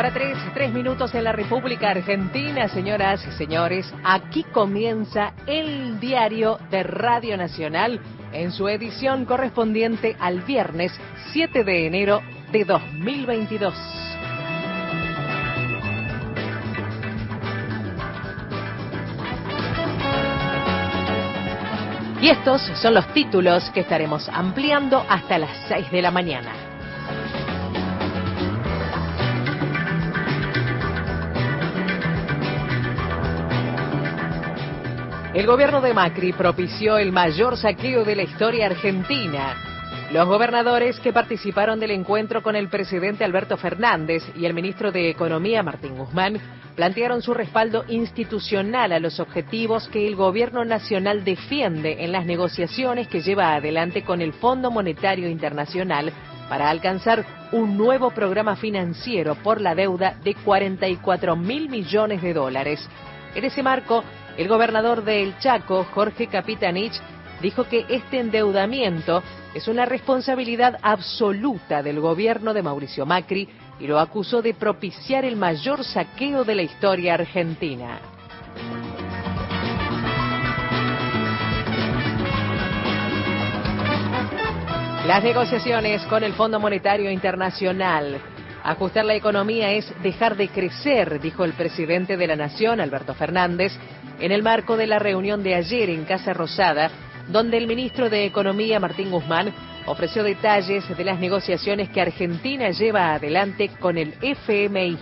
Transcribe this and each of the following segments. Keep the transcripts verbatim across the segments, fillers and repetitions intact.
para tres, tres minutos en la República Argentina, señoras y señores. Aquí comienza el diario de Radio Nacional en su edición correspondiente al viernes siete de enero de dos mil veintidós. Y estos son los títulos que estaremos ampliando hasta las seis de la mañana. El gobierno de Macri propició el mayor saqueo de la historia argentina. Los gobernadores que participaron del encuentro con el presidente Alberto Fernández y el ministro de Economía Martín Guzmán plantearon su respaldo institucional a los objetivos que el gobierno nacional defiende en las negociaciones que lleva adelante con el Fondo Monetario Internacional para alcanzar un nuevo programa financiero por la deuda de cuarenta y cuatro mil millones de dólares. En ese marco, el gobernador de El Chaco, Jorge Capitanich, dijo que este endeudamiento es una responsabilidad absoluta del gobierno de Mauricio Macri y lo acusó de propiciar el mayor saqueo de la historia argentina. Las negociaciones con el Fondo Monetario Internacional. Ajustar la economía es dejar de crecer, dijo el presidente de la Nación, Alberto Fernández, en el marco de la reunión de ayer en Casa Rosada, donde el ministro de Economía, Martín Guzmán, ofreció detalles de las negociaciones que Argentina lleva adelante con el F M I.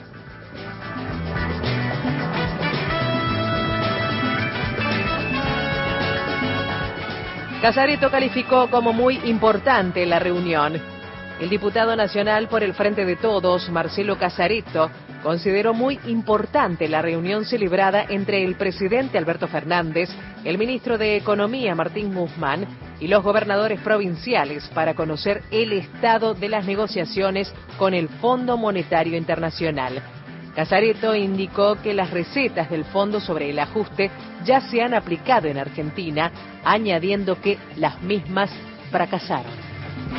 Casareto calificó como muy importante la reunión. El diputado nacional por el Frente de Todos, Marcelo Casareto, consideró muy importante la reunión celebrada entre el presidente Alberto Fernández, el ministro de Economía Martín Guzmán y los gobernadores provinciales para conocer el estado de las negociaciones con el Fondo Monetario Internacional. Casareto indicó que las recetas del fondo sobre el ajuste ya se han aplicado en Argentina, añadiendo que las mismas fracasaron.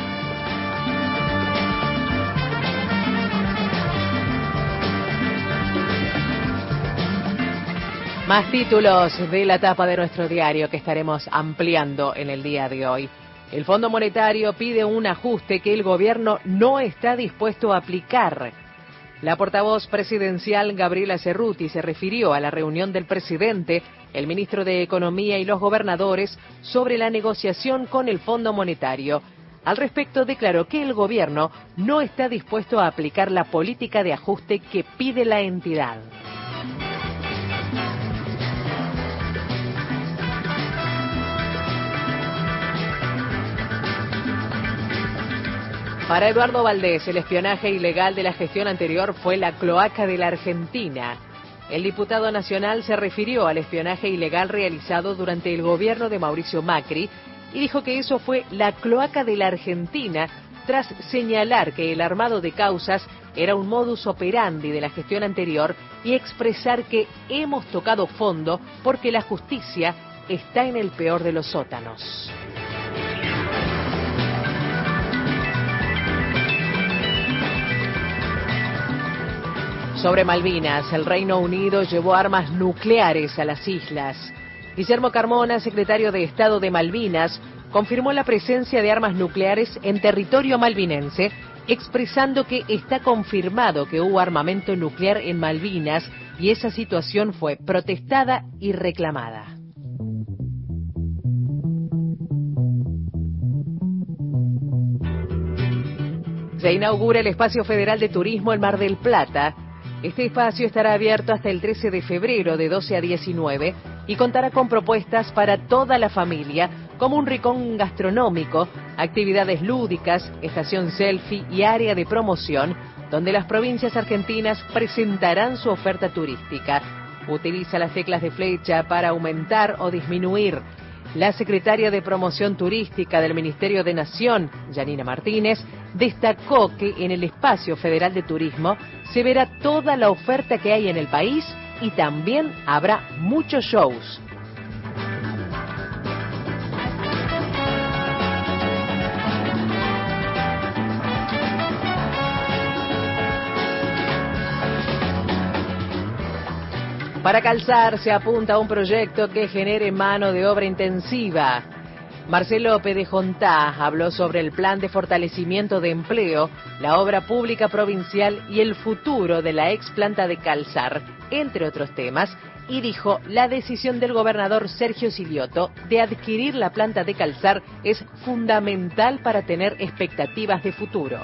Más títulos de la tapa de nuestro diario que estaremos ampliando en el día de hoy. El Fondo Monetario pide un ajuste que el gobierno no está dispuesto a aplicar. La portavoz presidencial Gabriela Cerruti se refirió a la reunión del presidente, el ministro de Economía y los gobernadores sobre la negociación con el Fondo Monetario. Al respecto, declaró que el gobierno no está dispuesto a aplicar la política de ajuste que pide la entidad. Para Eduardo Valdés, el espionaje ilegal de la gestión anterior fue la cloaca de la Argentina. El diputado nacional se refirió al espionaje ilegal realizado durante el gobierno de Mauricio Macri y dijo que eso fue la cloaca de la Argentina, tras señalar que el armado de causas era un modus operandi de la gestión anterior y expresar que hemos tocado fondo porque la justicia está en el peor de los sótanos. Sobre Malvinas, el Reino Unido llevó armas nucleares a las islas. Guillermo Carmona, secretario de Estado de Malvinas, confirmó la presencia de armas nucleares en territorio malvinense, expresando que está confirmado que hubo armamento nuclear en Malvinas y esa situación fue protestada y reclamada. Se inaugura el Espacio Federal de Turismo en Mar del Plata. Este espacio estará abierto hasta el trece de febrero de doce a diecinueve y contará con propuestas para toda la familia, como un rincón gastronómico, actividades lúdicas, estación selfie y área de promoción, donde las provincias argentinas presentarán su oferta turística. Utiliza las teclas de flecha para aumentar o disminuir. La secretaria de Promoción Turística del Ministerio de Nación, Yanina Martínez, destacó que en el Espacio Federal de Turismo se verá toda la oferta que hay en el país y también habrá muchos shows. Para Calzar se apunta a un proyecto que genere mano de obra intensiva. Marcelo Pedejontá habló sobre el plan de fortalecimiento de empleo, la obra pública provincial y el futuro de la ex planta de Calzar, entre otros temas, y dijo: la decisión del gobernador Sergio Silioto de adquirir la planta de Calzar es fundamental para tener expectativas de futuro.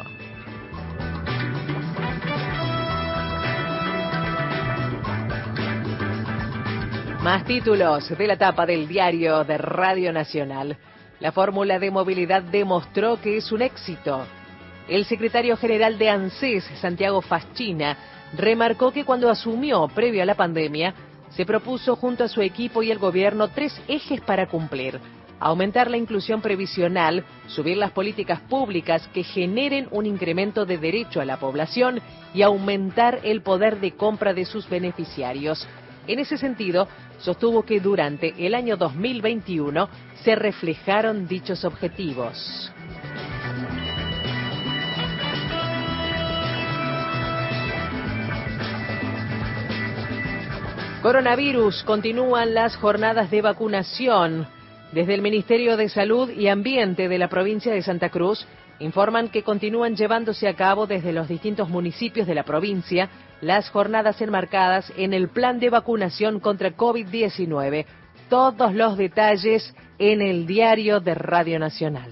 Más títulos de la tapa del diario de Radio Nacional. La fórmula de movilidad demostró que es un éxito. El secretario general de ANSES, Santiago Faschina, remarcó que cuando asumió previo a la pandemia, se propuso junto a su equipo y el gobierno tres ejes para cumplir: aumentar la inclusión previsional, subir las políticas públicas que generen un incremento de derecho a la población y aumentar el poder de compra de sus beneficiarios. En ese sentido, sostuvo que durante el año dos mil veintiuno se reflejaron dichos objetivos. Coronavirus, continúan las jornadas de vacunación. Desde el Ministerio de Salud y Ambiente de la provincia de Santa Cruz informan que continúan llevándose a cabo desde los distintos municipios de la provincia las jornadas enmarcadas en el plan de vacunación contra COVID diecinueve. Todos los detalles en el diario de Radio Nacional.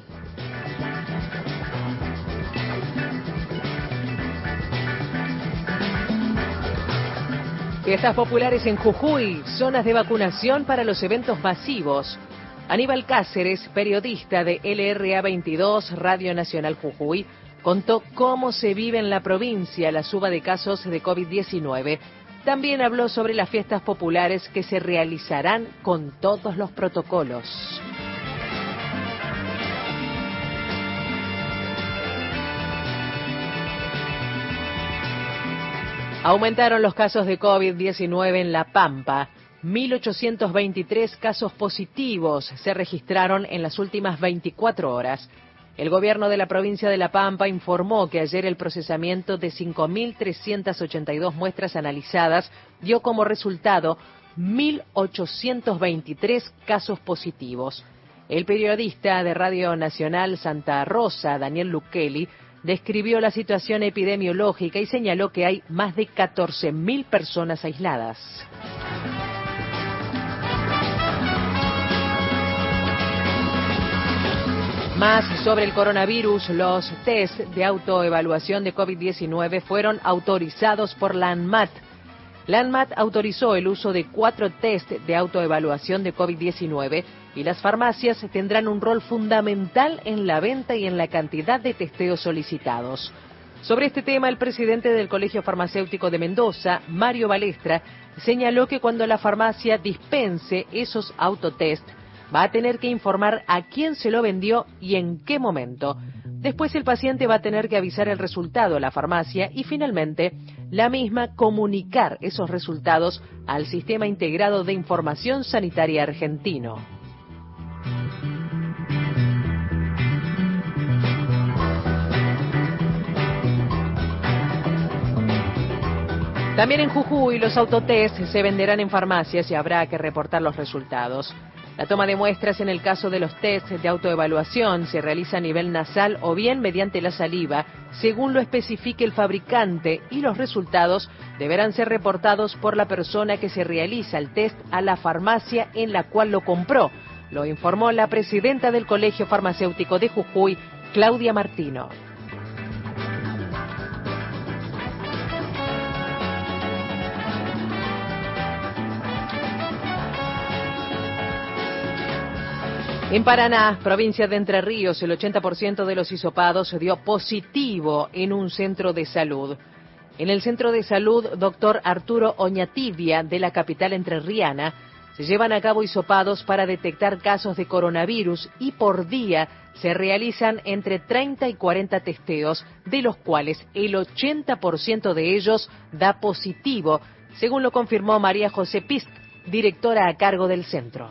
Fiestas populares en Jujuy, zonas de vacunación para los eventos masivos. Aníbal Cáceres, periodista de L R A veintidós, Radio Nacional Jujuy, contó cómo se vive en la provincia la suba de casos de COVID diecinueve. También habló sobre las fiestas populares que se realizarán con todos los protocolos. Aumentaron los casos de COVID diecinueve en La Pampa. mil ochocientos veintitrés casos positivos se registraron en las últimas veinticuatro horas. El gobierno de la provincia de La Pampa informó que ayer el procesamiento de cinco mil trescientas ochenta y dos muestras analizadas dio como resultado mil ochocientos veintitrés casos positivos. El periodista de Radio Nacional Santa Rosa, Daniel Luqueli, describió la situación epidemiológica y señaló que hay más de catorce mil personas aisladas. Más sobre el coronavirus, los test de autoevaluación de COVID diecinueve fueron autorizados por la ANMAT. La ANMAT autorizó el uso de cuatro test de autoevaluación de COVID diecinueve y las farmacias tendrán un rol fundamental en la venta y en la cantidad de testeos solicitados. Sobre este tema, el presidente del Colegio Farmacéutico de Mendoza, Mario Balestra, señaló que cuando la farmacia dispense esos autotest, va a tener que informar a quién se lo vendió y en qué momento. Después el paciente va a tener que avisar el resultado a la farmacia y finalmente la misma comunicar esos resultados al Sistema Integrado de Información Sanitaria argentino. También en Jujuy los autotest se venderán en farmacias y habrá que reportar los resultados. La toma de muestras en el caso de los test de autoevaluación se realiza a nivel nasal o bien mediante la saliva, según lo especifique el fabricante, y los resultados deberán ser reportados por la persona que se realiza el test a la farmacia en la cual lo compró, lo informó la presidenta del Colegio Farmacéutico de Jujuy, Claudia Martino. En Paraná, provincia de Entre Ríos, el ochenta por ciento de los hisopados dio positivo en un centro de salud. En el centro de salud doctor Arturo Oñatibia, de la capital entrerriana, se llevan a cabo hisopados para detectar casos de coronavirus y por día se realizan entre treinta y cuarenta testeos, de los cuales el ochenta por ciento de ellos da positivo, según lo confirmó María José Pist, directora a cargo del centro.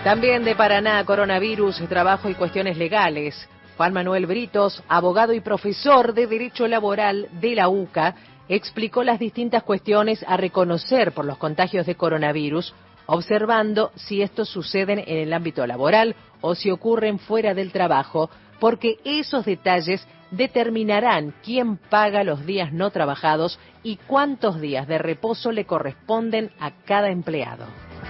También de Paraná, coronavirus, trabajo y cuestiones legales. Juan Manuel Britos, abogado y profesor de Derecho Laboral de la U C A, explicó las distintas cuestiones a reconocer por los contagios de coronavirus, observando si estos suceden en el ámbito laboral o si ocurren fuera del trabajo, porque esos detalles determinarán quién paga los días no trabajados y cuántos días de reposo le corresponden a cada empleado.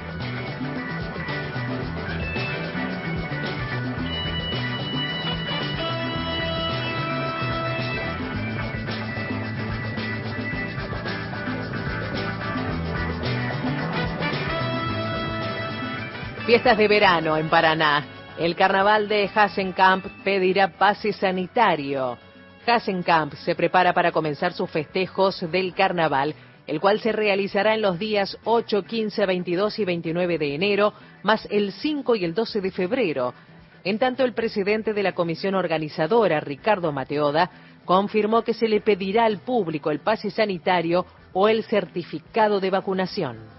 Fiestas de verano en Paraná. El carnaval de Hasenkamp pedirá pase sanitario. Hasenkamp se prepara para comenzar sus festejos del carnaval, el cual se realizará en los días ocho, quince, veintidós y veintinueve de enero, más el cinco y el doce de febrero. En tanto, el presidente de la comisión organizadora, Ricardo Mateoda, confirmó que se le pedirá al público el pase sanitario o el certificado de vacunación.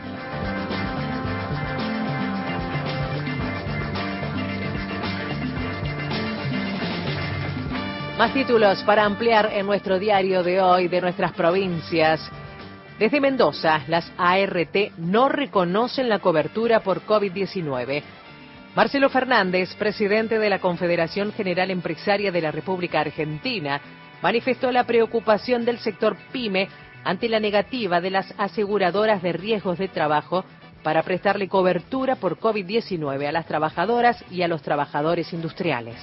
Más títulos para ampliar en nuestro diario de hoy de nuestras provincias. Desde Mendoza, las A R T no reconocen la cobertura por COVID diecinueve. Marcelo Fernández, presidente de la Confederación General Empresaria de la República Argentina, manifestó la preocupación del sector PYME ante la negativa de las aseguradoras de riesgos de trabajo para prestarle cobertura por COVID diecinueve a las trabajadoras y a los trabajadores industriales.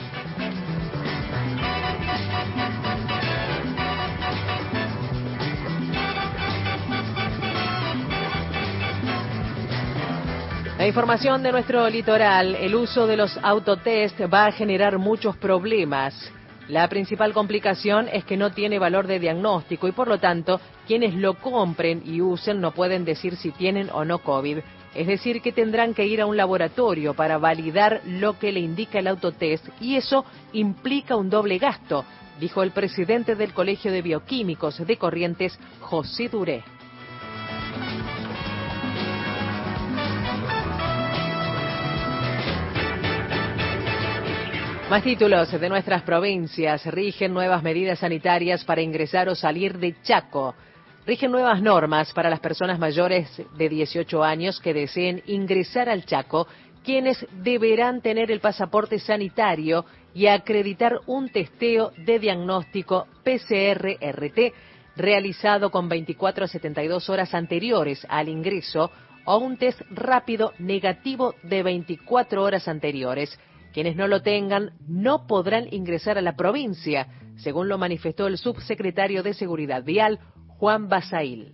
La información de nuestro litoral: el uso de los autotest va a generar muchos problemas. La principal complicación es que no tiene valor de diagnóstico y por lo tanto quienes lo compren y usen no pueden decir si tienen o no COVID. Es decir, que tendrán que ir a un laboratorio para validar lo que le indica el autotest y eso implica un doble gasto, dijo el presidente del Colegio de Bioquímicos de Corrientes, José Duré. Más títulos de nuestras provincias. Rigen nuevas medidas sanitarias para ingresar o salir de Chaco. Rigen nuevas normas para las personas mayores de dieciocho años que deseen ingresar al Chaco, quienes deberán tener el pasaporte sanitario y acreditar un testeo de diagnóstico P C R R T realizado con veinticuatro a setenta y dos horas anteriores al ingreso o un test rápido negativo de veinticuatro horas anteriores. Quienes no lo tengan no podrán ingresar a la provincia, según lo manifestó el subsecretario de Seguridad Vial, Juan Basail.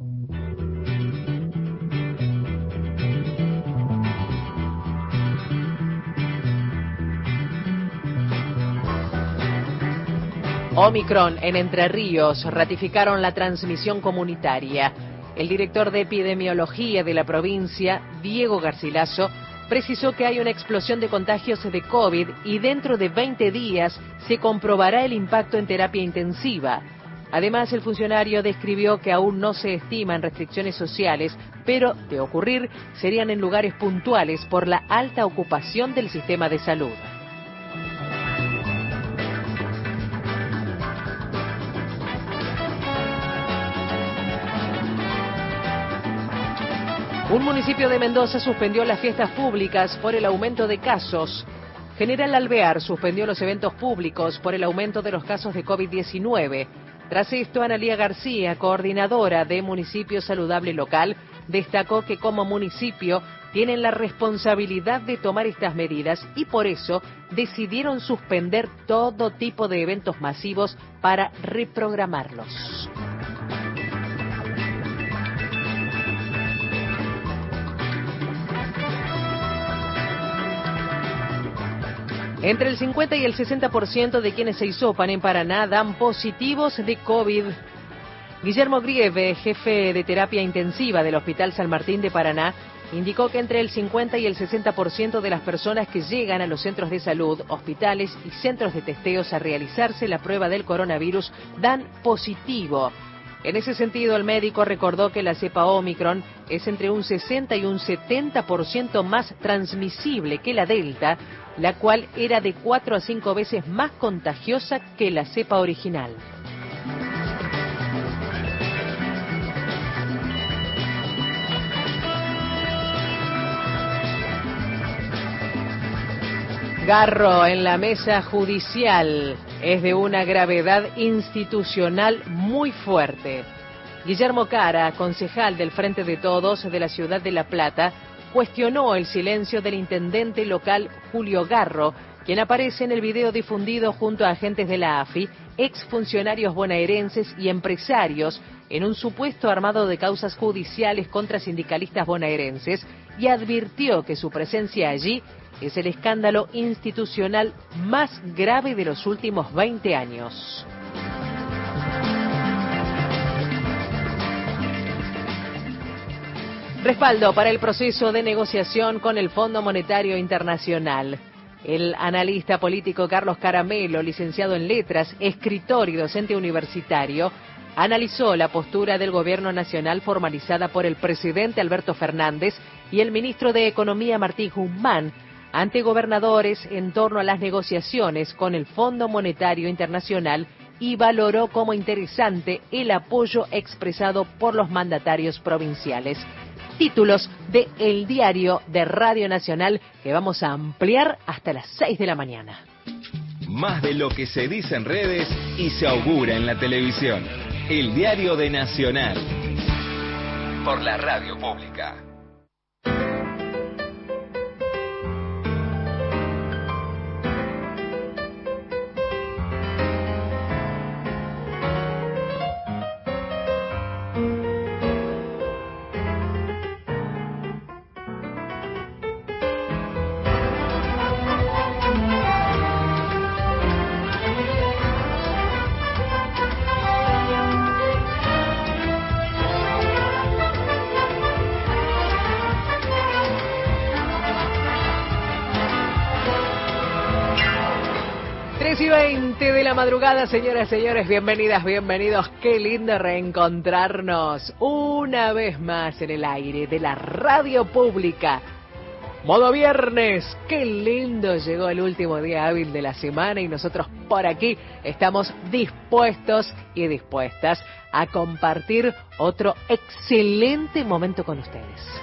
Omicron en Entre Ríos, ratificaron la transmisión comunitaria. El director de epidemiología de la provincia, Diego Garcilaso, precisó que hay una explosión de contagios de COVID y dentro de veinte días se comprobará el impacto en terapia intensiva. Además, el funcionario describió que aún no se estiman restricciones sociales, pero, de ocurrir, serían en lugares puntuales por la alta ocupación del sistema de salud. Un municipio de Mendoza suspendió las fiestas públicas por el aumento de casos. General Alvear suspendió los eventos públicos por el aumento de los casos de COVID diecinueve. Tras esto, Analía García, coordinadora de Municipio Saludable Local, destacó que como municipio tienen la responsabilidad de tomar estas medidas y por eso decidieron suspender todo tipo de eventos masivos para reprogramarlos. Entre el cincuenta y el sesenta por ciento de quienes se hisopan en Paraná dan positivos de COVID. Guillermo Grieve, jefe de terapia intensiva del Hospital San Martín de Paraná, indicó que entre el cincuenta y el sesenta por ciento de las personas que llegan a los centros de salud, hospitales y centros de testeos a realizarse la prueba del coronavirus dan positivo. En ese sentido, el médico recordó que la cepa Omicron es entre un sesenta y un setenta por ciento más transmisible que la Delta, la cual era de cuatro a cinco veces más contagiosa que la cepa original. Garro en la mesa judicial es de una gravedad institucional muy fuerte. Guillermo Cara, concejal del Frente de Todos de la ciudad de La Plata, cuestionó el silencio del intendente local Julio Garro, quien aparece en el video difundido junto a agentes de la A F I, exfuncionarios bonaerenses y empresarios en un supuesto armado de causas judiciales contra sindicalistas bonaerenses, y advirtió que su presencia allí es el escándalo institucional más grave de los últimos veinte años. Respaldo para el proceso de negociación con el Fondo Monetario Internacional. El analista político Carlos Caramelo, licenciado en Letras, escritor y docente universitario, analizó la postura del Gobierno Nacional formalizada por el presidente Alberto Fernández y el ministro de Economía Martín Guzmán ante gobernadores en torno a las negociaciones con el Fondo Monetario Internacional, y valoró como interesante el apoyo expresado por los mandatarios provinciales. Títulos de El Diario de Radio Nacional, que vamos a ampliar hasta las seis de la mañana. Más de lo que se dice en redes y se augura en la televisión. El Diario de Nacional. Por la radio pública. tres y veinte de la madrugada, señoras y señores, bienvenidas, bienvenidos. Qué lindo reencontrarnos una vez más en el aire de la radio pública. Modo viernes, qué lindo, llegó el último día hábil de la semana y nosotros por aquí estamos dispuestos y dispuestas a compartir otro excelente momento con ustedes.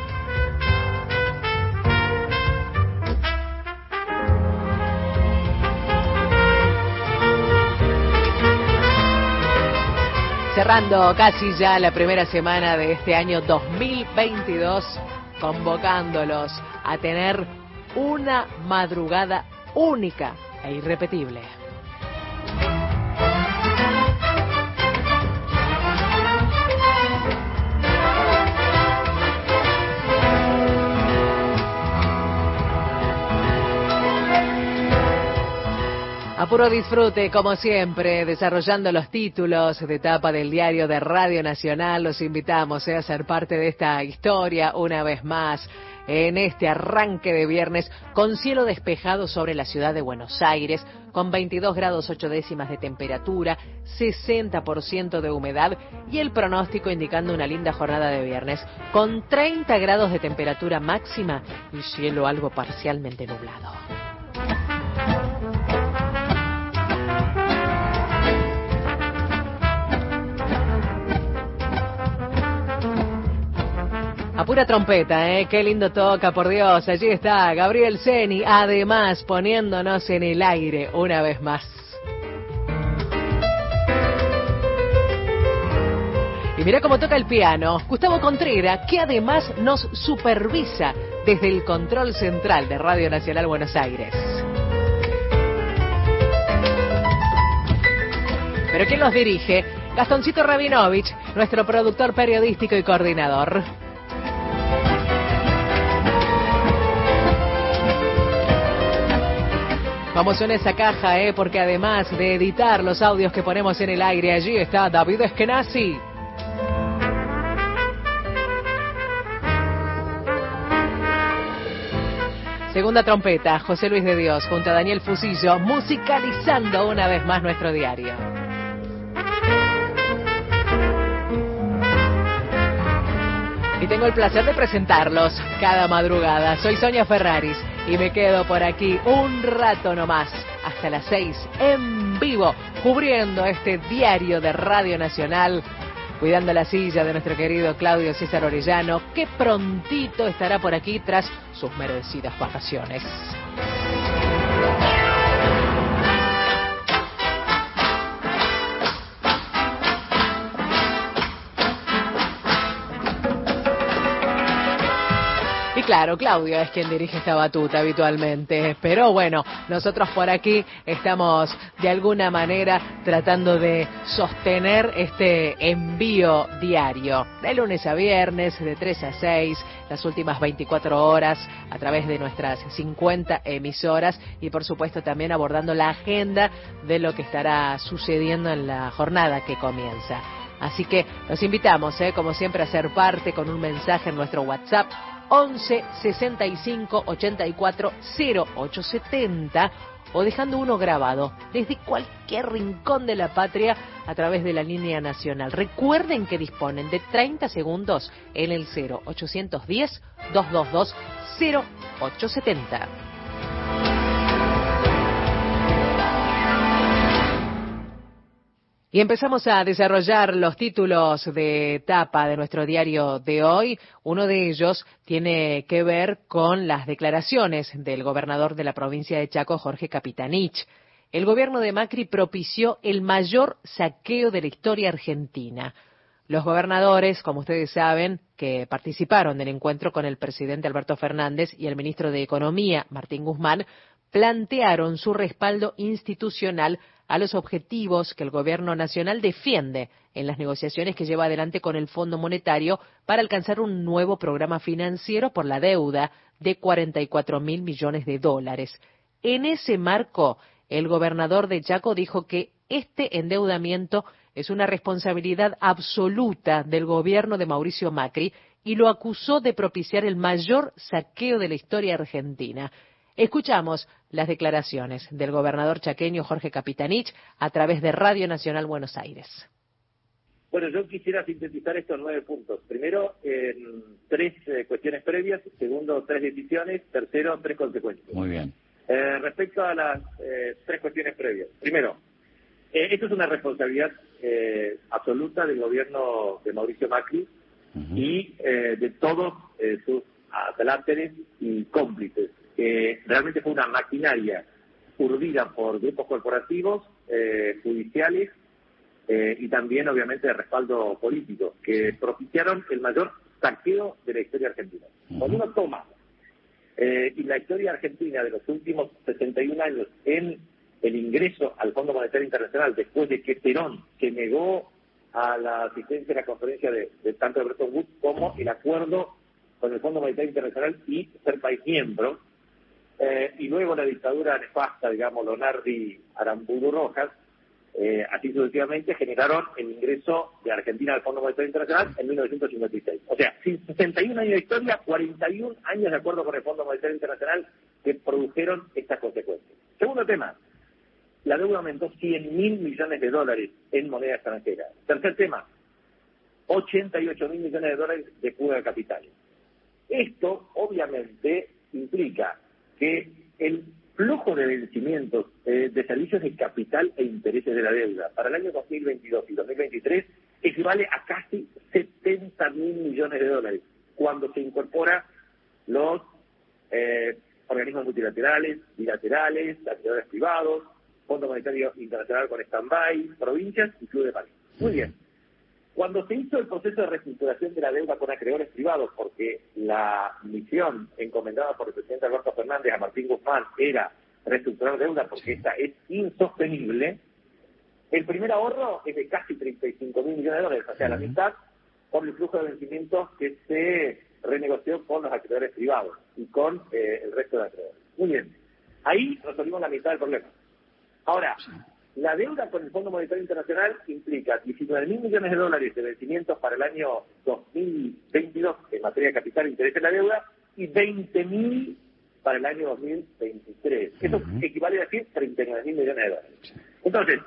Cerrando casi ya la primera semana de este año dos mil veintidós, convocándolos a tener una madrugada única e irrepetible. A puro disfrute, como siempre, desarrollando los títulos de tapa del Diario de Radio Nacional. Los invitamos eh, a ser parte de esta historia una vez más en este arranque de viernes, con cielo despejado sobre la ciudad de Buenos Aires, con veintidós grados ocho décimas de temperatura, sesenta por ciento de humedad y el pronóstico indicando una linda jornada de viernes, con treinta grados de temperatura máxima y cielo algo parcialmente nublado. A pura trompeta, ¿eh? Qué lindo toca, por Dios. Allí está Gabriel Ceni, además poniéndonos en el aire una vez más. Y mira cómo toca el piano Gustavo Contreras, que además nos supervisa desde el control central de Radio Nacional Buenos Aires. ¿Pero quién los dirige? Gastoncito Rabinovich, nuestro productor periodístico y coordinador. Vamos en esa caja, ¿eh? Porque además de editar los audios que ponemos en el aire, allí está David Eskenazi. Segunda trompeta, José Luis de Dios, junto a Daniel Fusillo, musicalizando una vez más nuestro diario. tengo el placer de presentarlos cada madrugada. Soy Sonia Ferraris y me quedo por aquí un rato nomás, hasta las seis, en vivo, cubriendo este diario de Radio Nacional, cuidando la silla de nuestro querido Claudio César Orellano, que prontito estará por aquí tras sus merecidas vacaciones. Y claro, Claudio es quien dirige esta batuta habitualmente, pero bueno, nosotros por aquí estamos de alguna manera tratando de sostener este envío diario, de lunes a viernes, de tres a seis, las últimas veinticuatro horas, a través de nuestras cincuenta emisoras y por supuesto también abordando la agenda de lo que estará sucediendo en la jornada que comienza. Así que los invitamos, eh, como siempre, a ser parte con un mensaje en nuestro WhatsApp once sesenta y cinco ochenta y cuatro cero ocho setenta o dejando uno grabado desde cualquier rincón de la patria a través de la línea nacional. Recuerden que disponen de treinta segundos en el cero ochocientos diez, doscientos veintidós, cero ocho setenta. Y empezamos a desarrollar los títulos de tapa de nuestro diario de hoy. Uno de ellos tiene que ver con las declaraciones del gobernador de la provincia de Chaco, Jorge Capitanich. El gobierno de Macri propició el mayor saqueo de la historia argentina. Los gobernadores, como ustedes saben, que participaron del encuentro con el presidente Alberto Fernández y el ministro de Economía, Martín Guzmán, plantearon su respaldo institucional a los objetivos que el gobierno nacional defiende en las negociaciones que lleva adelante con el Fondo Monetario para alcanzar un nuevo programa financiero por la deuda de cuarenta y cuatro mil millones de dólares. En ese marco, el gobernador de Chaco dijo que este endeudamiento es una responsabilidad absoluta del gobierno de Mauricio Macri y lo acusó de propiciar el mayor saqueo de la historia argentina. Escuchamos las declaraciones del gobernador chaqueño Jorge Capitanich a través de Radio Nacional Buenos Aires. Bueno, yo quisiera sintetizar estos nueve puntos. Primero, eh, tres eh, cuestiones previas. Segundo, tres decisiones. Tercero, tres consecuencias. Muy bien. Eh, respecto a las eh, tres cuestiones previas. Primero, eh, esto es una responsabilidad eh, absoluta del gobierno de Mauricio Macri uh-huh. y eh, de todos eh, sus atláteres y cómplices. Eh, realmente fue una maquinaria urdida por grupos corporativos, eh, judiciales eh, y también obviamente de respaldo político, que propiciaron el mayor saqueo de la historia argentina. Uh-huh. Cuando uno toma eh, y la historia argentina de los últimos sesenta y un años en el ingreso al Fondo Monetario Internacional, después de que Perón se negó a la asistencia a la conferencia de, de tanto de Bretton Woods como el acuerdo con el Fondo Monetario Internacional y ser país miembro, Eh, y luego la dictadura nefasta, digamos, Lonardi, Aramburu Rojas, eh, así sucesivamente, generaron el ingreso de Argentina al Fondo Monetario Internacional en mil novecientos cincuenta y seis. O sea, sesenta y un años de historia, cuarenta y un años de acuerdo con el Fondo Monetario Internacional que produjeron estas consecuencias. Segundo tema, la deuda aumentó cien mil millones de dólares en moneda extranjera. Tercer tema, ochenta y ocho mil millones de dólares de fuga de capitales. Esto, obviamente, implica que el flujo de vencimientos eh, de servicios de capital e intereses de la deuda para el año dos mil veintidós y dos mil veintitrés equivale a casi setenta mil millones de dólares, cuando se incorpora los eh, organismos multilaterales, bilaterales, acreedores privados, Fondo Monetario Internacional con stand-by, provincias y Club de París. Muy bien. Cuando se hizo el proceso de reestructuración de la deuda con acreedores privados, porque la misión encomendada por el presidente Alberto Fernández a Martín Guzmán era reestructurar deuda porque esta es insostenible, el primer ahorro es de casi treinta y cinco mil millones de dólares, o sea, la mitad por el flujo de vencimientos que se renegoció con los acreedores privados y con eh, el resto de acreedores. Muy bien, ahí resolvimos la mitad del problema. Ahora, la deuda con el Fondo Monetario Internacional implica diecinueve mil millones de dólares de vencimientos para el año dos mil veintidós en materia de capital e interés en la deuda y veinte mil para el año dos mil veintitrés. Eso uh-huh. equivale a decir treinta y nueve mil millones de dólares. Entonces,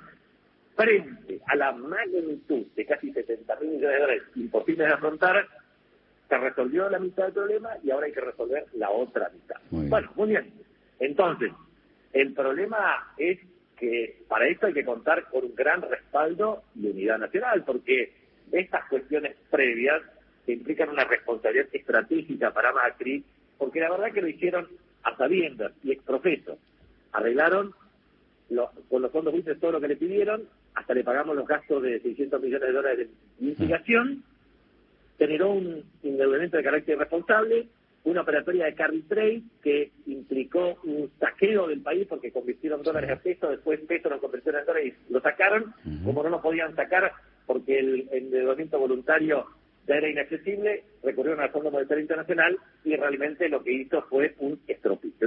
frente a la magnitud de casi setenta mil millones de dólares imposibles de afrontar, se resolvió la mitad del problema y ahora hay que resolver la otra mitad. Muy bueno, muy bien. Entonces, el problema es que para esto hay que contar con un gran respaldo y unidad nacional, porque estas cuestiones previas que implican una responsabilidad estratégica para Macri, porque la verdad que lo hicieron a sabiendas y exprofeso. Arreglaron lo, con los fondos buitres todo lo que le pidieron, hasta le pagamos los gastos de seiscientos millones de dólares de mitigación, generó un endeudamiento de carácter irresponsable, una operatoria de carry trade que implicó un saqueo del país porque convirtieron dólares a pesos, después pesos lo convirtieron en dólares y lo sacaron, uh-huh. Como no lo podían sacar porque el endeudamiento voluntario ya era inaccesible, recurrieron al Fondo Monetario Internacional y realmente lo que hizo fue un estropicio.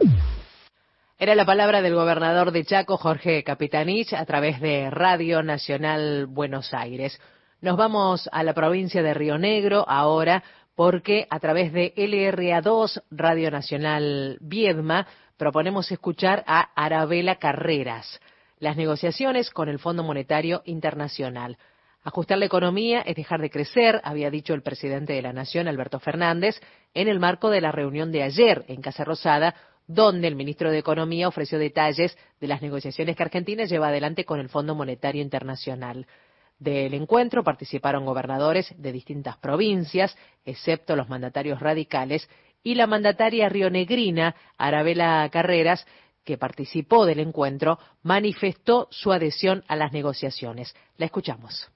Era la palabra del gobernador de Chaco, Jorge Capitanich, a través de Radio Nacional Buenos Aires. Nos vamos a la provincia de Río Negro ahora, porque a través de L R A dos, Radio Nacional Viedma, proponemos escuchar a Arabela Carreras. Las negociaciones con el Fondo Monetario Internacional. Ajustar la economía es dejar de crecer, había dicho el presidente de la Nación, Alberto Fernández, en el marco de la reunión de ayer en Casa Rosada, donde el ministro de Economía ofreció detalles de las negociaciones que Argentina lleva adelante con el Fondo Monetario Internacional. Del encuentro participaron gobernadores de distintas provincias, excepto los mandatarios radicales, y la mandataria rionegrina, Arabela Carreras, que participó del encuentro, manifestó su adhesión a las negociaciones. La escuchamos.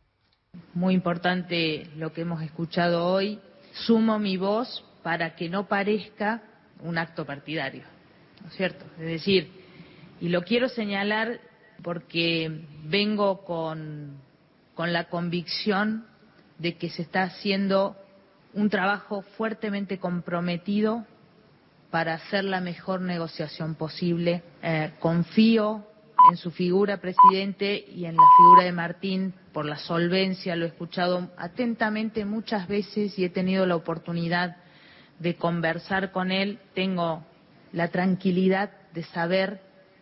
Muy importante lo que hemos escuchado hoy. Sumo mi voz para que no parezca un acto partidario, ¿no es cierto? Es decir, y lo quiero señalar porque vengo con, con la convicción de que se está haciendo un trabajo fuertemente comprometido para hacer la mejor negociación posible. Eh, confío en su figura, presidente, y en la figura de Martín por la solvencia. Lo he escuchado atentamente muchas veces y he tenido la oportunidad de conversar con él. Tengo la tranquilidad de saber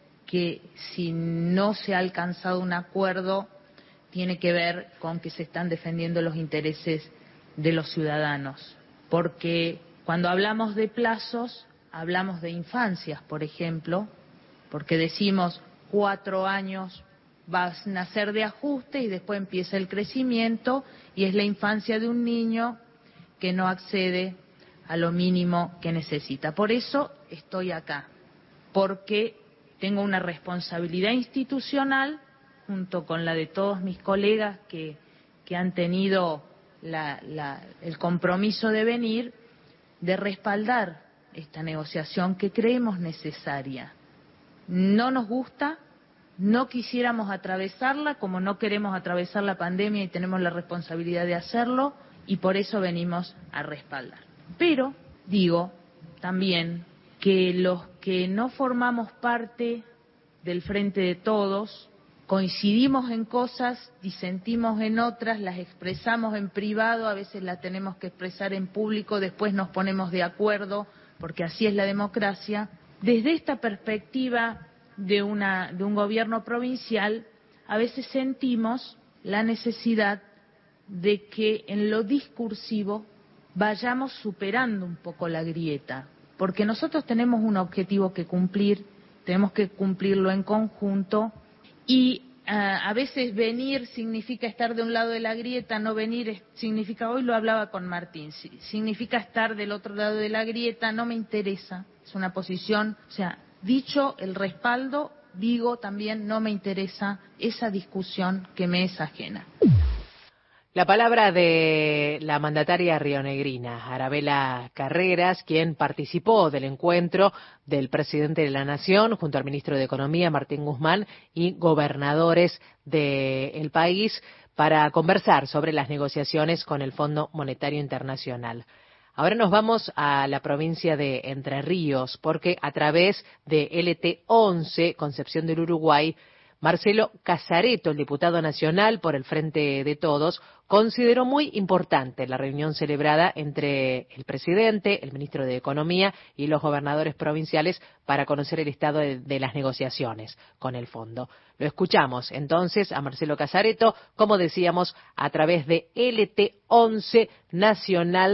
que si no se ha alcanzado un acuerdo, tiene que ver con que se están defendiendo los intereses de los ciudadanos. Porque cuando hablamos de plazos, hablamos de infancias, por ejemplo, porque decimos cuatro años va a nacer de ajuste y después empieza el crecimiento y es la infancia de un niño que no accede a lo mínimo que necesita. Por eso estoy acá, porque tengo una responsabilidad institucional junto con la de todos mis colegas que, que han tenido la, la, el compromiso de venir, de respaldar esta negociación que creemos necesaria. No nos gusta, no quisiéramos atravesarla, como no queremos atravesar la pandemia y tenemos la responsabilidad de hacerlo, y por eso venimos a respaldar. Pero digo también que los que no formamos parte del Frente de Todos, coincidimos en cosas, disentimos en otras, las expresamos en privado, a veces las tenemos que expresar en público, después nos ponemos de acuerdo, porque así es la democracia. Desde esta perspectiva de, una, de un gobierno provincial, a veces sentimos la necesidad de que en lo discursivo vayamos superando un poco la grieta, porque nosotros tenemos un objetivo que cumplir, tenemos que cumplirlo en conjunto y uh, a veces venir significa estar de un lado de la grieta, no venir significa, hoy lo hablaba con Martín, significa estar del otro lado de la grieta, no me interesa, es una posición, o sea, dicho el respaldo, digo también no me interesa esa discusión que me es ajena. La palabra de la mandataria rionegrina, Arabela Carreras, quien participó del encuentro del presidente de la Nación junto al ministro de Economía, Martín Guzmán, y gobernadores del país para conversar sobre las negociaciones con el Fondo Monetario Internacional. Ahora nos vamos a la provincia de Entre Ríos, porque a través de L T once, Concepción del Uruguay, Marcelo Casareto, el diputado nacional por el Frente de Todos, consideró muy importante la reunión celebrada entre el presidente, el ministro de Economía y los gobernadores provinciales para conocer el estado de, de las negociaciones con el fondo. Lo escuchamos entonces a Marcelo Casareto, como decíamos, a través de L T once Nacional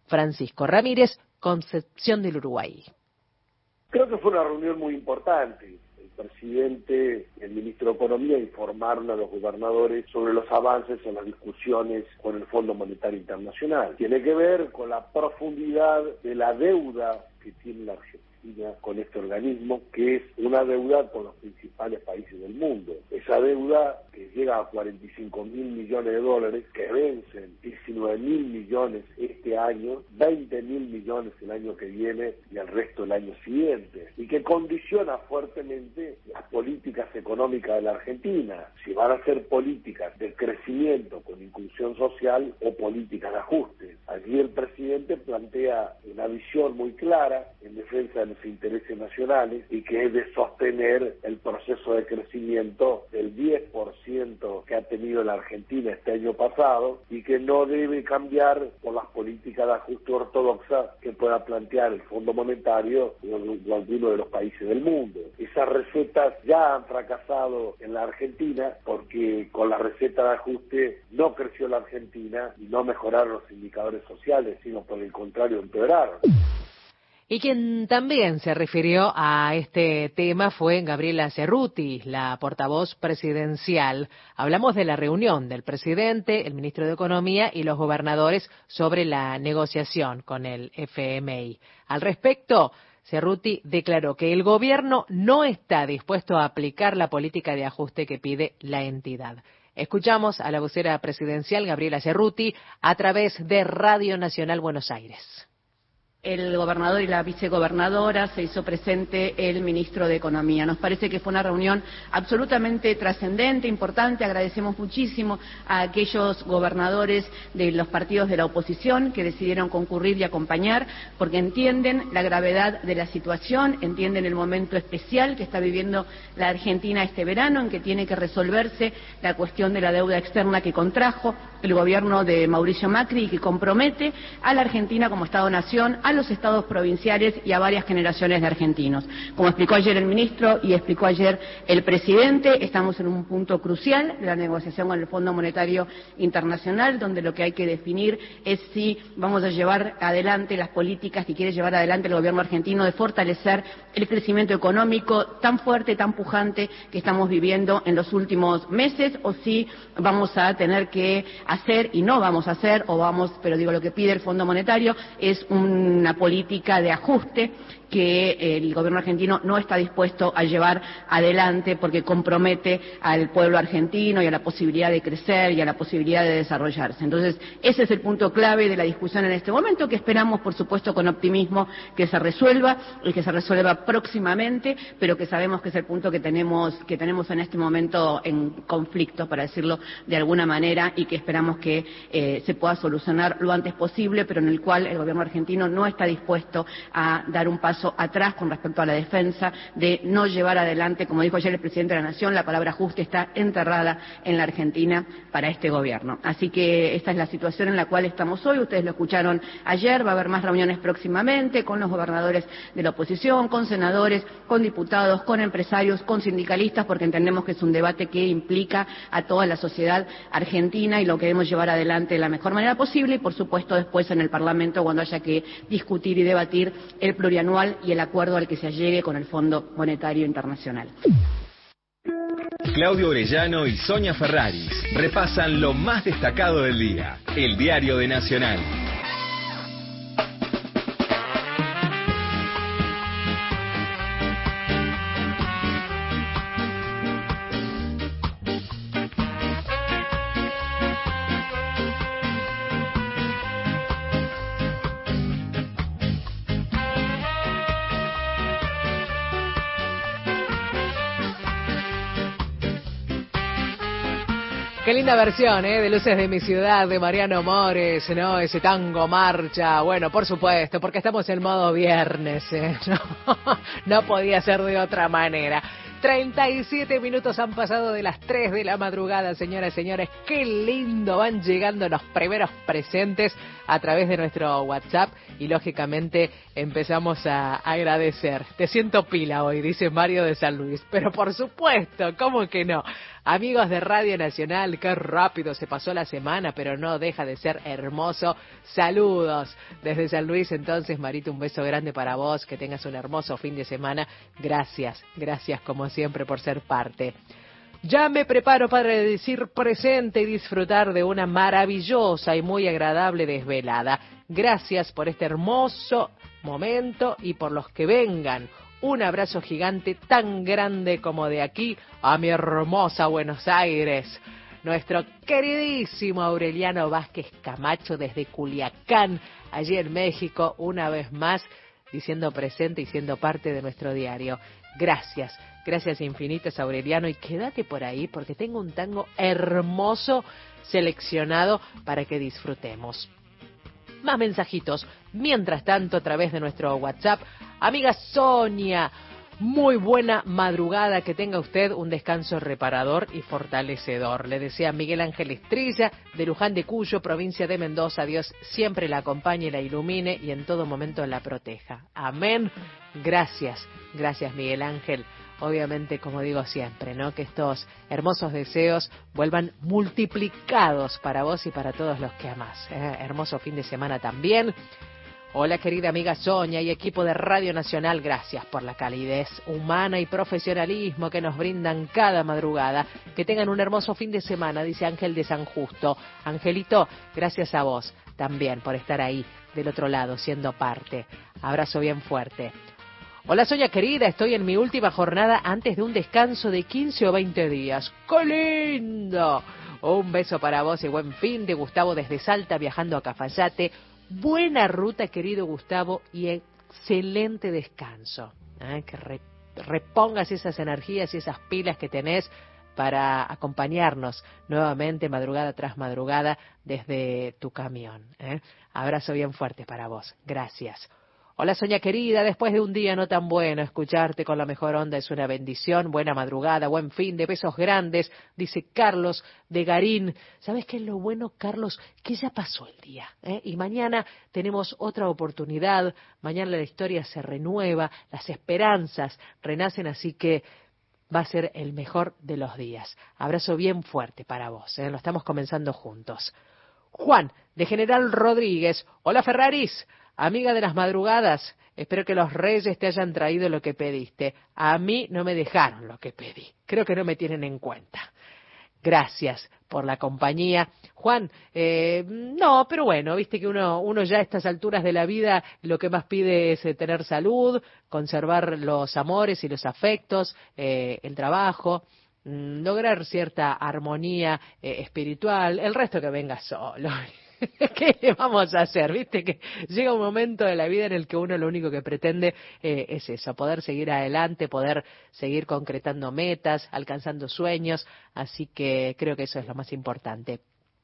Francisco Ramírez, Concepción del Uruguay. Creo que fue una reunión muy importante. El presidente y el ministro de Economía informaron a los gobernadores sobre los avances en las discusiones con el Fondo Monetario Internacional. Tiene que ver con la profundidad de la deuda que tiene la Argentina con este organismo, que es una deuda con los principales países del mundo. Esa deuda que llega a cuarenta y cinco mil millones de dólares, que vencen diecinueve mil millones este año, veinte mil millones el año que viene y el resto el año siguiente, y que condiciona fuertemente las políticas económicas de la Argentina, si van a ser políticas de crecimiento con inclusión social o políticas de ajuste. Allí el presidente plantea una visión muy clara en defensa de los intereses nacionales y que es de sostener el proceso de crecimiento del diez por ciento que ha tenido la Argentina este año pasado y que no debe cambiar por las políticas de ajuste ortodoxa que pueda plantear el Fondo Monetario o alguno de los países del mundo. Esas recetas ya han fracasado en la Argentina porque con la receta de ajuste no creció la Argentina y no mejoraron los indicadores sociales, sino por el contrario empeoraron. Y quien también se refirió a este tema fue Gabriela Cerruti, la portavoz presidencial. Hablamos de la reunión del presidente, el ministro de Economía y los gobernadores sobre la negociación con el F M I. Al respecto, Cerruti declaró que el gobierno no está dispuesto a aplicar la política de ajuste que pide la entidad. Escuchamos a la vocera presidencial, Gabriela Cerruti, a través de Radio Nacional Buenos Aires. El gobernador y la vicegobernadora, se hizo presente el ministro de Economía. Nos parece que fue una reunión absolutamente trascendente, importante. Agradecemos muchísimo a aquellos gobernadores de los partidos de la oposición que decidieron concurrir y acompañar, porque entienden la gravedad de la situación, entienden el momento especial que está viviendo la Argentina este verano, en que tiene que resolverse la cuestión de la deuda externa que contrajo el gobierno de Mauricio Macri y que compromete a la Argentina como Estado-nación, a los estados provinciales y a varias generaciones de argentinos. Como explicó ayer el ministro y explicó ayer el presidente, estamos en un punto crucial de la negociación con el Fondo Monetario Internacional, donde lo que hay que definir es si vamos a llevar adelante las políticas que quiere llevar adelante el gobierno argentino de fortalecer el crecimiento económico tan fuerte, tan pujante que estamos viviendo en los últimos meses, o si vamos a tener que hacer, y no vamos a hacer, o vamos, pero digo, lo que pide el Fondo Monetario es un una política de ajuste que el gobierno argentino no está dispuesto a llevar adelante porque compromete al pueblo argentino y a la posibilidad de crecer y a la posibilidad de desarrollarse. Entonces, ese es el punto clave de la discusión en este momento, que esperamos, por supuesto, con optimismo que se resuelva y que se resuelva próximamente, pero que sabemos que es el punto que tenemos, que tenemos en este momento en conflicto, para decirlo de alguna manera, y que esperamos que eh, se pueda solucionar lo antes posible, pero en el cual el gobierno argentino no está dispuesto a dar un paso atrás con respecto a la defensa de no llevar adelante, como dijo ayer el presidente de la Nación, la palabra ajuste está enterrada en la Argentina para este gobierno. Así que esta es la situación en la cual estamos hoy. Ustedes lo escucharon ayer, va a haber más reuniones próximamente con los gobernadores de la oposición, con senadores, con diputados, con empresarios, con sindicalistas, porque entendemos que es un debate que implica a toda la sociedad argentina y lo queremos llevar adelante de la mejor manera posible, y por supuesto después en el Parlamento, cuando haya que discutir y debatir el plurianual y el acuerdo al que se llegue con el Fondo Monetario Internacional. Claudio Orellano y Sonia Ferraris repasan lo más destacado del día. El Diario de Nacional. Qué linda versión, ¿eh? De Luces de mi Ciudad, de Mariano Mores, ¿no? Ese tango marcha. Bueno, por supuesto, porque estamos en modo viernes, ¿eh? No, no podía ser de otra manera. treinta y siete minutos han pasado de las tres de la madrugada, señoras y señores. Qué lindo, van llegando los primeros presentes a través de nuestro WhatsApp y lógicamente empezamos a agradecer. Te siento pila hoy, dice Mario de San Luis, pero por supuesto, ¿cómo que no? Amigos de Radio Nacional, qué rápido se pasó la semana, pero no deja de ser hermoso. Saludos desde San Luis, entonces, Marito, un beso grande para vos, que tengas un hermoso fin de semana. Gracias, gracias como siempre por ser parte. Ya me preparo para decir presente y disfrutar de una maravillosa y muy agradable desvelada. Gracias por este hermoso momento y por los que vengan. Un abrazo gigante tan grande como de aquí a mi hermosa Buenos Aires. Nuestro queridísimo Aureliano Vázquez Camacho desde Culiacán, allí en México, una vez más diciendo presente y siendo parte de nuestro diario. Gracias, gracias infinitas Aureliano, y quédate por ahí porque tengo un tango hermoso seleccionado para que disfrutemos. Más mensajitos, mientras tanto a través de nuestro WhatsApp. Amiga Sonia, muy buena madrugada, que tenga usted un descanso reparador y fortalecedor. Le desea Miguel Ángel Estrella, de Luján de Cuyo, provincia de Mendoza. Dios siempre la acompañe y la ilumine y en todo momento la proteja. Amén. Gracias, gracias Miguel Ángel. Obviamente, como digo siempre, ¿no? Que estos hermosos deseos vuelvan multiplicados para vos y para todos los que amás. ¿eh? Hermoso fin de semana también. Hola, querida amiga Sonia y equipo de Radio Nacional, gracias por la calidez humana y profesionalismo que nos brindan cada madrugada. Que tengan un hermoso fin de semana, dice Ángel de San Justo. Angelito, gracias a vos también por estar ahí del otro lado, siendo parte. Abrazo bien fuerte. Hola Sonia querida, estoy en mi última jornada antes de un descanso de quince o veinte días. ¡Qué lindo! Un beso para vos y buen fin de Gustavo desde Salta, viajando a Cafayate. Buena ruta, querido Gustavo, y excelente descanso. ¿eh? Que re, repongas esas energías y esas pilas que tenés para acompañarnos nuevamente madrugada tras madrugada desde tu camión. ¿eh? Abrazo bien fuerte para vos. Gracias. Hola Sonia querida, después de un día no tan bueno, escucharte con la mejor onda es una bendición. Buena madrugada, buen fin, de besos grandes, dice Carlos de Garín. ¿Sabes qué es lo bueno, Carlos? Que ya pasó el día, ¿eh? y mañana tenemos otra oportunidad. Mañana la historia se renueva, las esperanzas renacen, así que va a ser el mejor de los días. Abrazo bien fuerte para vos, ¿eh? Lo estamos comenzando juntos. Juan, de General Rodríguez. Hola Ferraris. Amiga de las madrugadas, espero que los reyes te hayan traído lo que pediste. A mí no me dejaron lo que pedí. Creo que no me tienen en cuenta. Gracias por la compañía. Juan, eh, no, pero bueno, viste que uno, uno ya a estas alturas de la vida lo que más pide es eh, tener salud, conservar los amores y los afectos, eh, el trabajo, mmm, lograr cierta armonía eh, espiritual, el resto que venga solo. ¿Qué le vamos a hacer? Viste que llega un momento de la vida en el que uno lo único que pretende eh, es eso, poder seguir adelante, poder seguir concretando metas, alcanzando sueños, así que creo que eso es lo más importante.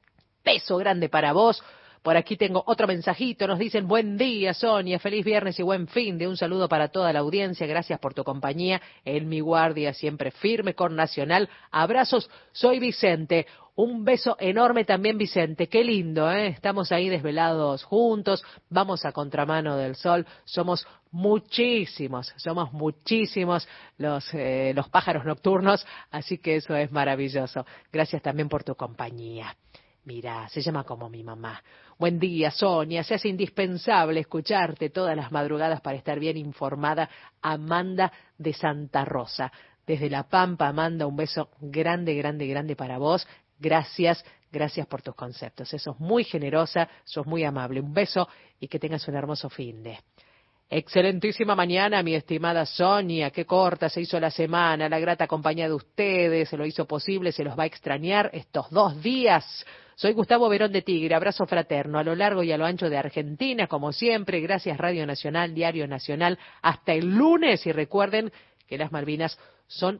Beso grande para vos. Por aquí tengo otro mensajito, nos dicen buen día Sonia, feliz viernes y buen fin de un saludo para toda la audiencia, gracias por tu compañía, en mi guardia siempre firme con Nacional, abrazos, soy Vicente, un beso enorme también Vicente, qué lindo, ¿eh? Estamos ahí desvelados juntos, vamos a contramano del sol, somos muchísimos, somos muchísimos los, eh, los pájaros nocturnos, así que eso es maravilloso, gracias también por tu compañía. Mira, se llama como mi mamá. Buen día, Sonia. Se hace indispensable escucharte todas las madrugadas para estar bien informada. Amanda de Santa Rosa. Desde La Pampa, Amanda, un beso grande, grande, grande para vos. Gracias, gracias por tus conceptos. Sos muy generosa, sos muy amable. Un beso y que tengas un hermoso fin de... Excelentísima mañana, mi estimada Sonia, qué corta se hizo la semana, la grata compañía de ustedes, se lo hizo posible, se los va a extrañar estos dos días. Soy Gustavo Verón de Tigre, abrazo fraterno a lo largo y a lo ancho de Argentina, como siempre, gracias Radio Nacional, Diario Nacional, hasta el lunes, y recuerden que las Malvinas son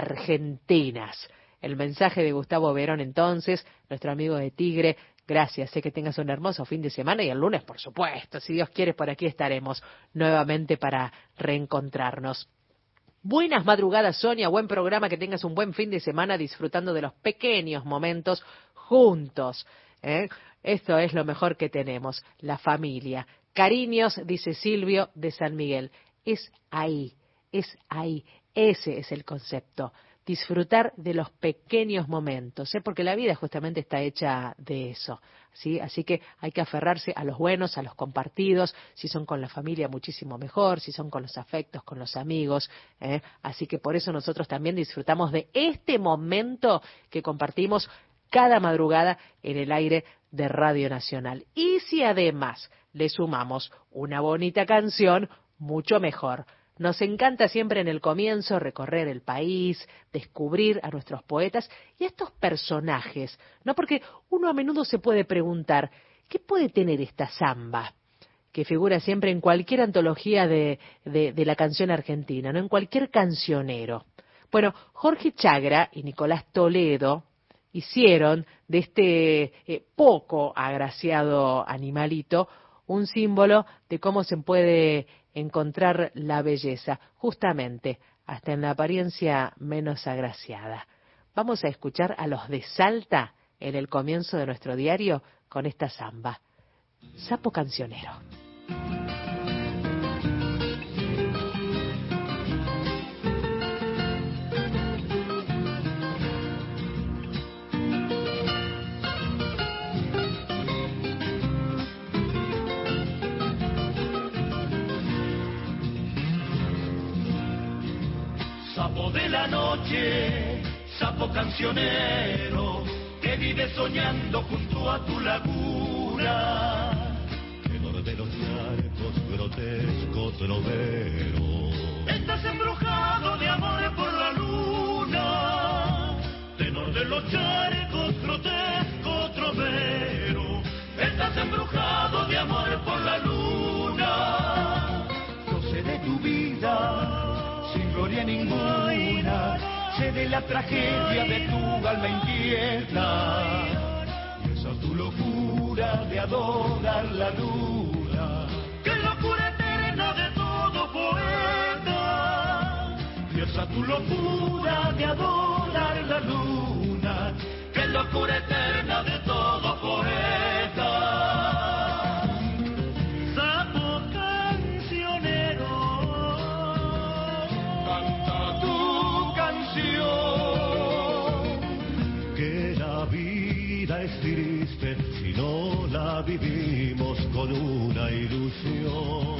argentinas. El mensaje de Gustavo Verón entonces, nuestro amigo de Tigre. Gracias, sé que tengas un hermoso fin de semana y el lunes, por supuesto, si Dios quiere, por aquí estaremos nuevamente para reencontrarnos. Buenas madrugadas, Sonia, buen programa, que tengas un buen fin de semana disfrutando de los pequeños momentos juntos. ¿eh? Esto es lo mejor que tenemos, la familia. Cariños, dice Silvio de San Miguel. Es ahí, es ahí, ese es el concepto disfrutar de los pequeños momentos, ¿eh? Porque la vida justamente está hecha de eso, ¿sí? Así que hay que aferrarse a los buenos, a los compartidos, si son con la familia muchísimo mejor, si son con los afectos, con los amigos, ¿eh? Así que por eso nosotros también disfrutamos de este momento que compartimos cada madrugada en el aire de Radio Nacional. Y si además le sumamos una bonita canción, mucho mejor. Nos encanta siempre en el comienzo recorrer el país, descubrir a nuestros poetas y a estos personajes, ¿no? Porque uno a menudo se puede preguntar, ¿qué puede tener esta samba? Que figura siempre en cualquier antología de, de, de la canción argentina, ¿no? En cualquier cancionero. Bueno, Jorge Chagra y Nicolás Toledo hicieron de este eh, poco agraciado animalito un símbolo de cómo se puede encontrar la belleza, justamente hasta en la apariencia menos agraciada. Vamos a escuchar a los de Salta en el comienzo de nuestro diario con esta samba. Sapo cancionero. Sapo de la noche, sapo cancionero, que vive soñando junto a tu laguna. Tenor de los charcos, grotesco trovero, estás embrujado de amor por la luna. Tenor de los charcos, grotesco trovero, estás embrujado de amor por la luna. Yo sé de tu vida sin gloria ninguna, sé de la tragedia de tu alma inquieta, y esa tu locura de adorar la luna, que locura eterna de todo poeta, y esa tu locura de adorar la luna, que locura eterna de todo poeta. Es triste si no la vivimos con una ilusión.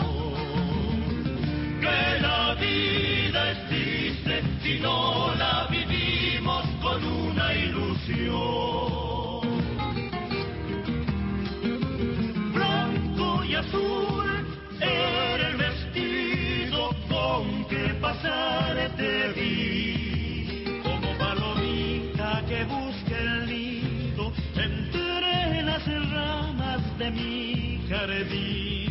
Que la vida es triste si no la vivimos con una ilusión. Blanco y azul era el vestido con que pasar te vi, como palomita que busca el nido entre las ramas de mi jardín.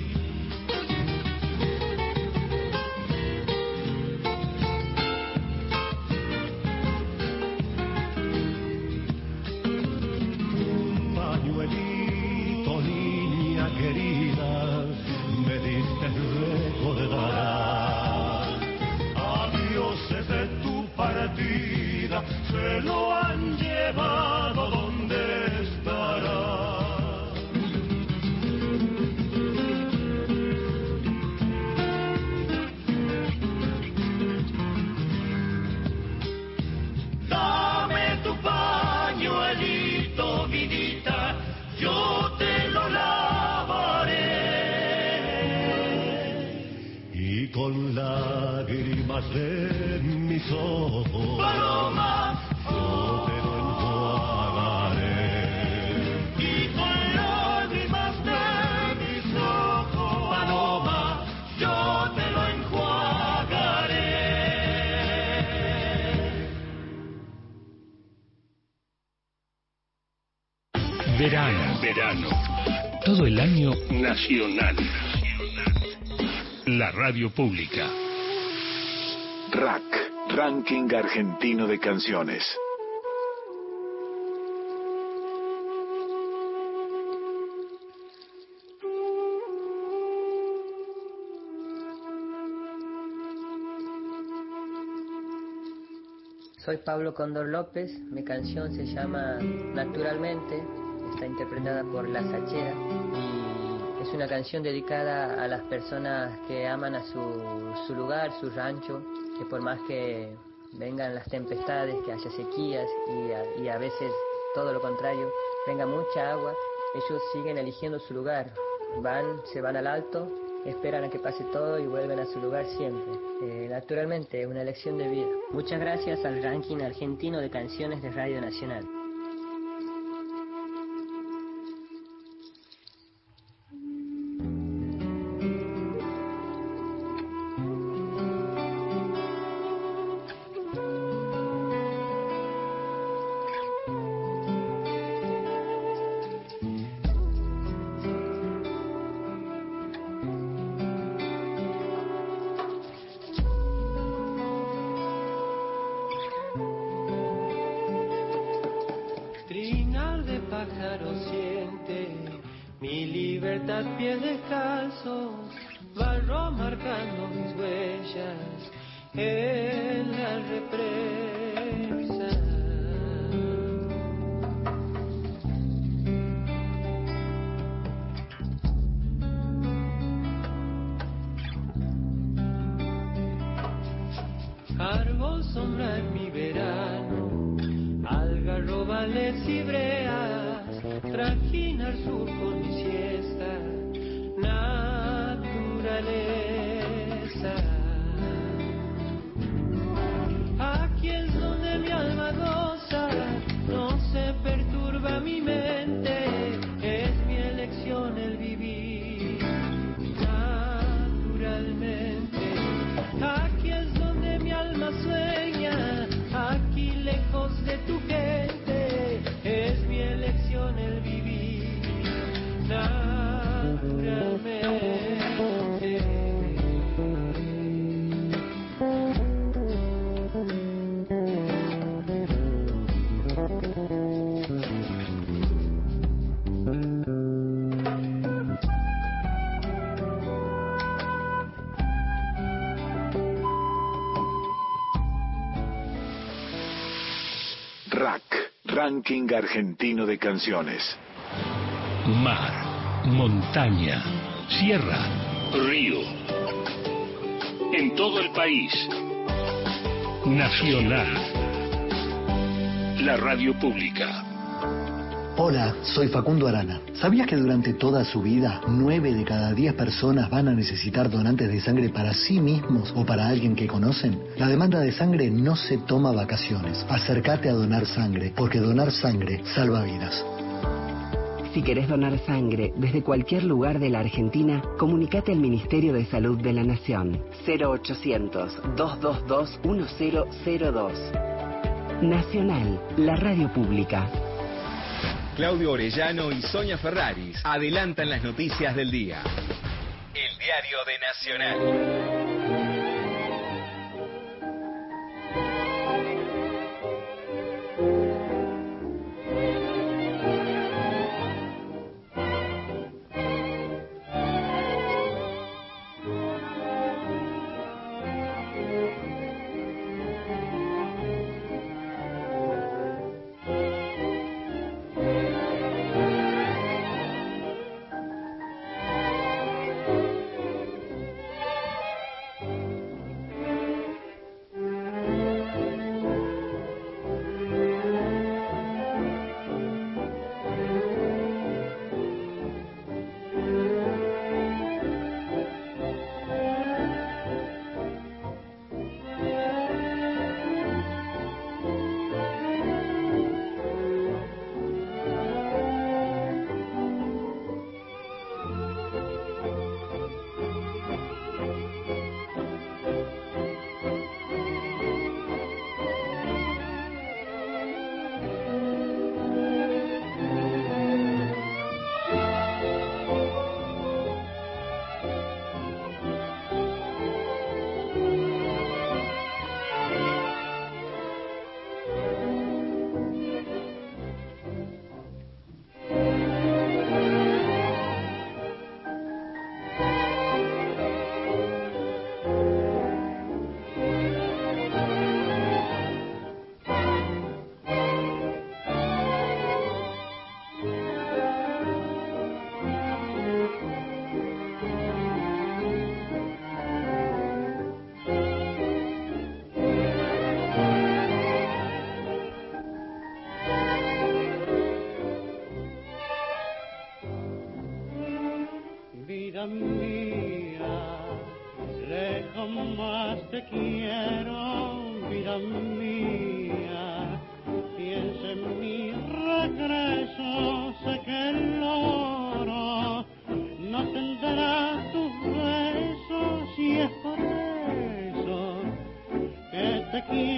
Un pañuelito, niña querida, me diste recordar. A dioses de tu partida se lo han llevado donde estará. Dame tu pañuelito, vidita, yo te lo lavaré. Y con lágrimas de mis ojos, paloma, yo te lo enjuagaré. Y con lágrimas de mis ojos, paloma, yo te lo enjuagaré. Verano, verano. Todo el año nacional. La radio pública. R A C, Ranking Argentino de Canciones. Soy Pablo Condor López, mi canción se llama Naturalmente, está interpretada por La Sachera y es una canción dedicada a las personas que aman a su, su lugar, su rancho, que por más que vengan las tempestades, que haya sequías y a, y a veces todo lo contrario, venga mucha agua, ellos siguen eligiendo su lugar, van, se van al alto, esperan a que pase todo y vuelven a su lugar siempre. Eh, naturalmente, una elección de vida. Muchas gracias al ranking argentino de canciones de Radio Nacional. Ranking argentino de canciones. Mar, montaña, sierra, río. En todo el país. Nacional. La radio pública. Hola, soy Facundo Arana. ¿Sabías que durante toda su vida, nueve de cada diez personas van a necesitar donantes de sangre para sí mismos o para alguien que conocen? La demanda de sangre no se toma vacaciones. Acércate a donar sangre, porque donar sangre salva vidas. Si querés donar sangre desde cualquier lugar de la Argentina, comunicate al Ministerio de Salud de la Nación. cero ochocientos, dos dos dos, uno cero cero dos. Nacional, la radio pública. Claudio Orellano y Sonia Ferraris adelantan las noticias del día. El diario de Nacional.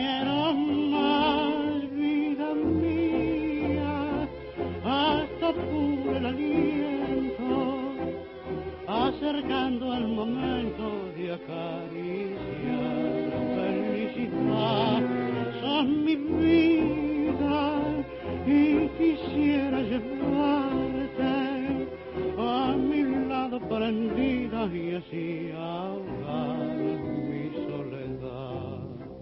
quiero más, vida mía, hasta puro el aliento, acercando el momento de acariciar felicidad. Son mi vida y quisiera llevarte a mi lado prendida y así ahogar mi soledad.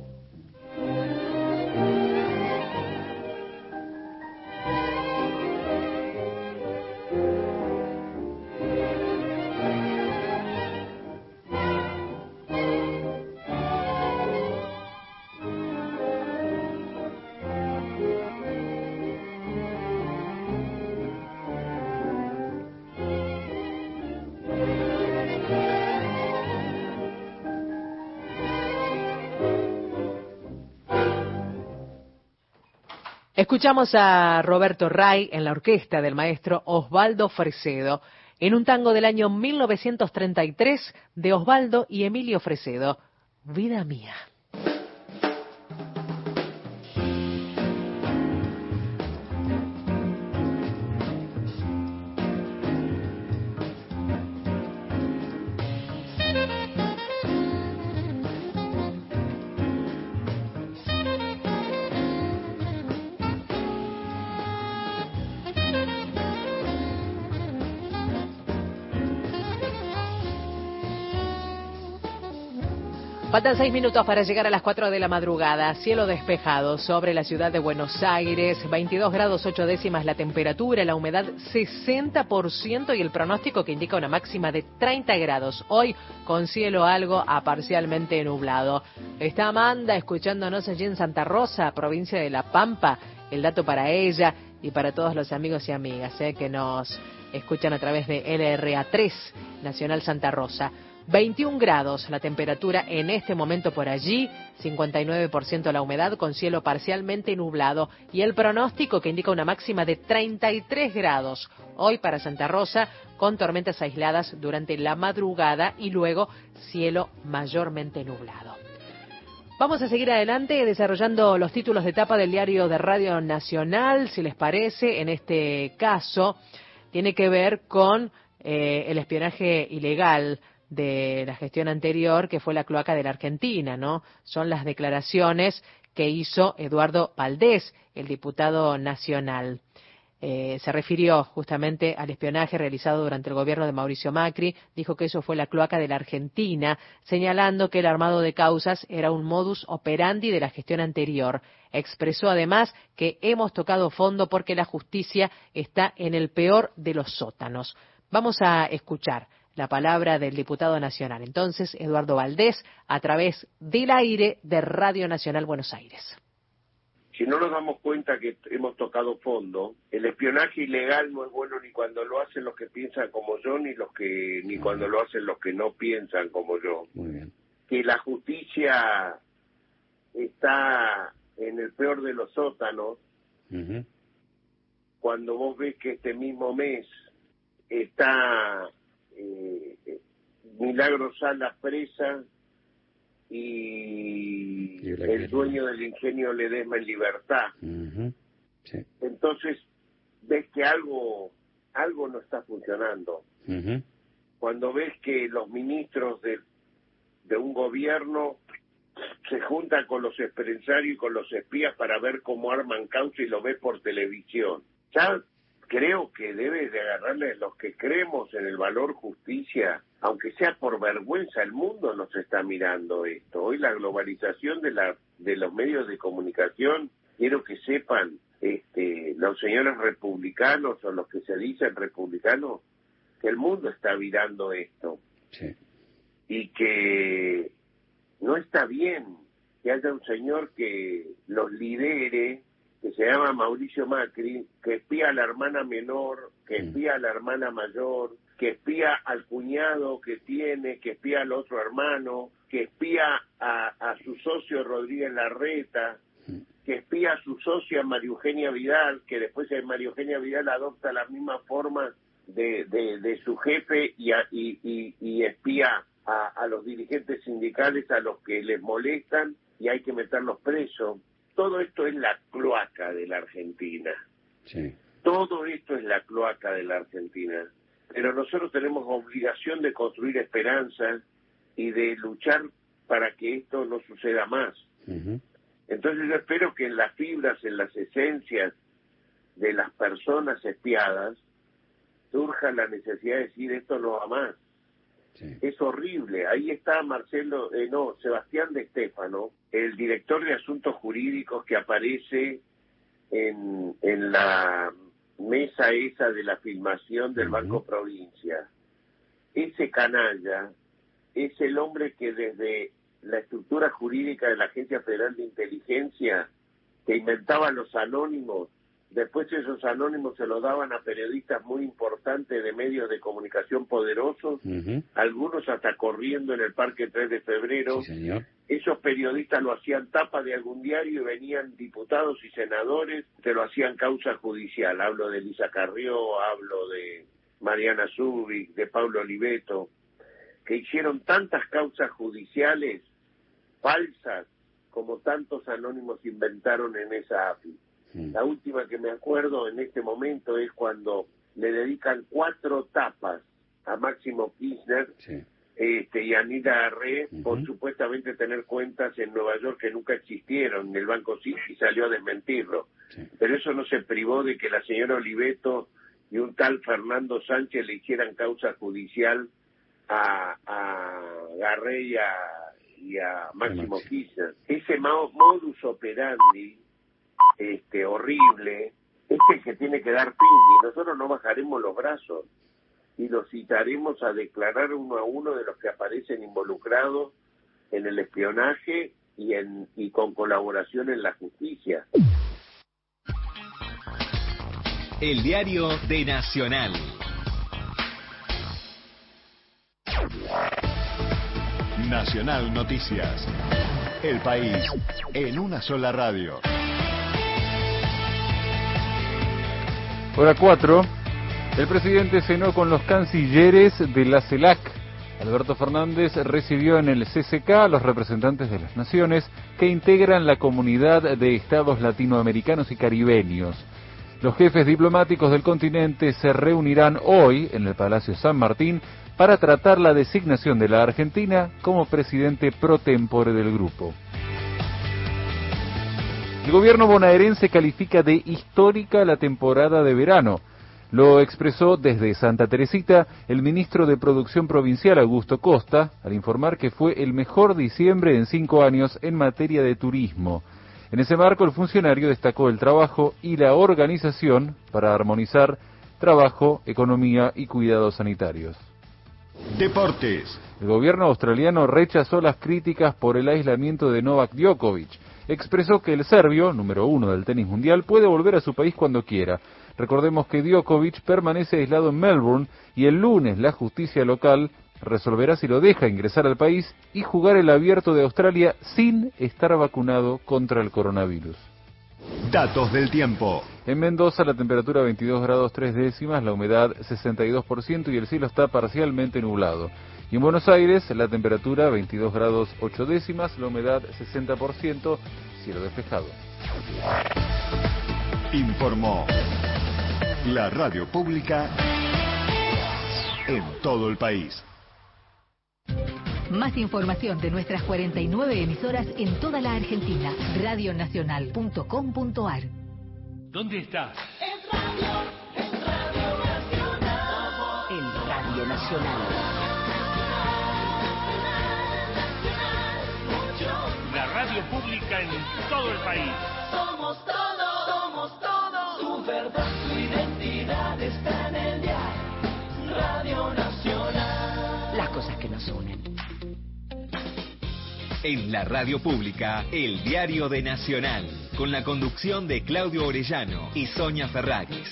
Escuchamos a Roberto Ray en la orquesta del maestro Osvaldo Fresedo, en un tango del año mil novecientos treinta y tres de Osvaldo y Emilio Fresedo, Vida Mía. Faltan seis minutos para llegar a las cuatro de la madrugada. Cielo despejado sobre la ciudad de Buenos Aires. veintidós grados ocho décimas la temperatura, la humedad sesenta por ciento y el pronóstico que indica una máxima de treinta grados. Hoy con cielo algo a parcialmente nublado. Está Amanda escuchándonos allí en Santa Rosa, provincia de La Pampa. El dato para ella y para todos los amigos y amigas eh, que nos escuchan a través de L R A tres, Nacional Santa Rosa. veintiún grados la temperatura en este momento por allí, cincuenta y nueve por ciento la humedad con cielo parcialmente nublado y el pronóstico que indica una máxima de treinta y tres grados hoy para Santa Rosa con tormentas aisladas durante la madrugada y luego cielo mayormente nublado. Vamos a seguir adelante desarrollando los títulos de tapa del diario de Radio Nacional, si les parece. En este caso tiene que ver con eh, el espionaje ilegal de la gestión anterior, que fue la cloaca de la Argentina, ¿no? Son las declaraciones que hizo Eduardo Valdés, el diputado nacional. Eh, se refirió justamente al espionaje realizado durante el gobierno de Mauricio Macri, dijo que eso fue la cloaca de la Argentina, señalando que el armado de causas era un modus operandi de la gestión anterior. Expresó además que hemos tocado fondo porque la justicia está en el peor de los sótanos. Vamos a escuchar la palabra del diputado nacional. Entonces, Eduardo Valdés, a través del aire de Radio Nacional Buenos Aires. Si no nos damos cuenta que hemos tocado fondo, el espionaje ilegal no es bueno ni cuando lo hacen los que piensan como yo, ni los que ni cuando lo hacen los que no piensan como yo. Muy bien. Que la justicia está en el peor de los sótanos, Uh-huh. cuando vos ves que este mismo mes está eh, Milagro Sala presa y, y el dueño del ingenio Ledesma en libertad. Uh-huh. Sí. Entonces ves que algo algo no está funcionando. Uh-huh. Cuando ves que los ministros de, de un gobierno se juntan con los empresarios y con los espías para ver cómo arman causa y lo ves por televisión. Ya creo que debe de agarrarle los que creemos en el valor justicia, aunque sea por vergüenza. El mundo nos está mirando esto. Hoy la globalización de la de los medios de comunicación, quiero que sepan, este, los señores republicanos o los que se dicen republicanos, que el mundo está mirando esto. Sí. Y que no está bien que haya un señor que los lidere, que se llama Mauricio Macri, que espía a la hermana menor, que espía a la hermana mayor, que espía al cuñado que tiene, que espía al otro hermano, que espía a, a su socio Rodríguez Larreta, que espía a su socia María Eugenia Vidal, que después María Eugenia Vidal adopta la misma forma de, de, de su jefe y, a, y, y, y espía a, a los dirigentes sindicales a los que les molestan, y hay que meterlos presos. Todo esto es la cloaca de la Argentina. Sí. Todo esto es la cloaca de la Argentina. Pero nosotros tenemos obligación de construir esperanza y de luchar para que esto no suceda más. Uh-huh. Entonces yo espero que en las fibras, en las esencias de las personas espiadas, surja la necesidad de decir esto no va más. Sí. Es horrible. Ahí está Marcelo, eh, no, Sebastián de Estéfano, el director de Asuntos Jurídicos que aparece en, en la mesa esa de la filmación del uh-huh. Banco Provincia. Ese canalla es el hombre que desde la estructura jurídica de la Agencia Federal de Inteligencia, que inventaba los anónimos, después esos anónimos se los daban a periodistas muy importantes de medios de comunicación poderosos, uh-huh. algunos hasta corriendo en el Parque tres de febrero. Sí, señor. Esos periodistas lo hacían tapa de algún diario y venían diputados y senadores, te lo hacían causa judicial. Hablo de Elisa Carrió, hablo de Mariana Zubik, de Pablo Oliveto, que hicieron tantas causas judiciales falsas como tantos anónimos inventaron en esa A F I. Sí. La última que me acuerdo en este momento es cuando le dedican cuatro tapas a Máximo Kirchner, sí. este, y a Anita Arre uh-huh. por supuestamente tener cuentas en Nueva York que nunca existieron en el Banco Citi, y salió a desmentirlo. Sí. Pero eso no se privó de que la señora Oliveto y un tal Fernando Sánchez le hicieran causa judicial a, a Garré y a, y a Máximo Kirchner. Ese modus operandi este horrible es el que tiene que dar fin, y nosotros no bajaremos los brazos y los citaremos a declarar uno a uno de los que aparecen involucrados en el espionaje y en y con colaboración en la justicia. El diario de Nacional. Nacional Noticias. El país en una sola radio. Hora cuatro. El presidente cenó con los cancilleres de la CELAC. Alberto Fernández recibió en el C C K a los representantes de las naciones que integran la comunidad de estados latinoamericanos y caribeños. Los jefes diplomáticos del continente se reunirán hoy en el Palacio San Martín para tratar la designación de la Argentina como presidente pro tempore del grupo. El gobierno bonaerense califica de histórica la temporada de verano. Lo expresó desde Santa Teresita el ministro de Producción Provincial, Augusto Costa, al informar que fue el mejor diciembre en cinco años en materia de turismo. En ese marco, el funcionario destacó el trabajo y la organización para armonizar trabajo, economía y cuidados sanitarios. Deportes. El gobierno australiano rechazó las críticas por el aislamiento de Novak Djokovic. Expresó que el serbio, número uno del tenis mundial, puede volver a su país cuando quiera. Recordemos que Djokovic permanece aislado en Melbourne y el lunes la justicia local resolverá si lo deja ingresar al país y jugar el Abierto de Australia sin estar vacunado contra el coronavirus. Datos del tiempo. En Mendoza la temperatura veintidós grados tres décimas, la humedad sesenta y dos por ciento y el cielo está parcialmente nublado. Y en Buenos Aires la temperatura veintidós grados ocho décimas, la humedad sesenta por ciento, cielo despejado. Informó la radio pública en todo el país. Más información de nuestras cuarenta y nueve emisoras en toda la Argentina. radio nacional punto com punto ar. ¿Dónde estás? En Radio, en Radio Nacional. En Radio Nacional. La radio pública en todo el país. Somos todos, somos todos. Tu verdad, tu identidad está en el diario. Radio Nacional. Las cosas que nos unen. En la radio pública, el diario de Nacional, con la conducción de Claudio Orellano y Sonia Ferraris.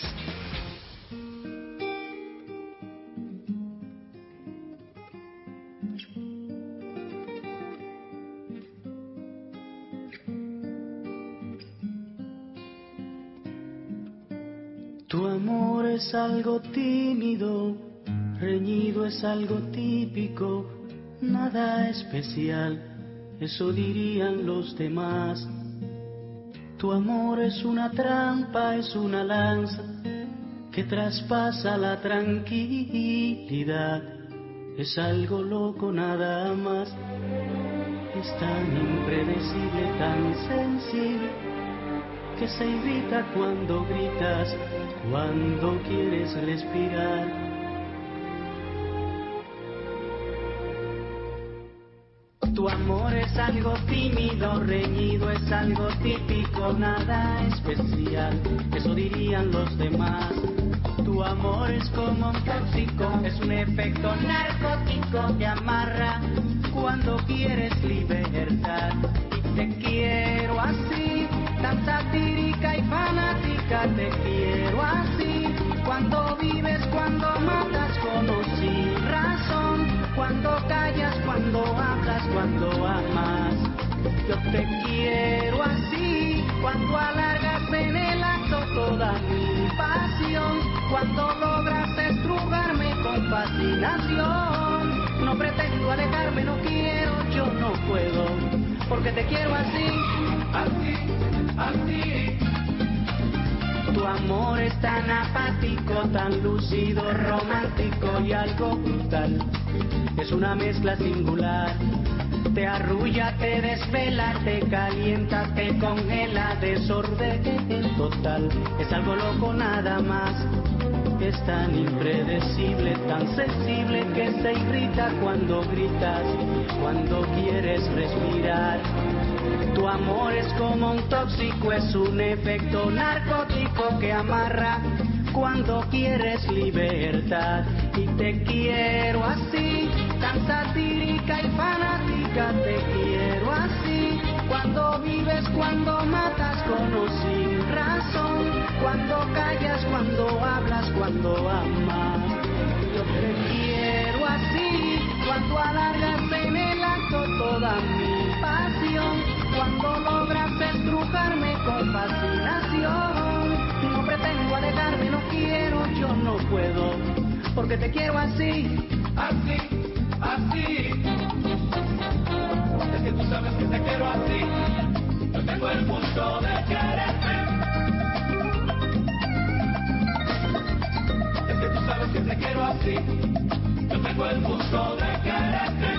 Tu amor es algo tímido, reñido es algo típico, nada especial. eso dirían los demás. Tu amor es una trampa, es una lanza que traspasa la tranquilidad. Es algo loco nada más, es tan impredecible, tan sensible, que se irrita cuando gritas, cuando quieres respirar. Tu amor es algo tímido, reñido, es algo típico, nada especial, eso dirían los demás. Tu amor es como un tóxico, es un efecto narcótico que amarra cuando quieres libertad. Y te quiero así, tan satírica y fanática, te quiero así. Cuando vives, cuando matas con o sin razón, cuando callas, cuando hablas, cuando amas. Yo te quiero así, cuando alargas en el acto toda mi pasión, cuando logras estrujarme con fascinación. No pretendo alejarme, no quiero, yo no puedo, porque te quiero así, así, así. Tu amor es tan apático, tan lúcido, romántico y algo brutal. Es una mezcla singular. Te arrulla, te desvela, te calienta, te congela, desorden total. Es algo loco nada más. Es tan impredecible, tan sensible que se irrita cuando gritas, cuando quieres respirar. Tu amor es como un tóxico, es un efecto narcótico que amarra cuando quieres libertad. Y te quiero así, tan satírica y fanática, te quiero así. Cuando vives, cuando matas con o sin razón, cuando callas, cuando hablas, cuando amas. Yo te quiero así, cuando alargas en el acto toda mi pasión, cuando logras estrujarme con fascinación. No pretendo alejarme, no quiero, yo no puedo, porque te quiero así, así, así. Es que tú sabes que te quiero así, yo tengo el gusto de quererte. Es que tú sabes que te quiero así, yo tengo el gusto de quererte.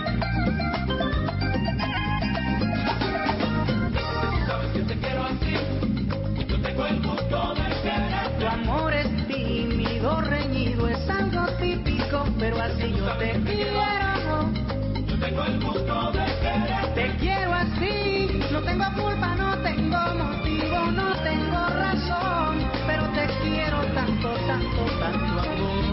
Te quiero así, yo tengo el gusto de querer. Tu amor es tímido, reñido, es algo típico, pero así yo te quiero. Yo tengo el gusto de querer. Te quiero así, no tengo culpa, no tengo motivo, no tengo razón, pero te quiero tanto, tanto, tanto amor.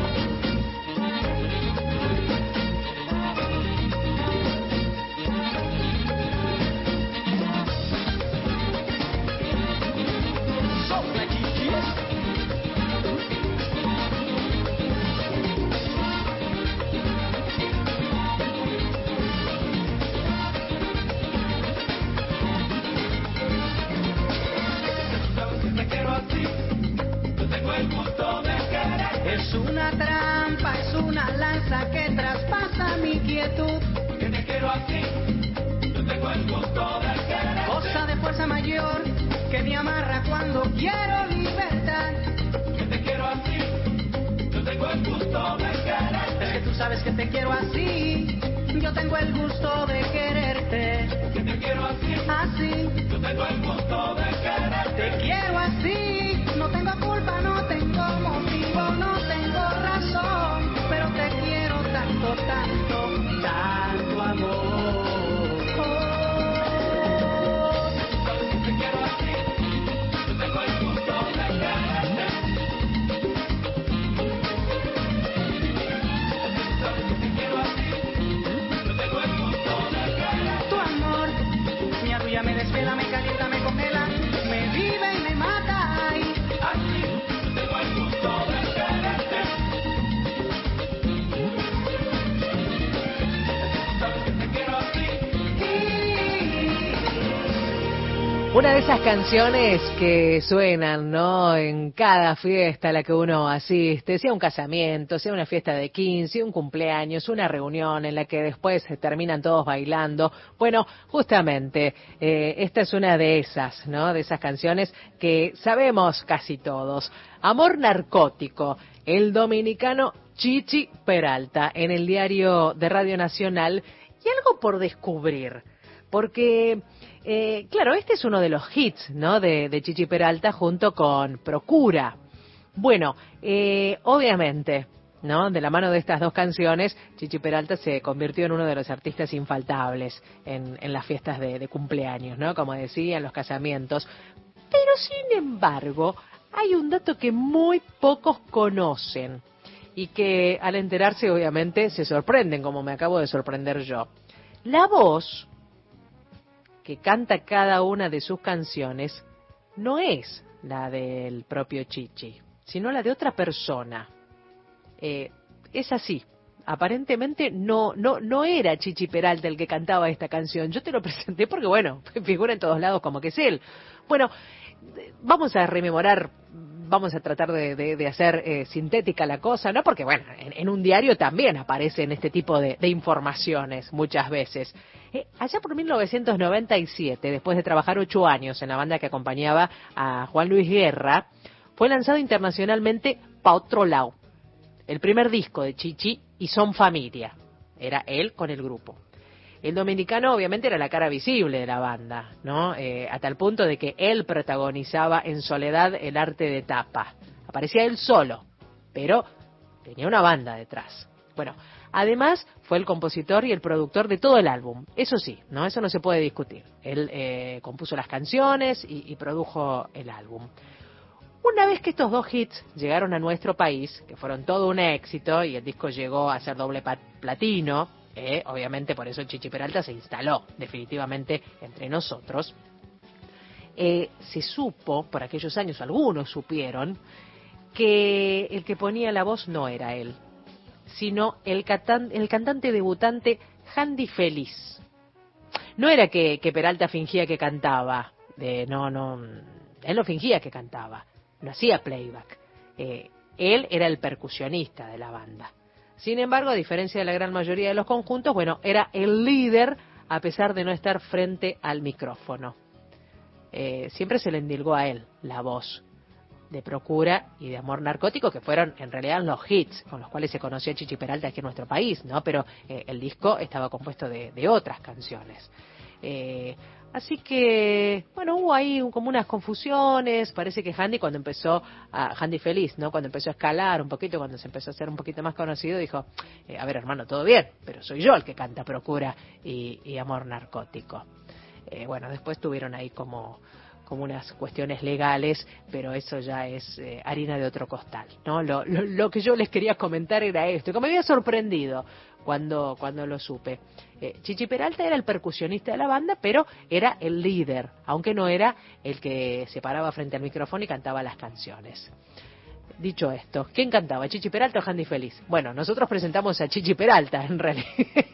Es una trampa, es una lanza que traspasa mi quietud. Que te quiero así, yo tengo el gusto de querer. Cosa de fuerza mayor que me amarra cuando quiero libertad. Que te quiero así, yo tengo el gusto de querer. Es que tú sabes que te quiero así, yo tengo el gusto de quererte. Que te quiero así, así, yo tengo el gusto de quererte. Te quiero así, no tengo culpa, no tengo motivo, no tengo razón, pero te quiero tanto, tanto, tanto amor. Oh, sabes que te quiero así, yo tengo el gusto de quererte. Sabes que te quiero así, yo tengo el gusto de quererte. Tu amor me arrulla, me desvela, me calienta, me congela, me vive y me mata. Ay, así, yo tengo el gusto de quererte. Sabes que te quiero así. Una de esas canciones que suenan, ¿no?, en cada fiesta a la que uno asiste, sea un casamiento, sea una fiesta de quince, un cumpleaños, una reunión en la que después terminan todos bailando. Bueno, justamente, eh, esta es una de esas, ¿no?, de esas canciones que sabemos casi todos. Amor narcótico, el dominicano Chichi Peralta, en el diario de Radio Nacional, y algo por descubrir, porque... Eh, claro, este es uno de los hits, ¿no?, de, de Chichi Peralta junto con Procura. Bueno, eh, obviamente, ¿no?, de la mano de estas dos canciones, Chichi Peralta se convirtió en uno de los artistas infaltables en, en las fiestas de, de cumpleaños, ¿no?, como decía, en los casamientos. Pero, sin embargo, hay un dato que muy pocos conocen y que al enterarse, obviamente, se sorprenden, como me acabo de sorprender yo. La voz que canta cada una de sus canciones no es la del propio Chichi, sino la de otra persona. Eh, es así. Aparentemente no, no, no era Chichi Peralta el que cantaba esta canción. Yo te lo presenté porque, bueno, figura en todos lados como que es él. Bueno, vamos a rememorar, vamos a tratar de, de, de hacer eh, sintética la cosa, ¿no? Porque, bueno, en, en un diario también aparecen este tipo de, de informaciones muchas veces. Eh, allá por mil novecientos noventa y siete, después de trabajar ocho años en la banda que acompañaba a Juan Luis Guerra, fue lanzado internacionalmente Pa' Otro Lao, el primer disco de Chichi y Son Familia. Era él con el grupo. El dominicano obviamente era la cara visible de la banda, ¿no? Eh, a tal punto de que él protagonizaba en soledad el arte de tapa. Aparecía él solo, pero tenía una banda detrás. Bueno, además fue el compositor y el productor de todo el álbum. Eso sí, no, eso no se puede discutir. Él eh, compuso las canciones y, y produjo el álbum. Una vez que estos dos hits llegaron a nuestro país, que fueron todo un éxito y el disco llegó a ser doble platino, eh, obviamente por eso Chichi Peralta se instaló definitivamente entre nosotros, eh, se supo, por aquellos años algunos supieron, que el que ponía la voz no era él, sino el, catan, el cantante debutante Handy Feliz. No era que, que Peralta fingía que cantaba, de, no, no, él no fingía que cantaba, no hacía playback. Eh, él era el percusionista de la banda. Sin embargo, a diferencia de la gran mayoría de los conjuntos, bueno, era el líder a pesar de no estar frente al micrófono. Eh, siempre se le endilgó a él la voz de Procura y de Amor Narcótico, que fueron en realidad los hits con los cuales se conoció a Chichi Peralta aquí en nuestro país, ¿no? Pero eh, el disco estaba compuesto de, de otras canciones. Eh, así que, bueno, hubo ahí como unas confusiones. Parece que Handy cuando empezó, a, Handy Feliz, ¿no?, cuando empezó a escalar un poquito, cuando se empezó a hacer un poquito más conocido, dijo, eh, a ver, hermano, todo bien, pero soy yo el que canta Procura y, y Amor Narcótico. Eh, bueno, después tuvieron ahí como... como unas cuestiones legales, pero eso ya es eh, harina de otro costal, ¿no? Lo, lo, lo que yo les quería comentar era esto, que me había sorprendido cuando, cuando lo supe. Eh, Chichi Peralta era el percusionista de la banda, pero era el líder, aunque no era el que se paraba frente al micrófono y cantaba las canciones. Dicho esto, ¿quién cantaba? ¿Chichi Peralta o Handy Feliz? Bueno, nosotros presentamos a Chichi Peralta, en realidad.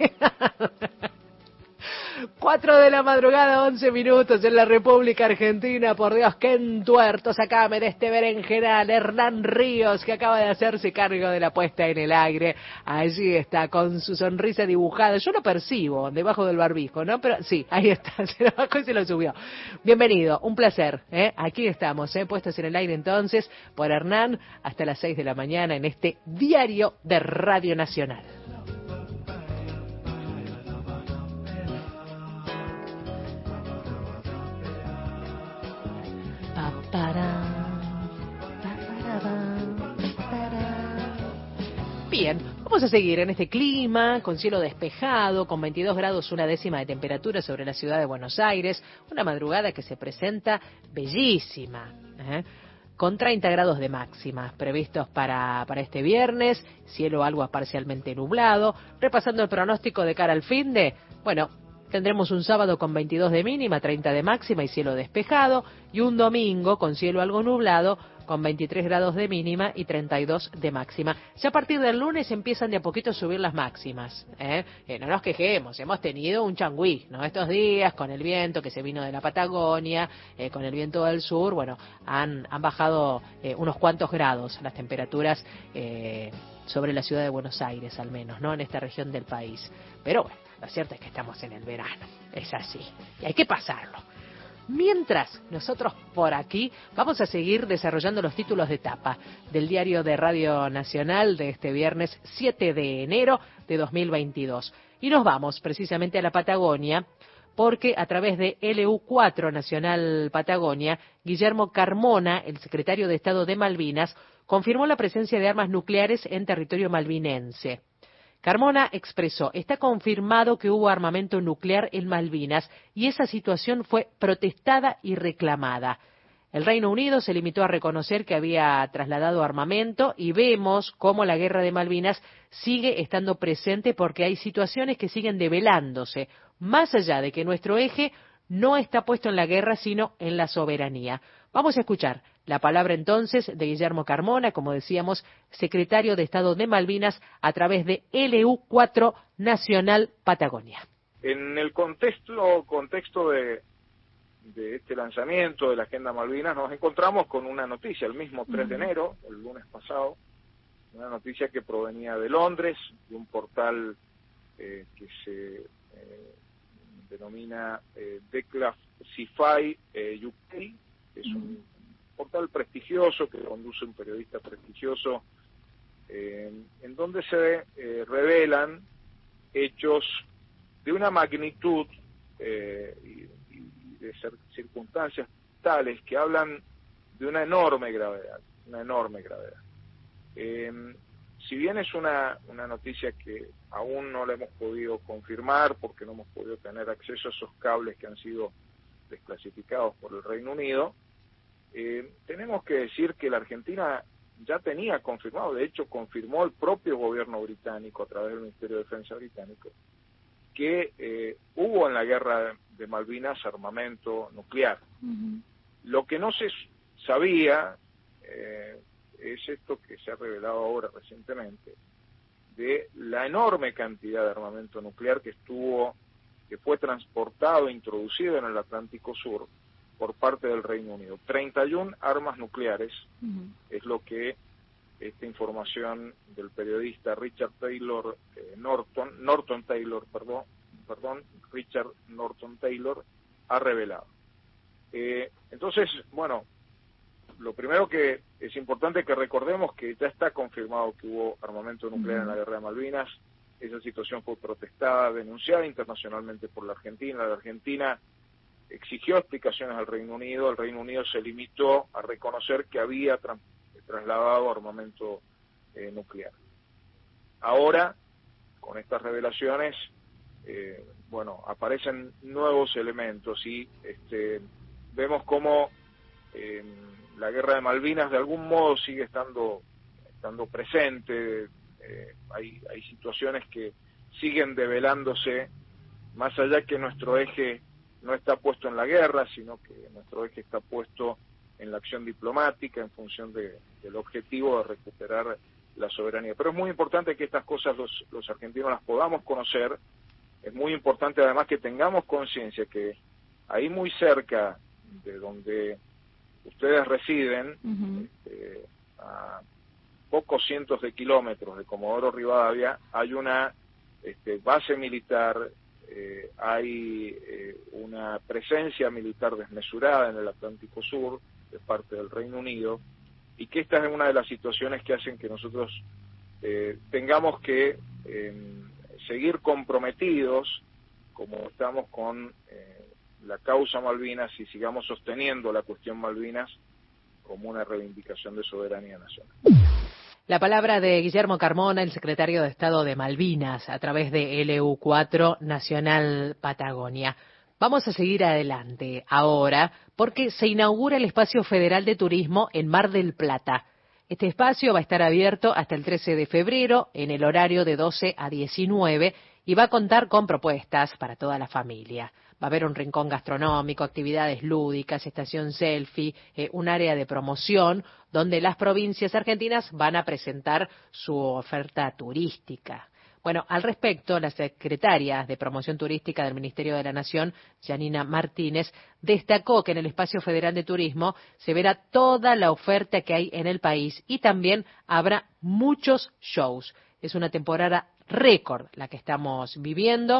Cuatro de la madrugada, once minutos en la República Argentina. Por Dios, qué entuerto, sacame de este berenjenal. Hernán Ríos, que acaba de hacerse cargo de la puesta en el aire. Allí está, con su sonrisa dibujada. Yo lo percibo debajo del barbijo, ¿no? Pero sí, ahí está, se lo bajó y se lo subió. Bienvenido, un placer, ¿eh? Aquí estamos, ¿eh? Puestos en el aire entonces por Hernán hasta las seis de la mañana en este diario de Radio Nacional. Bien, vamos a seguir en este clima, con cielo despejado, con veintidós grados una décima de temperatura sobre la ciudad de Buenos Aires, una madrugada que se presenta bellísima, ¿eh? Con treinta grados de máxima previstos para, para este viernes, cielo algo parcialmente nublado. Repasando el pronóstico de cara al finde, bueno, Tendremos un sábado con veintidós de mínima, treinta de máxima y cielo despejado, y un domingo con cielo algo nublado, con veintitrés grados de mínima y treinta y dos de máxima. Ya a partir del lunes empiezan de a poquito a subir las máximas, ¿eh? Eh, no nos quejemos, hemos tenido un changüí, ¿no? Estos días con el viento que se vino de la Patagonia, eh, con el viento del sur, bueno, han, han bajado eh, unos cuantos grados las temperaturas eh, sobre la ciudad de Buenos Aires, al menos, ¿no? En esta región del país. Pero bueno, lo cierto es que estamos en el verano, es así, y hay que pasarlo. Mientras, nosotros por aquí vamos a seguir desarrollando los títulos de tapa del diario de Radio Nacional de este viernes siete de enero de dos mil veintidós. Y nos vamos precisamente a la Patagonia, porque a través de L U cuatro Nacional Patagonia, Guillermo Carmona, el secretario de Estado de Malvinas, confirmó la presencia de armas nucleares en territorio malvinense. Carmona expresó, está confirmado que hubo armamento nuclear en Malvinas y esa situación fue protestada y reclamada. El Reino Unido se limitó a reconocer que había trasladado armamento y vemos cómo la guerra de Malvinas sigue estando presente porque hay situaciones que siguen develándose, más allá de que nuestro eje no está puesto en la guerra, sino en la soberanía. Vamos a escuchar la palabra entonces de Guillermo Carmona, como decíamos, secretario de Estado de Malvinas, a través de L U cuatro Nacional Patagonia. En el contexto, contexto de, de este lanzamiento de la Agenda Malvinas, nos encontramos con una noticia, el mismo tres de enero, el lunes pasado, una noticia que provenía de Londres, de un portal eh, que se eh, denomina eh, Declassify eh, U K, que es un portal prestigioso que conduce un periodista prestigioso, eh, en donde se eh, revelan hechos de una magnitud eh, y, y de circunstancias tales que hablan de una enorme gravedad, una enorme gravedad. Eh, si bien es una, una noticia que aún no la hemos podido confirmar porque no hemos podido tener acceso a esos cables que han sido desclasificados por el Reino Unido, eh, tenemos que decir que la Argentina ya tenía confirmado, de hecho confirmó el propio gobierno británico a través del Ministerio de Defensa británico, que eh, hubo en la guerra de Malvinas armamento nuclear. Uh-huh. Lo que no se sabía eh, es esto que se ha revelado ahora recientemente, de la enorme cantidad de armamento nuclear que estuvo, que fue transportado e introducido en el Atlántico Sur por parte del Reino Unido. treinta y una armas nucleares, uh-huh. es lo que esta información del periodista Richard Taylor eh, Norton, Norton Taylor, perdón, perdón, Richard Norton Taylor ha revelado. Eh, entonces, bueno, lo primero que es importante que recordemos que ya está confirmado que hubo armamento nuclear uh-huh. en la guerra de Malvinas. Esa situación fue protestada, denunciada internacionalmente por la Argentina. La Argentina exigió explicaciones al Reino Unido. El Reino Unido se limitó a reconocer que había tra- trasladado armamento eh, nuclear. Ahora, con estas revelaciones, eh, bueno, aparecen nuevos elementos y este, vemos cómo eh, la guerra de Malvinas de algún modo sigue estando, estando presente. Eh, hay, hay situaciones que siguen develándose, más allá que nuestro eje no está puesto en la guerra, sino que nuestro eje está puesto en la acción diplomática en función de, del objetivo de recuperar la soberanía. Pero es muy importante que estas cosas los, los argentinos las podamos conocer. Es muy importante además que tengamos conciencia que ahí muy cerca de donde ustedes residen, uh-huh. este, a pocos cientos de kilómetros de Comodoro Rivadavia, hay una este, base militar, eh, hay eh, una presencia militar desmesurada en el Atlántico Sur de parte del Reino Unido, y que esta es una de las situaciones que hacen que nosotros eh, tengamos que eh, seguir comprometidos, como estamos con eh, la causa Malvinas, y sigamos sosteniendo la cuestión Malvinas como una reivindicación de soberanía nacional. La palabra de Guillermo Carmona, el secretario de Estado de Malvinas, a través de L U cuatro Nacional Patagonia. Vamos a seguir adelante ahora porque se inaugura el Espacio Federal de Turismo en Mar del Plata. Este espacio va a estar abierto hasta el trece de febrero en el horario de doce a diecinueve y va a contar con propuestas para toda la familia. Va a haber un rincón gastronómico, actividades lúdicas, estación selfie, eh, un área de promoción donde las provincias argentinas van a presentar su oferta turística. Bueno, al respecto, la secretaria de Promoción Turística del Ministerio de la Nación, Yanina Martínez, destacó que en el Espacio Federal de Turismo se verá toda la oferta que hay en el país y también habrá muchos shows. Es una temporada récord la que estamos viviendo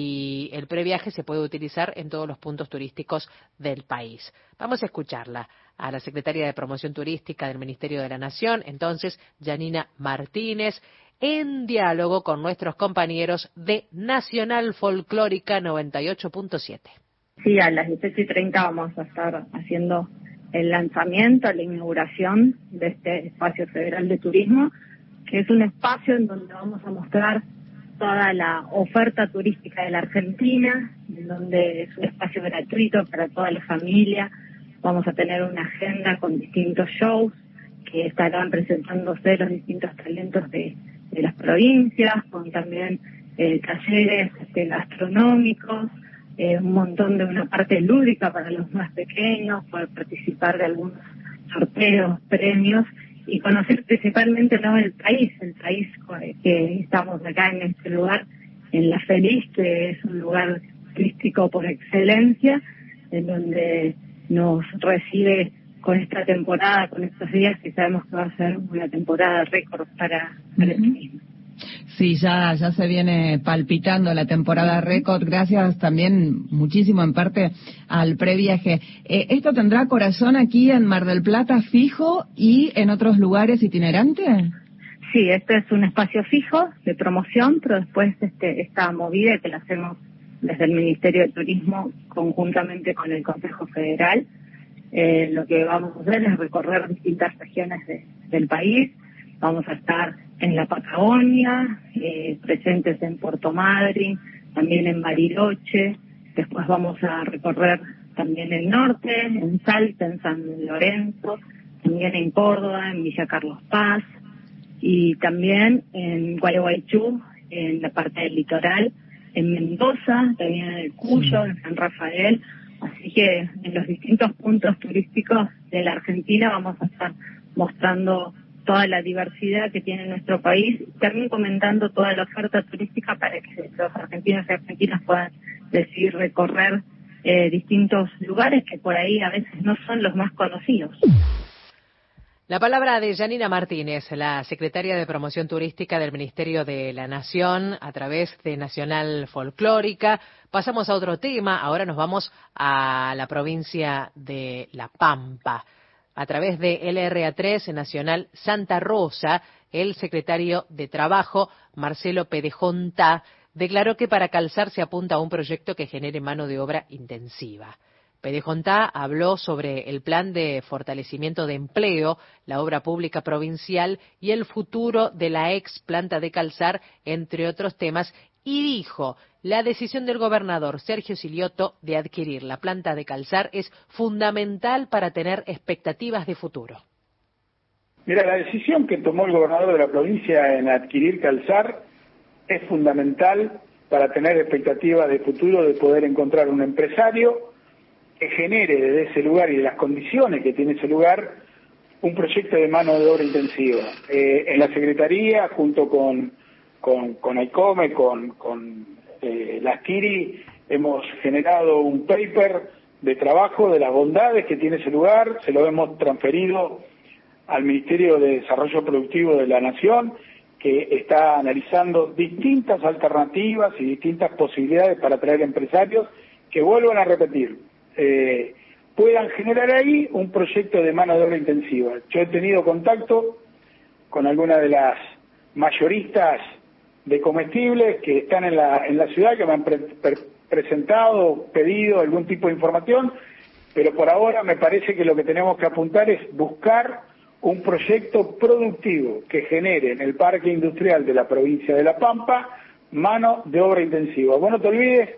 y el previaje se puede utilizar en todos los puntos turísticos del país. Vamos a escucharla a la secretaria de Promoción Turística del Ministerio de la Nación, entonces, Yanina Martínez, en diálogo con nuestros compañeros de Nacional Folclórica noventa y ocho punto siete. Sí, a las dieciocho y treinta vamos a estar haciendo el lanzamiento, la inauguración de este Espacio Federal de Turismo, que es un espacio en donde vamos a mostrar toda la oferta turística de la Argentina, en donde es un espacio gratuito para toda la familia. Vamos a tener una agenda con distintos shows que estarán presentándose los distintos talentos de de las provincias, con también eh, talleres este, gastronómicos, eh, un montón de una parte lúdica para los más pequeños, poder participar de algunos sorteos, premios y conocer principalmente no el país, el país que estamos acá en este lugar, en La Feliz, que es un lugar turístico por excelencia, en donde nos recibe con esta temporada, con estos días, que sabemos que va a ser una temporada récord para, para el turismo. Sí, ya ya se viene palpitando la temporada récord, gracias también muchísimo en parte al previaje. Eh, ¿Esto tendrá corazón aquí en Mar del Plata fijo y en otros lugares itinerantes? Sí, este es un espacio fijo de promoción, pero después este esta movida que la hacemos desde el Ministerio de Turismo conjuntamente con el Consejo Federal. Eh, lo que vamos a hacer es recorrer distintas regiones de, del país. Vamos a estar en la Patagonia, eh, presentes en Puerto Madryn, también en Bariloche. Después vamos a recorrer también el norte, en Salta, en San Lorenzo, también en Córdoba, en Villa Carlos Paz, y también en Gualeguaychú, en la parte del litoral, en Mendoza, también en el Cuyo, en San Rafael. Así que en los distintos puntos turísticos de la Argentina vamos a estar mostrando toda la diversidad que tiene nuestro país, y también comentando toda la oferta turística para que los argentinos y argentinas puedan decidir recorrer eh, distintos lugares que por ahí a veces no son los más conocidos. La palabra de Yanina Martínez, la secretaria de Promoción Turística del Ministerio de la Nación, a través de Nacional Folclórica. Pasamos a otro tema, ahora nos vamos a la provincia de La Pampa. A través de L R A tres Nacional Santa Rosa, el secretario de Trabajo, Marcelo Pedejontá, declaró que para Calzar se apunta a un proyecto que genere mano de obra intensiva. Pedejontá habló sobre el plan de fortalecimiento de empleo, la obra pública provincial y el futuro de la ex planta de Calzar, entre otros temas, y dijo, la decisión del gobernador Sergio Silioto de adquirir la planta de Calzar es fundamental para tener expectativas de futuro. Mira, la decisión que tomó el gobernador de la provincia en adquirir Calzar es fundamental para tener expectativas de futuro, de poder encontrar un empresario que genere desde ese lugar y de las condiciones que tiene ese lugar un proyecto de mano de obra intensiva. Eh, en la Secretaría, junto con, con, con AICOME, con, con eh, las Kiri, hemos generado un paper de trabajo de las bondades que tiene ese lugar, se lo hemos transferido al Ministerio de Desarrollo Productivo de la Nación, que está analizando distintas alternativas y distintas posibilidades para atraer empresarios que vuelvan a repetir. Eh, puedan generar ahí un proyecto de mano de obra intensiva. Yo he tenido contacto con algunas de las mayoristas de comestibles que están en la en la ciudad, que me han pre pre presentado, pedido algún tipo de información, pero por ahora me parece que lo que tenemos que apuntar es buscar un proyecto productivo que genere en el parque industrial de la provincia de La Pampa mano de obra intensiva. Vos no te olvides,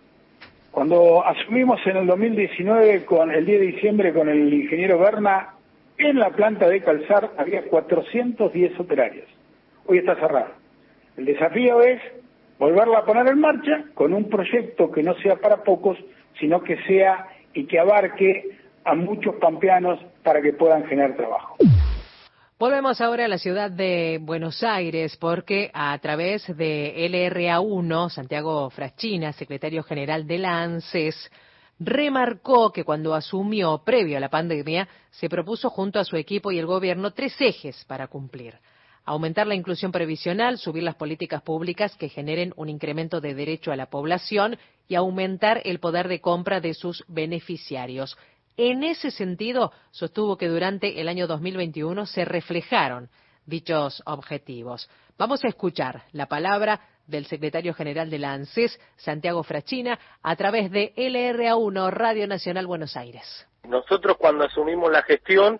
cuando asumimos en el dos mil diecinueve, con el diez de diciembre, con el ingeniero Berna, en la planta de Calzar había cuatrocientos diez operarios. Hoy está cerrado. El desafío es volverla a poner en marcha con un proyecto que no sea para pocos, sino que sea y que abarque a muchos pampeanos para que puedan generar trabajo. Volvemos ahora a la ciudad de Buenos Aires porque a través de L R A uno, Santiago Fraschina, secretario general de la ANSES, remarcó que cuando asumió, previo a la pandemia, se propuso junto a su equipo y el gobierno tres ejes para cumplir. Aumentar la inclusión previsional, subir las políticas públicas que generen un incremento de derecho a la población y aumentar el poder de compra de sus beneficiarios. En ese sentido, sostuvo que durante el año dos mil veintiuno se reflejaron dichos objetivos. Vamos a escuchar la palabra del secretario general de la ANSES, Santiago Fraschina, a través de L R A uno, Radio Nacional Buenos Aires. Nosotros cuando asumimos la gestión,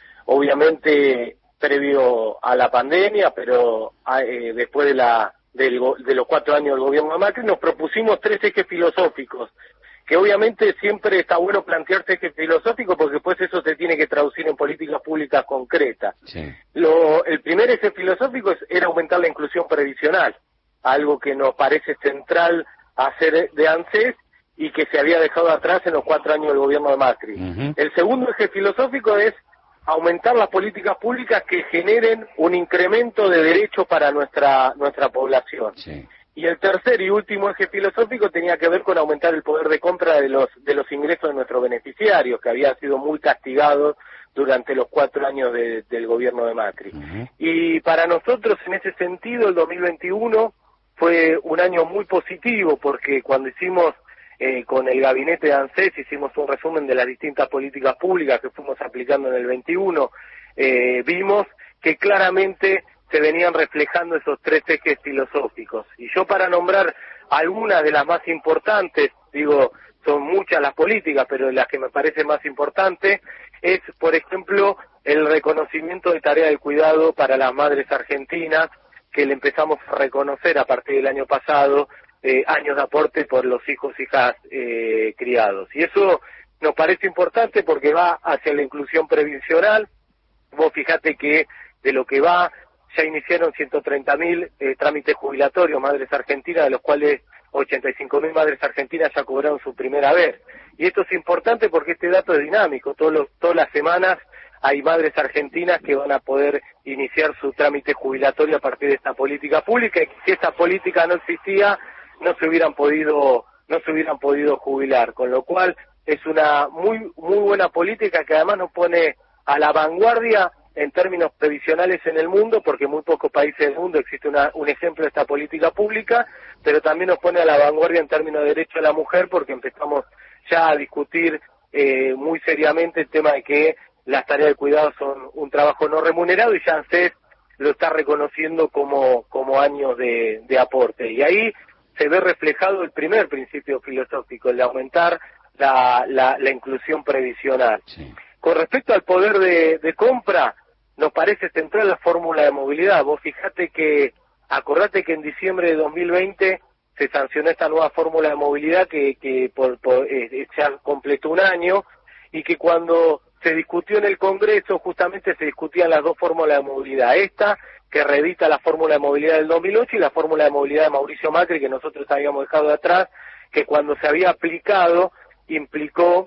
obviamente previo a la pandemia, pero eh, después de, la, del, de los cuatro años del gobierno de Macri, nos propusimos tres ejes filosóficos, que obviamente siempre está bueno plantearse ejes filosóficos porque después eso se tiene que traducir en políticas públicas concretas. Sí. Lo, el primer eje filosófico es, era aumentar la inclusión previsional, algo que nos parece central hacer de ANSES y que se había dejado atrás en los cuatro años del gobierno de Macri. Uh-huh. El segundo eje filosófico es aumentar las políticas públicas que generen un incremento de derechos para nuestra nuestra población. Sí. Y el tercer y último eje filosófico tenía que ver con aumentar el poder de compra de los de los ingresos de nuestros beneficiarios, que habían sido muy castigados durante los cuatro años de, del gobierno de Macri. Uh-huh. Y para nosotros, en ese sentido, el dos mil veintiuno fue un año muy positivo, porque cuando hicimos eh, con el gabinete de ANSES, hicimos un resumen de las distintas políticas públicas que fuimos aplicando en el veintiuno, eh, vimos que claramente se venían reflejando esos tres ejes filosóficos. Y yo, para nombrar algunas de las más importantes, digo, son muchas las políticas, pero las que me parece más importante es, por ejemplo, el reconocimiento de tarea de cuidado para las madres argentinas, que le empezamos a reconocer a partir del año pasado, eh, años de aporte por los hijos y hijas eh, criados. Y eso nos parece importante porque va hacia la inclusión previsional. Vos fijate que de lo que va, ya iniciaron ciento treinta mil eh, trámites jubilatorios, madres argentinas, de los cuales ochenta y cinco mil madres argentinas ya cobraron su primera vez. Y esto es importante porque este dato es dinámico. Todos los, todas las semanas hay madres argentinas que van a poder iniciar su trámite jubilatorio a partir de esta política pública, y que si esta política no existía, no se hubieran podido, no se hubieran podido jubilar. Con lo cual, es una muy, muy buena política que además nos pone a la vanguardia en términos previsionales en el mundo, porque en muy pocos países del mundo existe una, un ejemplo de esta política pública, pero también nos pone a la vanguardia en términos de derecho a la mujer, porque empezamos ya a discutir eh, muy seriamente el tema de que las tareas de cuidado son un trabajo no remunerado, y ya ANSES lo está reconociendo como, como años de, de aporte. Y ahí se ve reflejado el primer principio filosófico, el de aumentar la, la, la inclusión previsional. Sí. Con respecto al poder de, de compra, nos parece central la fórmula de movilidad. Vos fijate que, acordate que en diciembre de dos mil veinte se sancionó esta nueva fórmula de movilidad que, que por, por, eh, ya completó un año, y que cuando se discutió en el Congreso justamente se discutían las dos fórmulas de movilidad. Esta, que reedita la fórmula de movilidad del dos mil ocho, y la fórmula de movilidad de Mauricio Macri, que nosotros habíamos dejado de atrás, que cuando se había aplicado implicó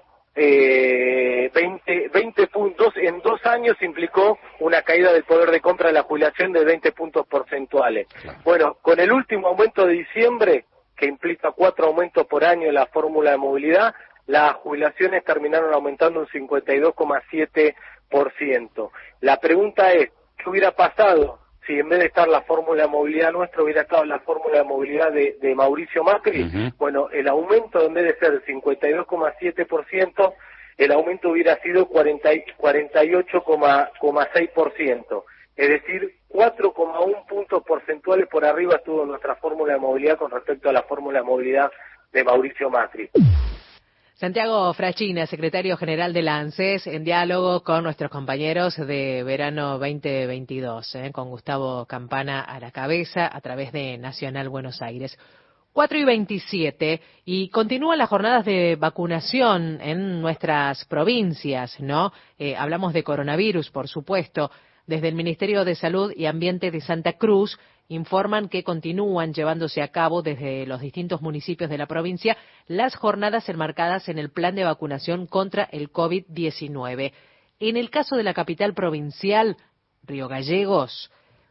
Eh, veinte, veinte puntos, en dos años implicó una caída del poder de compra de la jubilación de veinte puntos porcentuales. Claro. Bueno, con el último aumento de diciembre, que implica cuatro aumentos por año en la fórmula de movilidad, las jubilaciones terminaron aumentando un cincuenta y dos coma siete por ciento. La pregunta es, ¿qué hubiera pasado si en vez de estar la fórmula de movilidad nuestra hubiera estado la fórmula de movilidad de, de Mauricio Macri? Uh-huh. Bueno, el aumento, en vez de ser cincuenta y dos coma siete por ciento, el aumento hubiera sido cuarenta, cuarenta y ocho coma seis por ciento. Es decir, cuatro coma uno puntos porcentuales por arriba estuvo nuestra fórmula de movilidad con respecto a la fórmula de movilidad de Mauricio Macri. Santiago Fraschina, secretario general de la ANSES, en diálogo con nuestros compañeros de verano veinte veintidós, ¿eh? Con Gustavo Campana a la cabeza, a través de Nacional Buenos Aires. cuatro y veintisiete, y continúan las jornadas de vacunación en nuestras provincias, ¿no? Eh, hablamos de coronavirus, por supuesto. Desde el Ministerio de Salud y Ambiente de Santa Cruz informan que continúan llevándose a cabo desde los distintos municipios de la provincia las jornadas enmarcadas en el plan de vacunación contra el COVID diecinueve. En el caso de la capital provincial, Río Gallegos,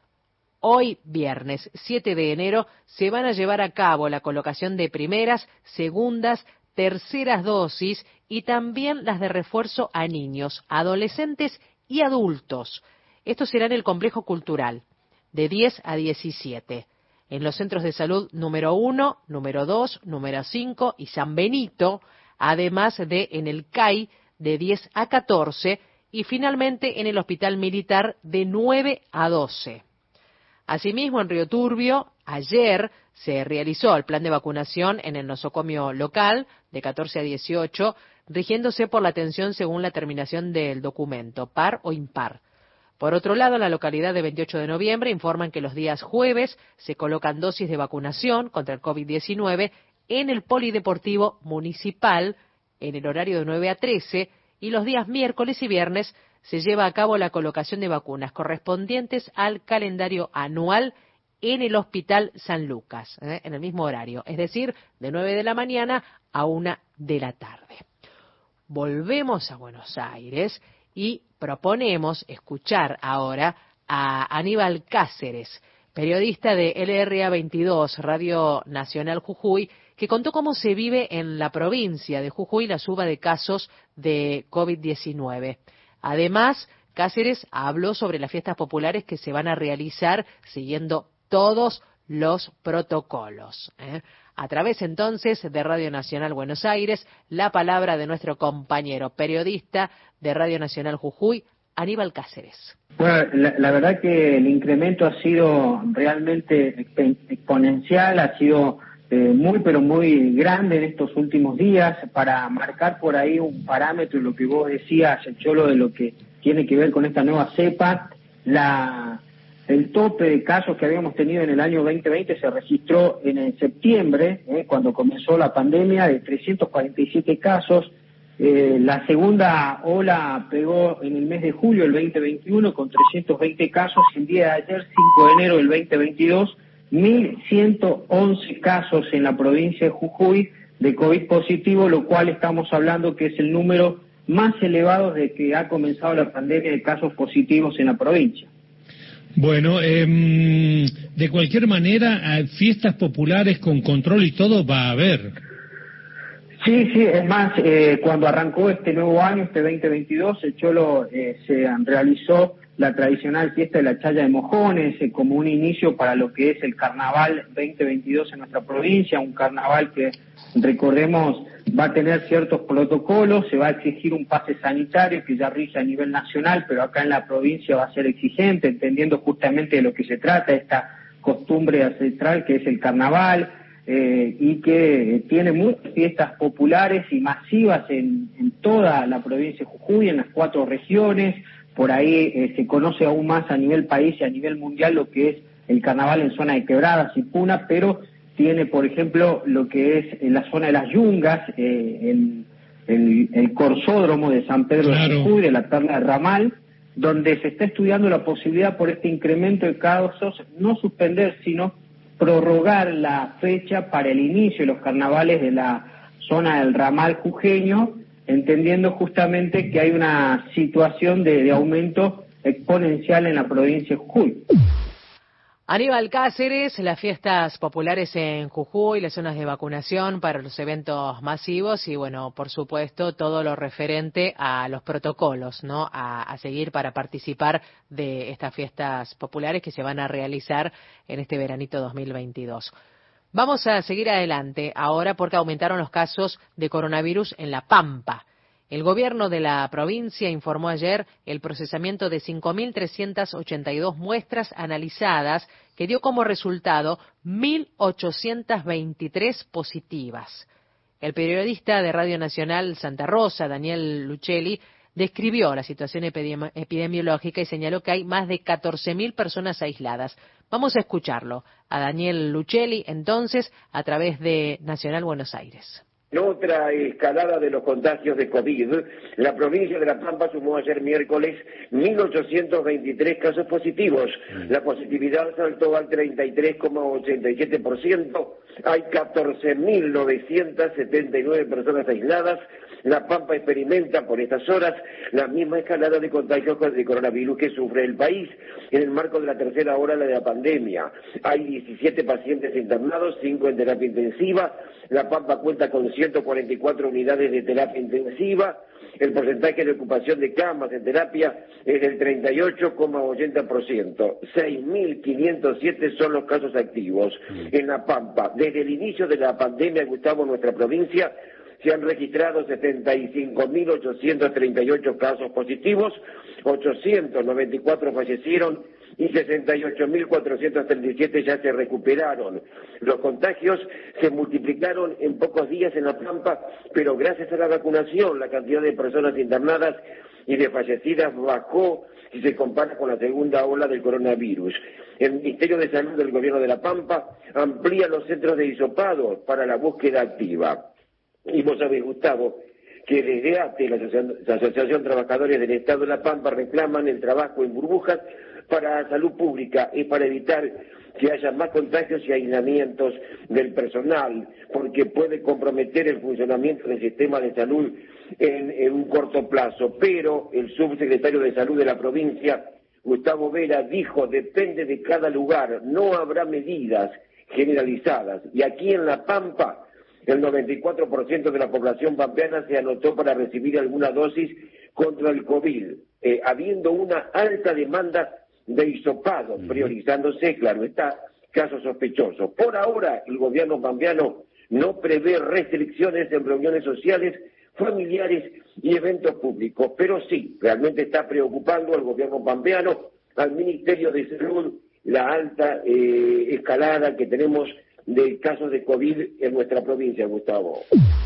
hoy viernes siete de enero se van a llevar a cabo la colocación de primeras, segundas, terceras dosis y también las de refuerzo a niños, adolescentes y adultos. Esto será en el complejo cultural, de diez a diecisiete. En los centros de salud número uno, número dos, número cinco y San Benito, además de en el C A I de diez a catorce y finalmente en el Hospital Militar de nueve a doce. Asimismo, en Río Turbio, ayer se realizó el plan de vacunación en el nosocomio local de catorce a dieciocho, rigiéndose por la atención según la terminación del documento, par o impar. Por otro lado, en la localidad de veintiocho de noviembre informan que los días jueves se colocan dosis de vacunación contra el COVID diecinueve en el Polideportivo Municipal en el horario de nueve a trece y los días miércoles y viernes se lleva a cabo la colocación de vacunas correspondientes al calendario anual en el Hospital San Lucas, ¿eh? en el mismo horario, es decir, de nueve de la mañana a una de la tarde. Volvemos a Buenos Aires y proponemos escuchar ahora a Aníbal Cáceres, periodista de L R A veintidós, Radio Nacional Jujuy, que contó cómo se vive en la provincia de Jujuy la suba de casos de COVID diecinueve. Además, Cáceres habló sobre las fiestas populares que se van a realizar siguiendo todos los protocolos. ¿eh? A través entonces de Radio Nacional Buenos Aires, la palabra de nuestro compañero periodista de Radio Nacional Jujuy, Aníbal Cáceres. Bueno, la, la verdad que el incremento ha sido realmente exponencial, ha sido eh, muy pero muy grande en estos últimos días. Para marcar por ahí un parámetro, lo que vos decías, el Cholo, de lo que tiene que ver con esta nueva cepa, la el tope de casos que habíamos tenido en el año veinte veinte se registró en el septiembre, eh, cuando comenzó la pandemia, de trescientos cuarenta y siete casos. Eh, la segunda ola pegó en el mes de julio del veinte veintiuno con trescientos veinte casos y el día de ayer, cinco de enero del veinte veintidós, mil ciento once casos en la provincia de Jujuy de COVID positivo, lo cual estamos hablando que es el número más elevado desde que ha comenzado la pandemia de casos positivos en la provincia. Bueno, eh, de cualquier manera, fiestas populares con control y todo va a haber. Sí, sí, es más, eh, cuando arrancó este nuevo año, este veinte veintidós, el Cholo eh, se realizó la tradicional fiesta de la Chaya de Mojones, eh, como un inicio para lo que es el carnaval veinte veintidós en nuestra provincia, un carnaval que, recordemos, va a tener ciertos protocolos, se va a exigir un pase sanitario que ya rige a nivel nacional, pero acá en la provincia va a ser exigente, entendiendo justamente de lo que se trata, esta costumbre ancestral que es el carnaval, eh, y que tiene muchas fiestas populares y masivas en, en toda la provincia de Jujuy, en las cuatro regiones. Por ahí eh, se conoce aún más a nivel país y a nivel mundial lo que es el carnaval en zona de Quebradas y Puna, pero tiene, por ejemplo, lo que es en la zona de las Yungas, eh, el, el, el Corsódromo de San Pedro claro. de Jujuy, de la Perla de Ramal, donde se está estudiando la posibilidad por este incremento de casos, no suspender, sino prorrogar la fecha para el inicio de los carnavales de la zona del Ramal jujeño, entendiendo justamente que hay una situación de, de aumento exponencial en la provincia de Jujuy. Aníbal Cáceres, las fiestas populares en Jujuy, las zonas de vacunación para los eventos masivos y, bueno, por supuesto, todo lo referente a los protocolos, ¿no? A, a seguir para participar de estas fiestas populares que se van a realizar en este veranito dos mil veintidós. Vamos a seguir adelante ahora porque aumentaron los casos de coronavirus en La Pampa. El gobierno de la provincia informó ayer el procesamiento de cinco mil trescientas ochenta y dos muestras analizadas, que dio como resultado mil ochocientas veintitrés positivas. El periodista de Radio Nacional Santa Rosa, Daniel Luchelli, describió la situación epidemi- epidemiológica y señaló que hay más de catorce mil personas aisladas. Vamos a escucharlo a Daniel Luchelli, entonces, a través de Nacional Buenos Aires. En otra escalada de los contagios de COVID, la provincia de La Pampa sumó ayer miércoles mil ochocientos veintitrés casos positivos. La positividad saltó al treinta y tres coma ochenta y siete por ciento. Hay catorce mil novecientos setenta y nueve personas aisladas. La Pampa experimenta por estas horas la misma escalada de contagios de coronavirus que sufre el país en el marco de la tercera ola de la pandemia. Hay diecisiete pacientes internados, cinco en terapia intensiva. La Pampa cuenta con ciento cuarenta y cuatro unidades de terapia intensiva. El porcentaje de ocupación de camas en terapia es del treinta y ocho coma ochenta por ciento. seis mil quinientos siete son los casos activos en La Pampa. Desde el inicio de la pandemia, Gustavo, en nuestra provincia se han registrado setenta y cinco mil ochocientos treinta y ocho casos positivos, ochocientos noventa y cuatro fallecieron y sesenta y ocho mil cuatrocientos treinta y siete ya se recuperaron. Los contagios se multiplicaron en pocos días en La Pampa, pero gracias a la vacunación la cantidad de personas internadas y de fallecidas bajó si se compara con la segunda ola del coronavirus. El Ministerio de Salud del Gobierno de La Pampa amplía los centros de hisopado para la búsqueda activa. Y vos sabés, Gustavo, que desde A T E, la Asociación, la Asociación Trabajadores del Estado de La Pampa, reclaman el trabajo en burbujas para la salud pública y para evitar que haya más contagios y aislamientos del personal, porque puede comprometer el funcionamiento del sistema de salud en, en un corto plazo. Pero el subsecretario de Salud de la provincia, Gustavo Vera, dijo, depende de cada lugar, no habrá medidas generalizadas. Y aquí en La Pampa, el noventa y cuatro por ciento de la población pampeana se anotó para recibir alguna dosis contra el COVID, eh, habiendo una alta demanda de hisopado, priorizándose, claro está, casos sospechosos. Por ahora, el gobierno pampeano no prevé restricciones en reuniones sociales, familiares y eventos públicos, pero sí, realmente está preocupando al gobierno pampeano, al Ministerio de Salud, la alta eh, escalada que tenemos de casos de COVID en nuestra provincia, Gustavo.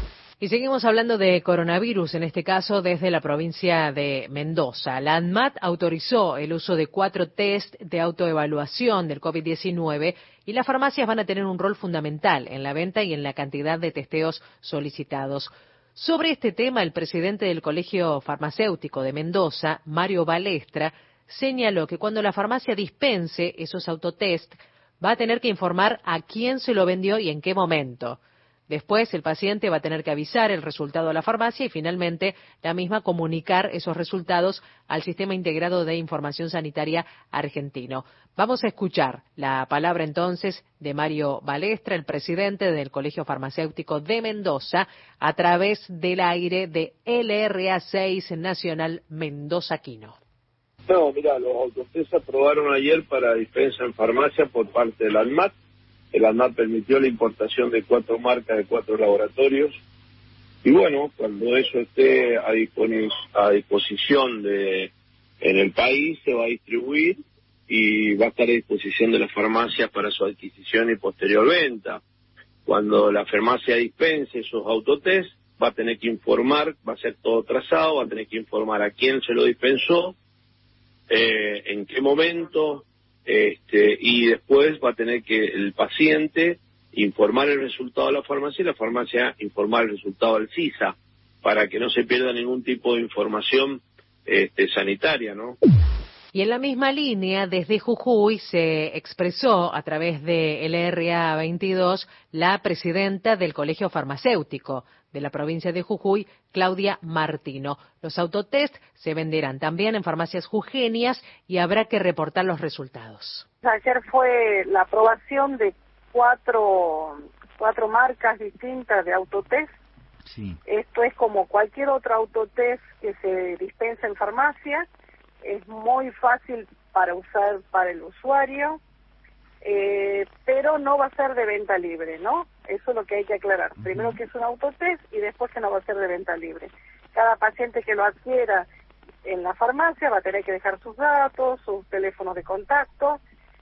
Y seguimos hablando de coronavirus, en este caso desde la provincia de Mendoza. La ANMAT autorizó el uso de cuatro test de autoevaluación del COVID diecinueve y las farmacias van a tener un rol fundamental en la venta y en la cantidad de testeos solicitados. Sobre este tema, el presidente del Colegio Farmacéutico de Mendoza, Mario Balestra, señaló que cuando la farmacia dispense esos autotest, va a tener que informar a quién se lo vendió y en qué momento. Después, el paciente va a tener que avisar el resultado a la farmacia y, finalmente, la misma comunicar esos resultados al Sistema Integrado de Información Sanitaria argentino. Vamos a escuchar la palabra, entonces, de Mario Balestra, el presidente del Colegio Farmacéutico de Mendoza, a través del aire de L R A seis Nacional Mendoza-Quino. No, mira, los autotest se aprobaron ayer para dispensa en farmacia por parte del ANMAT. El ANMAT permitió la importación de cuatro marcas de cuatro laboratorios. Y bueno, cuando eso esté a, disponi- a disposición de en el país, se va a distribuir y va a estar a disposición de las farmacias para su adquisición y posterior venta. Cuando la farmacia dispense esos autotest, va a tener que informar, va a ser todo trazado, va a tener que informar a quién se lo dispensó, eh, en qué momento, este, y después va a tener que el paciente informar el resultado a la farmacia y la farmacia informar el resultado al CISA, para que no se pierda ningún tipo de información este, sanitaria, ¿no? Y en la misma línea, desde Jujuy se expresó a través de L R A veintidós la presidenta del Colegio Farmacéutico de la provincia de Jujuy, Claudia Martino. Los autotest se venderán también en farmacias jujeñas y habrá que reportar los resultados. Ayer fue la aprobación de cuatro, cuatro marcas distintas de autotest. Sí. Esto es como cualquier otro autotest que se dispensa en farmacia. Es muy fácil para usar para el usuario, eh, pero no va a ser de venta libre, ¿no? Eso es lo que hay que aclarar. Primero que es un autotest y después que no va a ser de venta libre. Cada paciente que lo adquiera en la farmacia va a tener que dejar sus datos, sus teléfonos de contacto,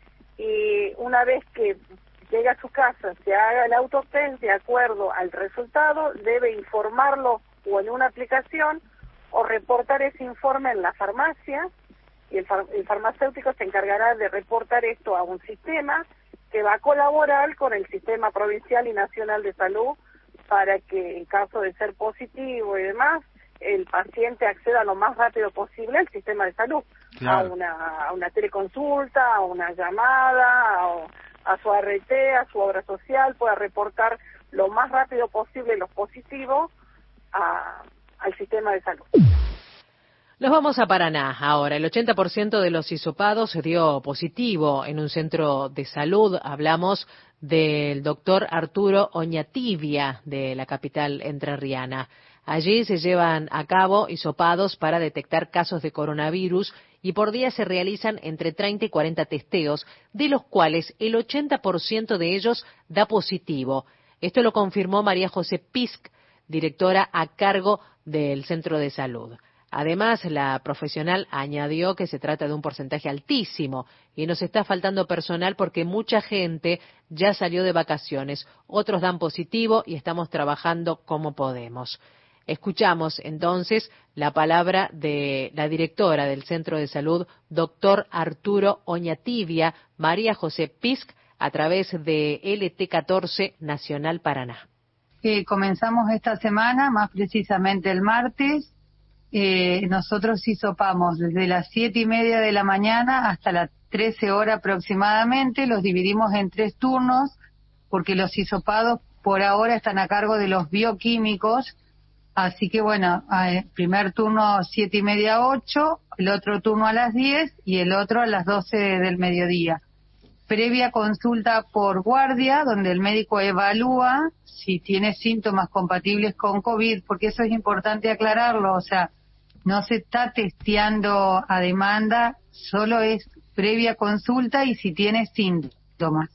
y una vez que llega a su casa, se haga el autotest de acuerdo al resultado, debe informarlo o en una aplicación o reportar ese informe en la farmacia, y el, far el farmacéutico se encargará de reportar esto a un sistema que va a colaborar con el sistema provincial y nacional de salud para que en caso de ser positivo y demás, el paciente acceda lo más rápido posible al sistema de salud, claro. a una a una teleconsulta, a una llamada, a, a su A R T, a su obra social, pueda reportar lo más rápido posible los positivos a, al sistema de salud. Nos vamos a Paraná ahora. El ochenta por ciento de los hisopados dio positivo en un centro de salud. Hablamos del doctor Arturo Oñatibia, de la capital entrerriana. Allí se llevan a cabo hisopados para detectar casos de coronavirus y por día se realizan entre treinta y cuarenta testeos, de los cuales el ochenta por ciento de ellos da positivo. Esto lo confirmó María José Pisk, directora a cargo del centro de salud. Además, la profesional añadió que se trata de un porcentaje altísimo y nos está faltando personal porque mucha gente ya salió de vacaciones, otros dan positivo y estamos trabajando como podemos. Escuchamos entonces la palabra de la directora del Centro de Salud, doctor Arturo Oñatibia, María José Pisk, a través de L T catorce Nacional Paraná. Eh, comenzamos esta semana, más precisamente el martes. Eh, nosotros hisopamos desde las siete y media de la mañana hasta las trece horas aproximadamente. Los dividimos en tres turnos porque los hisopados por ahora están a cargo de los bioquímicos. Así que bueno, el primer turno siete y media a ocho, el otro turno a las diez y el otro a las doce del mediodía. Previa consulta por guardia, donde el médico evalúa si tiene síntomas compatibles con COVID, porque eso es importante aclararlo, o sea, no se está testeando a demanda, solo es previa consulta y si tiene síntomas.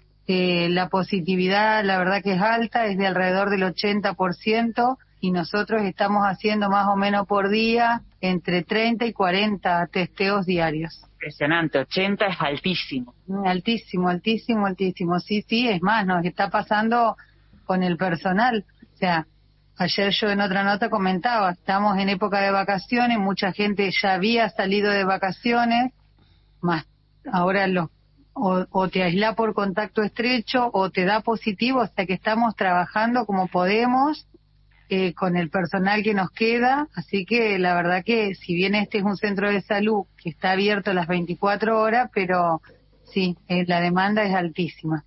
Eh, la positividad, la verdad que es alta, es de alrededor del ochenta por ciento y nosotros estamos haciendo más o menos por día entre treinta y cuarenta testeos diarios. Impresionante, ochenta es altísimo. Altísimo, altísimo, altísimo. Sí, sí, es más, nos está pasando con el personal. O sea, ayer yo en otra nota comentaba, estamos en época de vacaciones, mucha gente ya había salido de vacaciones, más ahora los o, o te aísla por contacto estrecho o te da positivo, hasta que estamos trabajando como podemos eh, con el personal que nos queda, así que la verdad que si bien este es un centro de salud que está abierto las veinticuatro horas, pero sí, eh, la demanda es altísima.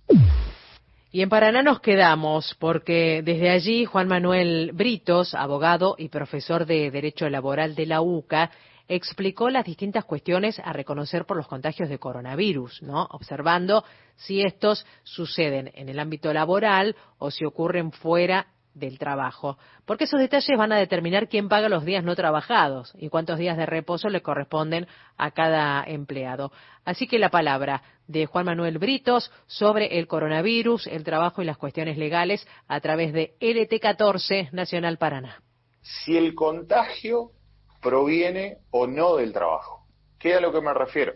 Y en Paraná nos quedamos porque desde allí Juan Manuel Britos, abogado y profesor de Derecho Laboral de la UCA, explicó las distintas cuestiones a reconocer por los contagios de coronavirus, ¿no? Observando si estos suceden en el ámbito laboral o si ocurren fuera del trabajo, porque esos detalles van a determinar quién paga los días no trabajados y cuántos días de reposo le corresponden a cada empleado. Así que la palabra de Juan Manuel Britos sobre el coronavirus, el trabajo y las cuestiones legales a través de L T catorce Nacional Paraná. Si el contagio proviene o no del trabajo, ¿qué es a lo que me refiero?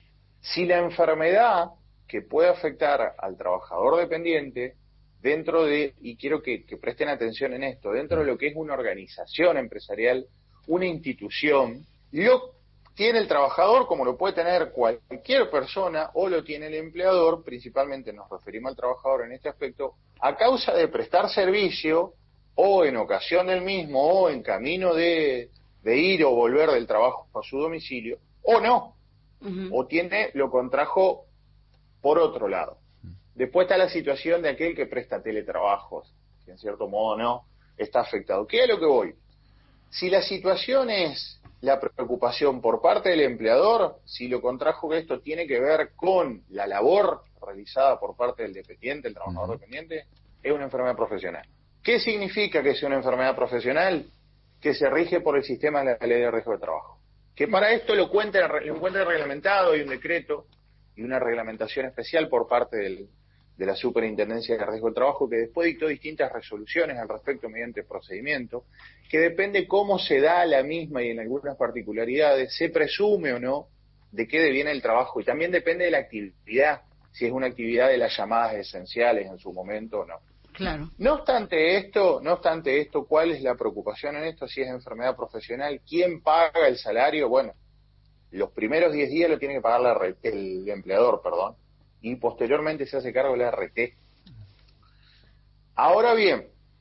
Si la enfermedad que puede afectar al trabajador dependiente dentro de, y quiero que, que presten atención en esto, dentro de lo que es una organización empresarial, una institución, lo tiene el trabajador como lo puede tener cualquier persona o lo tiene el empleador, principalmente nos referimos al trabajador en este aspecto, a causa de prestar servicio o en ocasión del mismo o en camino de, de ir o volver del trabajo a su domicilio, o no, uh-huh. o tiene, lo contrajo por otro lado. Después está la situación de aquel que presta teletrabajos, que en cierto modo no está afectado. ¿Qué es a lo que voy? Si la situación es la preocupación por parte del empleador, si lo contrajo esto tiene que ver con la labor realizada por parte del dependiente, el trabajador uh-huh. dependiente, es una enfermedad profesional. ¿Qué significa que sea una enfermedad profesional? Que se rige por el sistema de la ley de riesgo de trabajo. Que para esto lo encuentra, lo encuentra reglamentado, hay un decreto y una reglamentación especial por parte del de la Superintendencia de Riesgo del Trabajo, que después dictó distintas resoluciones al respecto mediante procedimiento, que depende cómo se da la misma y en algunas particularidades, se presume o no de qué deviene el trabajo, y también depende de la actividad, si es una actividad de las llamadas esenciales en su momento o no. Claro. No obstante esto, no obstante esto, ¿cuál es la preocupación en esto? Si es enfermedad profesional, ¿quién paga el salario? Bueno, los primeros diez días lo tiene que pagar la, el empleador, perdón, y posteriormente se hace cargo de la R T. Ahora bien,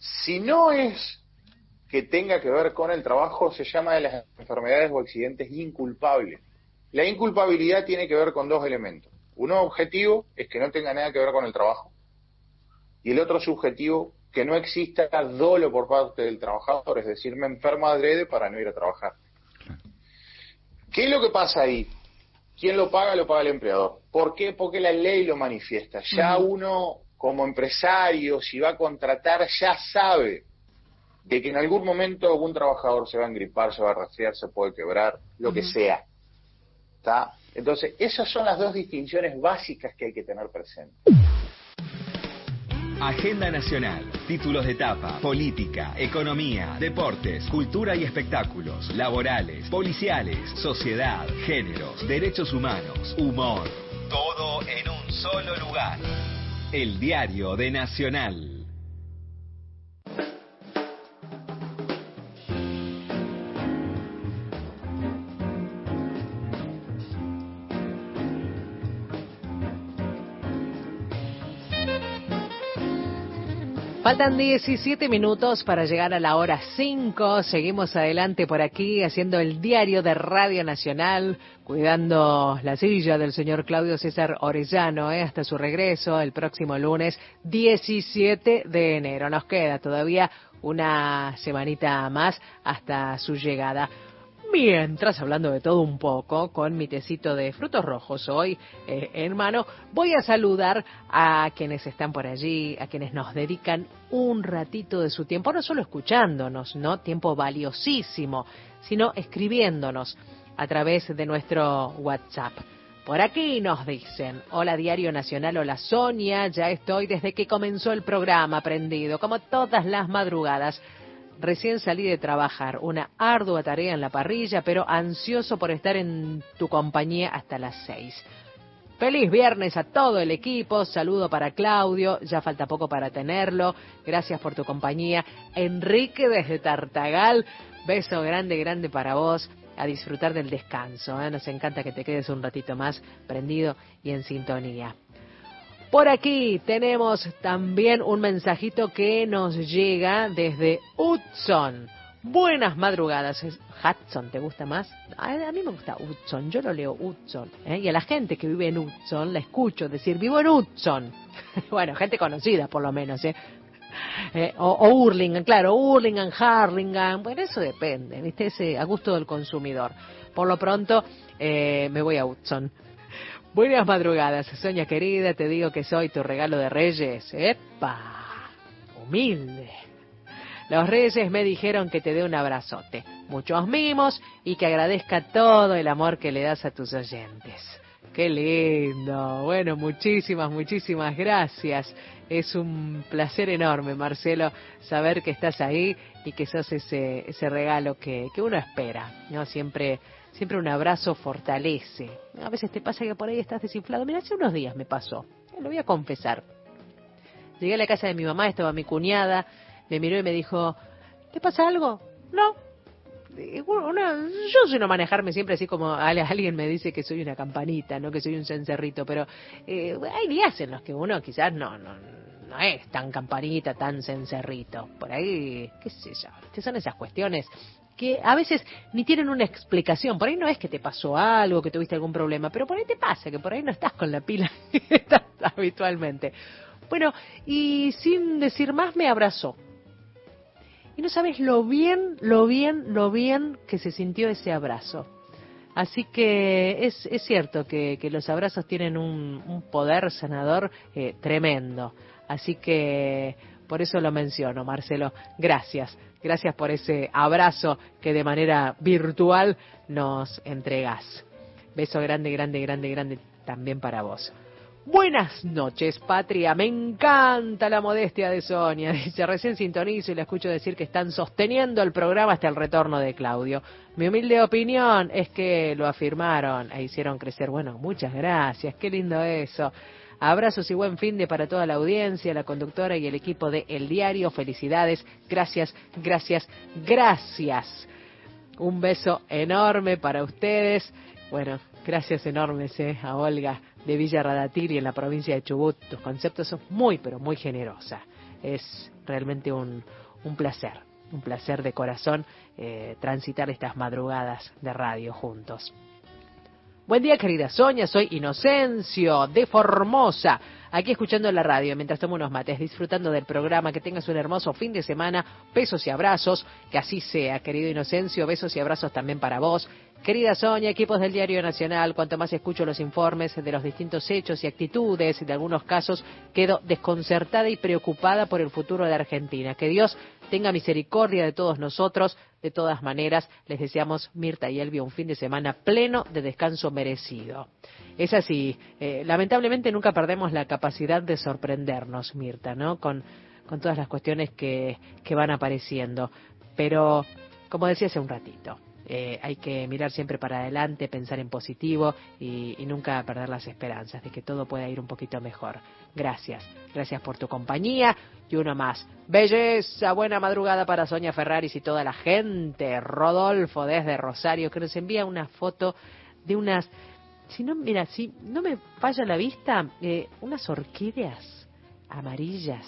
Si no es que tenga que ver con el trabajo, se llama de las enfermedades o accidentes inculpables. La inculpabilidad tiene que ver con dos elementos. Uno objetivo es que no tenga nada que ver con el trabajo, y el otro subjetivo, que no exista dolo por parte del trabajador, es decir, me enfermo adrede para no ir a trabajar. ¿Qué es lo que pasa ahí? ¿Quién lo paga? Lo paga el empleador. ¿Por qué? Porque la ley lo manifiesta. Ya uh-huh. uno, como empresario, si va a contratar, ya sabe de que en algún momento algún trabajador se va a engripar, se va a resfriar, se puede quebrar, lo uh-huh. que sea. ¿Está? Entonces, esas son las dos distinciones básicas que hay que tener presentes. Agenda Nacional, títulos de etapa, política, economía, deportes, cultura y espectáculos, laborales, policiales, sociedad, géneros, derechos humanos, humor. Todo en un solo lugar. El Diario de Nacional. Faltan diecisiete minutos para llegar a la hora cinco. Seguimos adelante por aquí haciendo el diario de Radio Nacional, cuidando la silla del señor Claudio César Orellano, ¿eh? hasta su regreso el próximo lunes diecisiete de enero. Nos queda todavía una semanita más hasta su llegada. Mientras, hablando de todo un poco, con mi tecito de frutos rojos hoy eh, en mano, voy a saludar a quienes están por allí, a quienes nos dedican un ratito de su tiempo, no solo escuchándonos, ¿no? Tiempo valiosísimo, sino escribiéndonos a través de nuestro WhatsApp. Por aquí nos dicen, hola Diario Nacional, hola Sonia, ya estoy desde que comenzó el programa prendido, como todas las madrugadas. Recién salí de trabajar, una ardua tarea en la parrilla, pero ansioso por estar en tu compañía hasta las seis. Feliz viernes a todo el equipo, saludo para Claudio, ya falta poco para tenerlo, gracias por tu compañía. Enrique desde Tartagal, beso grande, grande para vos, a disfrutar del descanso, ¿eh? Nos encanta que te quedes un ratito más prendido y en sintonía. Por aquí tenemos también un mensajito que nos llega desde Hudson. Buenas madrugadas. Hudson, ¿te gusta más? A, a mí me gusta Hudson, yo lo leo Hudson. ¿eh? Y a la gente que vive en Hudson la escucho decir, vivo en Hudson. Bueno, gente conocida por lo menos, ¿eh? Eh, o, o Hurlingham, claro, Hurlingham, Harlingham, bueno, eso depende, ¿viste? Ese a gusto del consumidor. Por lo pronto, eh, me voy a Hudson. Buenas madrugadas, Sonia querida, te digo que soy tu regalo de Reyes. ¡Epa! Humilde. Los Reyes me dijeron que te dé un abrazote, muchos mimos y que agradezca todo el amor que le das a tus oyentes. ¡Qué lindo! Bueno, muchísimas, muchísimas gracias. Es un placer enorme, Marcelo, saber que estás ahí y que sos ese, ese regalo que, que uno espera, ¿no? Siempre... Siempre un abrazo fortalece. A veces te pasa que por ahí estás desinflado. Mira, hace unos días me pasó. Lo voy a confesar. Llegué a la casa de mi mamá, estaba mi cuñada, me miró y me dijo, ¿te pasa algo? No. Una, yo suelo manejarme siempre así como alguien me dice que soy una campanita, no que soy un cencerrito, pero eh, hay días en los que uno quizás no, no, no es tan campanita, tan cencerrito. Por ahí, qué sé yo, que son esas cuestiones que a veces ni tienen una explicación. Por ahí no es que te pasó algo, que tuviste algún problema, pero por ahí te pasa, que por ahí no estás con la pila que estás habitualmente. Bueno, y sin decir más me abrazó. Y no sabes lo bien, lo bien, lo bien que se sintió ese abrazo. Así que es, es cierto que, que los abrazos tienen un, un poder sanador eh, tremendo. Así que por eso lo menciono, Marcelo. Gracias. Gracias por ese abrazo que de manera virtual nos entregás. Beso grande, grande, grande, grande también para vos. Buenas noches, patria. Me encanta la modestia de Sonia. Dice, recién sintonizo y la escucho decir que están sosteniendo el programa hasta el retorno de Claudio. Mi humilde opinión es que lo afirmaron e hicieron crecer. Bueno, muchas gracias. Qué lindo eso. Abrazos y buen fin de para toda la audiencia, la conductora y el equipo de El Diario. Felicidades, gracias, gracias, gracias. Un beso enorme para ustedes. Bueno, gracias enormes eh, a Olga de Villa Radatiri en la provincia de Chubut. Tus conceptos son muy, pero muy generosa. Es realmente un, un placer, un placer de corazón eh, transitar estas madrugadas de radio juntos. Buen día, querida Sonia, soy Inocencio de Formosa, aquí escuchando la radio mientras tomo unos mates, disfrutando del programa. Que tengas un hermoso fin de semana, besos y abrazos, que así sea, querido Inocencio, besos y abrazos también para vos. Querida Sonia, equipos del Diario Nacional, cuanto más escucho los informes de los distintos hechos y actitudes, y de algunos casos, quedo desconcertada y preocupada por el futuro de Argentina. Que Dios tenga misericordia de todos nosotros. De todas maneras, les deseamos, Mirta y Elvio, un fin de semana pleno de descanso merecido. Es así, eh, lamentablemente nunca perdemos la capacidad de sorprendernos, Mirta, ¿no? Con, con todas las cuestiones que, que van apareciendo. Pero, como decía hace un ratito, Eh, hay que mirar siempre para adelante, pensar en positivo y, y nunca perder las esperanzas de que todo pueda ir un poquito mejor. Gracias, gracias por tu compañía. Y uno más, belleza, buena madrugada para Sonia Ferraris y toda la gente. Rodolfo desde Rosario, que nos envía una foto de unas, si no, mira, si no me falla la vista, eh, unas orquídeas amarillas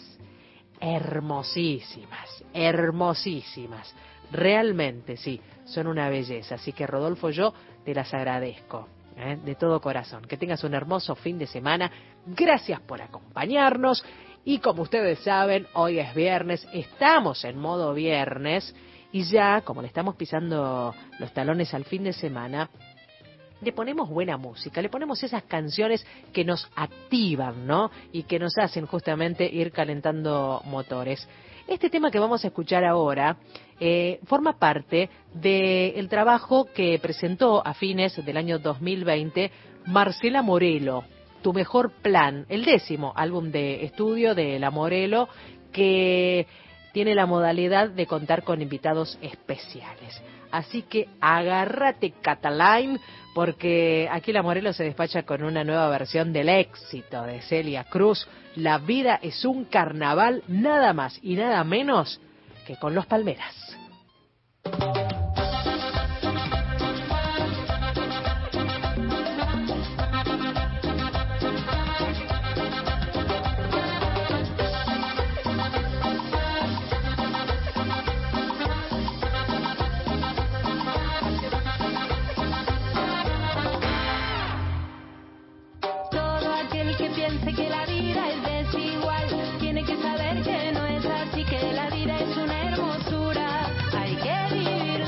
hermosísimas, hermosísimas. Realmente, sí, son una belleza. Así que, Rodolfo, yo te las agradezco, ¿eh? de todo corazón. Que tengas un hermoso fin de semana. Gracias por acompañarnos. Y como ustedes saben, hoy es viernes, estamos en modo viernes. Y ya, como le estamos pisando los talones al fin de semana, le ponemos buena música, le ponemos esas canciones que nos activan, ¿no? Y que nos hacen justamente ir calentando motores. Este tema que vamos a escuchar ahora eh, forma parte del trabajo que presentó a fines del año dos mil veinte Marcela Morelo, Tu Mejor Plan, el décimo álbum de estudio de La Morelo, que tiene la modalidad de contar con invitados especiales. Así que agárrate, Cataline, porque aquí La Morelo se despacha con una nueva versión del éxito de Celia Cruz. La vida es un carnaval, nada más y nada menos que con Los Palmeras. Que la vida es desigual, tiene que saber que no es así, que la vida es una hermosura, hay que vivir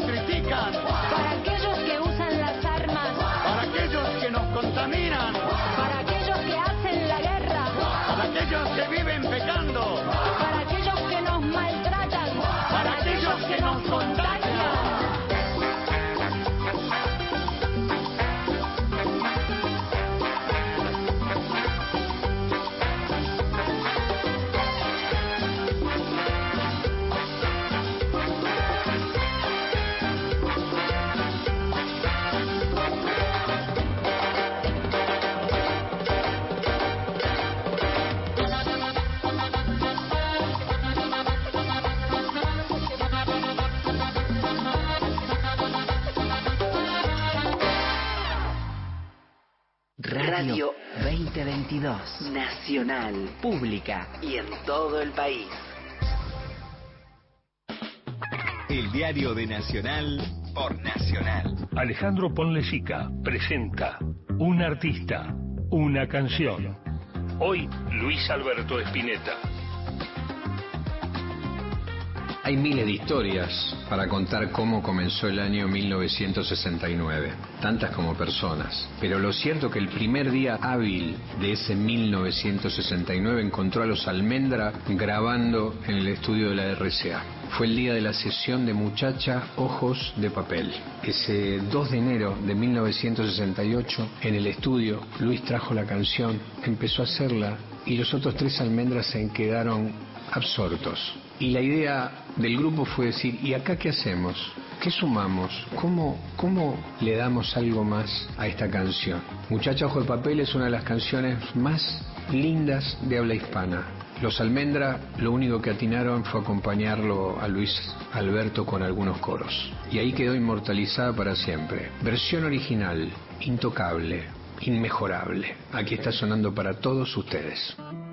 critican, para aquellos que usan las armas, para aquellos que nos contaminan, para aquellos que hacen la guerra, para aquellos que viven pecando, para aquellos que nos maltratan, para aquellos que nos contagian. Radio veinte veintidós, nacional, pública y en todo el país. El diario de Nacional por Nacional. Alejandro Ponlecica presenta Un artista, una canción. Hoy, Luis Alberto Spinetta. Hay miles de historias para contar cómo comenzó el año mil novecientos sesenta y nueve, tantas como personas. Pero lo cierto es que el primer día hábil de ese mil novecientos sesenta y nueve encontró a los Almendra grabando en el estudio de la R C A. Fue el día de la sesión de Muchacha Ojos de Papel. Ese dos de enero de mil novecientos sesenta y ocho, en el estudio, Luis trajo la canción, empezó a hacerla y los otros tres Almendras se quedaron absortos. Y la idea del grupo fue decir, ¿y acá qué hacemos? ¿Qué sumamos? ¿Cómo, cómo le damos algo más a esta canción? Muchacha Ojo de Papel es una de las canciones más lindas de habla hispana. Los Almendra lo único que atinaron fue acompañarlo a Luis Alberto con algunos coros. Y ahí quedó inmortalizada para siempre. Versión original, intocable, inmejorable. Aquí está sonando para todos ustedes.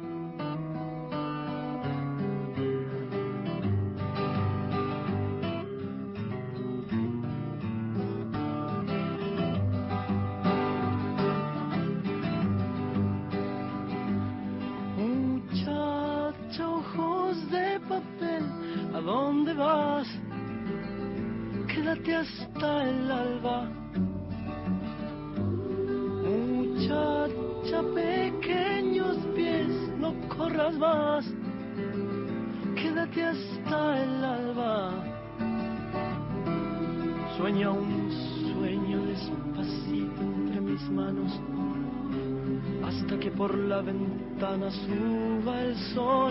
Hasta el alba, muchacha, pequeños pies, no corras más, quédate hasta el alba. Sueña un sueño despacito entre mis manos, hasta que por la ventana suba el sol.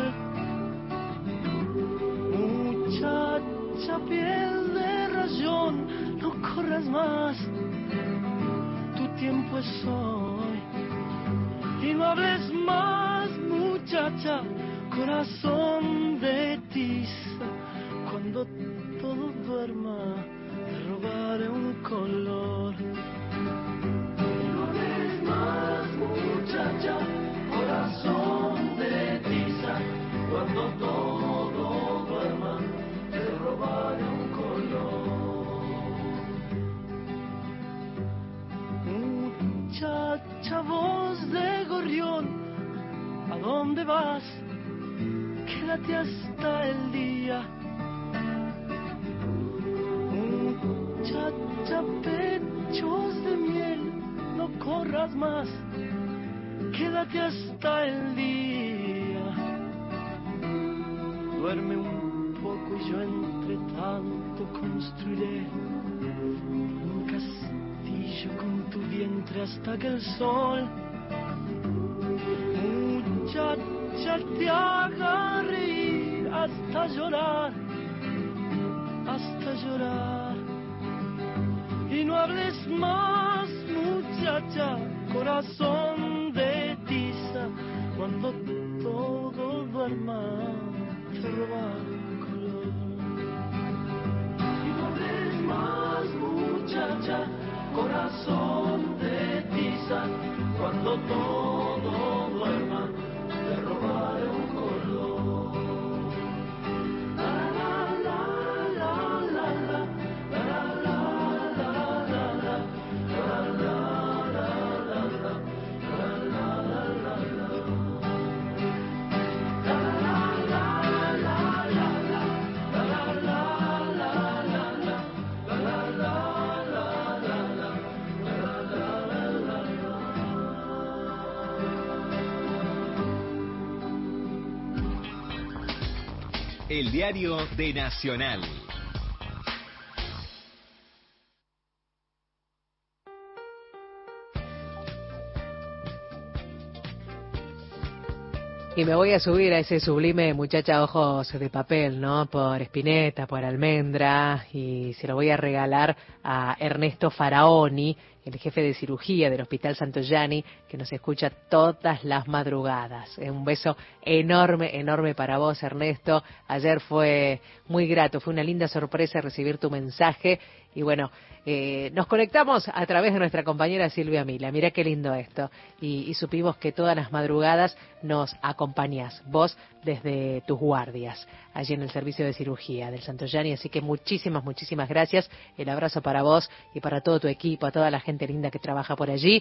Muchacha, piel de rayón, no corras más, tu tiempo es hoy. Y no hables más, muchacha, corazón de tiza. Cuando todo duerma, te robaré un color. Y no hables más, muchacha, corazón de tiza. Cuando todo duerma, te robaré un color. Muchacha, voz de gorrión, ¿a dónde vas? Quédate hasta el día. Muchacha, pechos de miel, no corras más, quédate hasta el día. Duerme un poco y yo entre tanto construiré un castillo con tu vientre hasta que el sol, muchacha, te haga reír hasta llorar, hasta llorar. Y no hables más, muchacha, corazón de tiza. Cuando todo duerma, te roba color. Y no hables más, muchacha, corazón de tiza. Cuando todo duerma, te robaré un color. La la la la la la, la la la la la, la la la la la, la la la la. La El diario de Nacional. Y me voy a subir a ese sublime Muchacha Ojos de Papel, ¿no? Por Spinetta, por Almendra, y se lo voy a regalar a Ernesto Faraoni, el jefe de cirugía del Hospital Santoyani, que nos escucha todas las madrugadas. Un beso enorme, enorme para vos, Ernesto. Ayer fue muy grato, fue una linda sorpresa recibir tu mensaje. Y bueno, eh, nos conectamos a través de nuestra compañera Silvia Mila. Mirá qué lindo esto. Y, y supimos que todas las madrugadas nos acompañás, vos desde tus guardias, allí en el servicio de cirugía del Santoyani. Así que muchísimas, muchísimas gracias. El abrazo para vos y para todo tu equipo, a toda la gente linda que trabaja por allí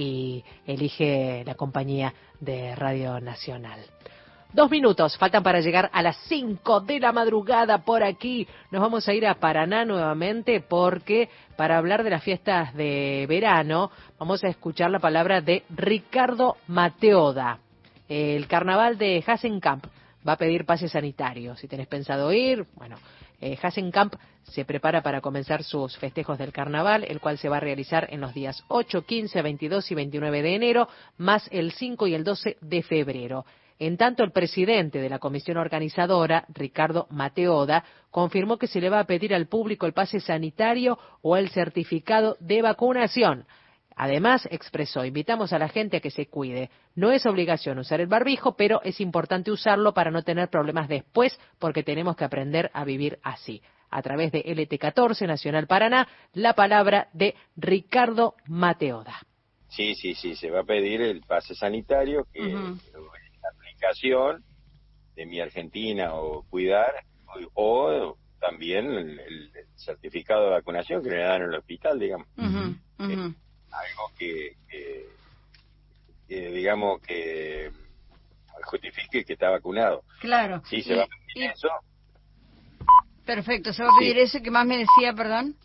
y elige la compañía de Radio Nacional. Dos minutos faltan para llegar a las cinco de la madrugada por aquí. Nos vamos a ir a Paraná nuevamente porque para hablar de las fiestas de verano vamos a escuchar la palabra de Ricardo Mateoda. El carnaval de Hasenkamp va a pedir pase sanitario. Si tenés pensado ir, bueno, eh, Hasenkamp se prepara para comenzar sus festejos del carnaval, el cual se va a realizar en los días ocho, quince, veintidós y veintinueve de enero, más el cinco y el doce de febrero. En tanto, el presidente de la comisión organizadora, Ricardo Mateoda, confirmó que se le va a pedir al público el pase sanitario o el certificado de vacunación. Además, expresó, invitamos a la gente a que se cuide. No es obligación usar el barbijo, pero es importante usarlo para no tener problemas después, porque tenemos que aprender a vivir así. A través de L T catorce Nacional Paraná, la palabra de Ricardo Mateoda. Sí, sí, sí, se va a pedir el pase sanitario, que uh-huh. la aplicación de Mi Argentina o Cuidar, o, o también el, el certificado de vacunación que le dan en el hospital, digamos. Uh-huh. Uh-huh. Eh, algo que, que, que, digamos, que justifique que está vacunado. Claro. Sí, se y, va a pedir y... eso. Perfecto, ¿se va a pedir sí. eso? ¿Qué más me decía, perdón?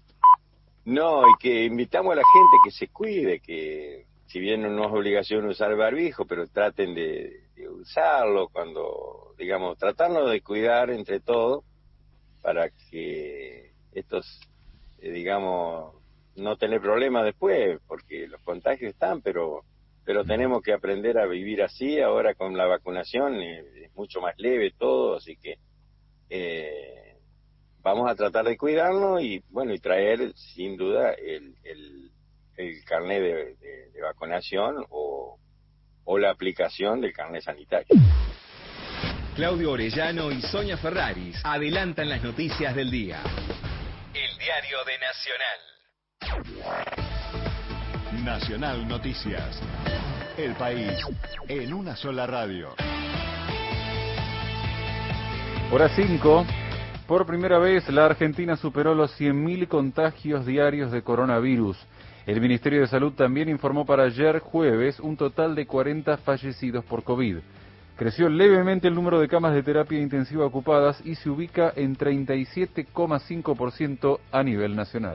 No, y que invitamos a la gente que se cuide, que si bien no es obligación usar el barbijo, pero traten de, de usarlo cuando, digamos, tratarnos de cuidar entre todos para que estos, eh, digamos, no tener problemas después, porque los contagios están, pero pero tenemos que aprender a vivir así. Ahora con la vacunación eh, es mucho más leve todo, así que eh, vamos a tratar de cuidarnos y bueno, y traer sin duda el, el, el carnet de, de, de vacunación o, o la aplicación del carnet sanitario. Claudio Orellano y Sonia Ferraris adelantan las noticias del día. El diario de Nacional. Nacional Noticias. El país en una sola radio. Hora cinco. Por primera vez la Argentina superó los cien mil contagios diarios de coronavirus. El Ministerio de Salud también informó para ayer jueves un total de cuarenta fallecidos por COVID. Creció levemente el número de camas de terapia intensiva ocupadas y se ubica en treinta y siete coma cinco por ciento a nivel nacional.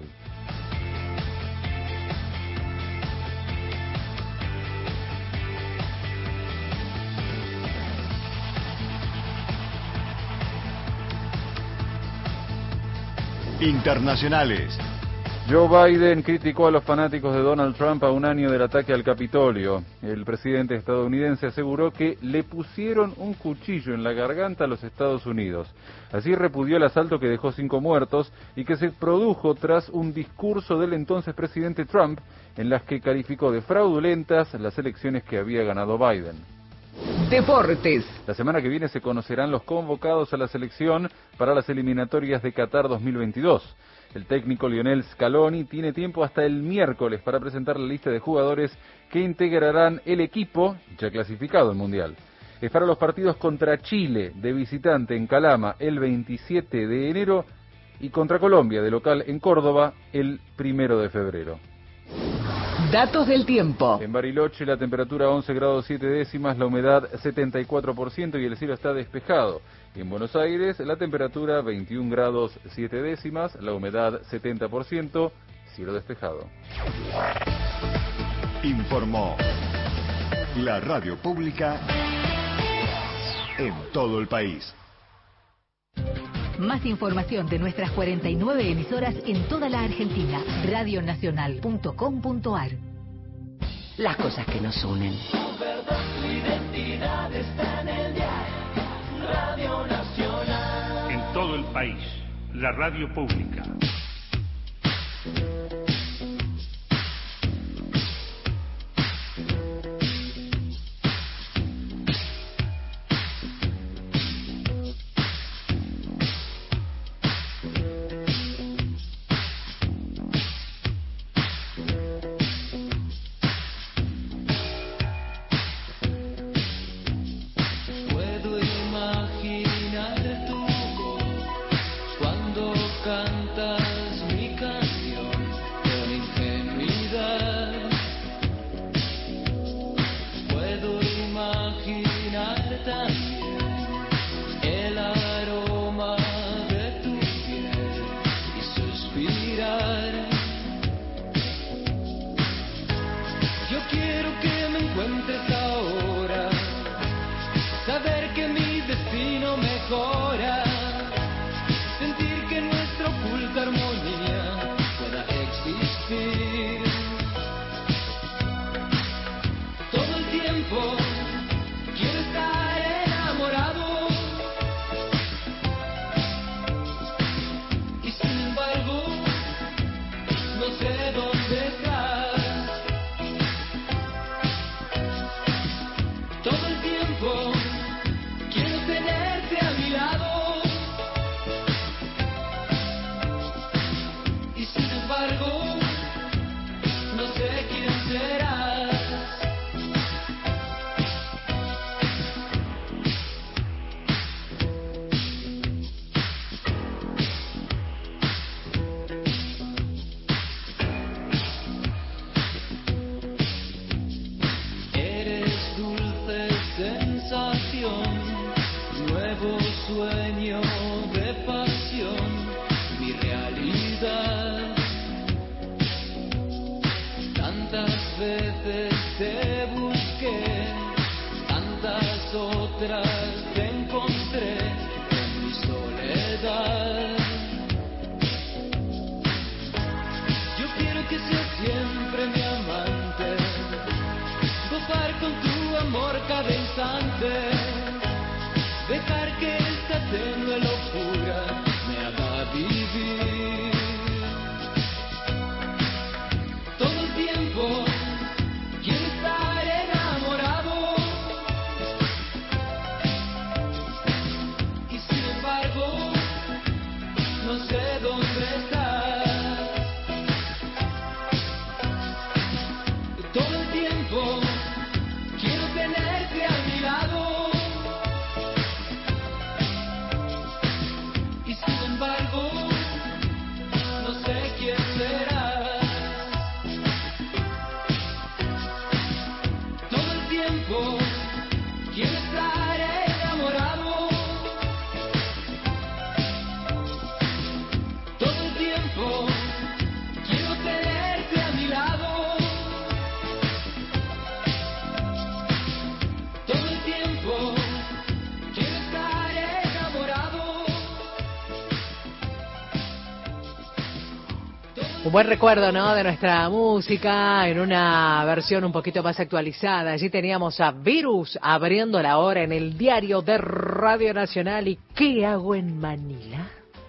Internacionales. Joe Biden criticó a los fanáticos de Donald Trump a un año del ataque al Capitolio. El presidente estadounidense aseguró que le pusieron un cuchillo en la garganta a los Estados Unidos. Así repudió el asalto que dejó cinco muertos y que se produjo tras un discurso del entonces presidente Trump en las que calificó de fraudulentas las elecciones que había ganado Biden. Deportes. La semana que viene se conocerán los convocados a la selección para las eliminatorias de Qatar dos mil veintidós. El técnico Lionel Scaloni tiene tiempo hasta el miércoles para presentar la lista de jugadores que integrarán el equipo ya clasificado al Mundial. Es para los partidos contra Chile de visitante en Calama el veintisiete de enero y contra Colombia de local en Córdoba el primero de febrero. Datos del tiempo. En Bariloche la temperatura once grados siete décimas, la humedad setenta y cuatro por ciento y el cielo está despejado. En Buenos Aires la temperatura veintiún grados siete décimas, la humedad setenta por ciento, cielo despejado. Informó la radio pública en todo el país. Más información de nuestras cuarenta y nueve emisoras en toda la Argentina. radio nacional punto com punto ar. Las cosas que nos unen. Tu verdad, tu identidad está en el diario Radio Nacional. En todo el país, la radio pública. Un buen recuerdo, ¿no?, de nuestra música en una versión un poquito más actualizada. Allí teníamos a Virus abriendo la hora en el diario de Radio Nacional. ¿Y qué hago en Manila?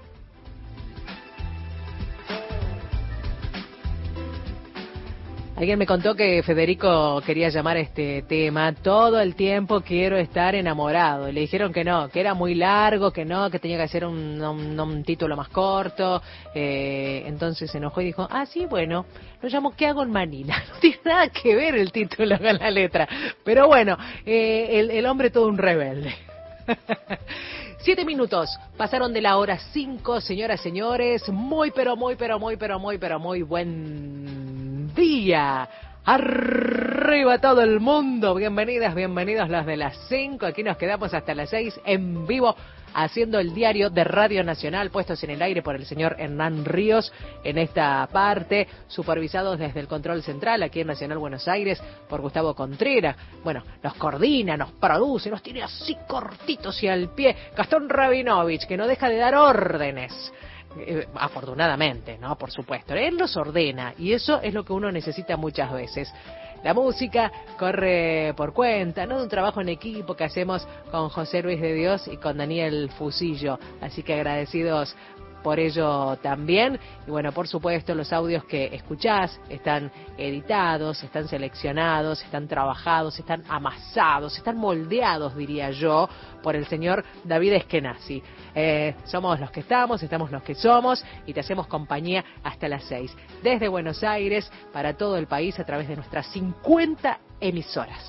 Alguien me contó que Federico quería llamar a este tema todo el tiempo quiero estar enamorado. Y le dijeron que no, que era muy largo, que no, que tenía que ser un, un, un título más corto. Eh, entonces se enojó y dijo, ah, sí, bueno, lo llamo ¿Qué hago en Manila? No tiene nada que ver el título con la letra. Pero bueno, eh, el, el hombre todo un rebelde. Siete minutos, pasaron de la hora cinco, señoras, señores. Muy, pero muy, pero muy, pero muy, pero muy buen día. Arriba todo el mundo. Bienvenidas, bienvenidos los de las cinco. Aquí nos quedamos hasta las seis en vivo haciendo el diario de Radio Nacional, puestos en el aire por el señor Hernán Ríos en esta parte, supervisados desde el control central aquí en Nacional Buenos Aires por Gustavo Contreras. Bueno, nos coordina, nos produce, nos tiene así cortitos y al pie Gastón Rabinovich, que no deja de dar órdenes. Eh, afortunadamente, ¿no? Por supuesto. Él los ordena y eso es lo que uno necesita muchas veces. La música corre por cuenta, ¿no? De un trabajo en equipo que hacemos con José Luis de Dios y con Daniel Fusillo. Así que agradecidos por ello también. Y bueno, por supuesto, los audios que escuchás están editados, están seleccionados, están trabajados, están amasados, están moldeados, diría yo, por el señor David Eskenazi. Eh, somos los que estamos, estamos los que somos y te hacemos compañía hasta las seis. Desde Buenos Aires, para todo el país, a través de nuestras cincuenta emisoras.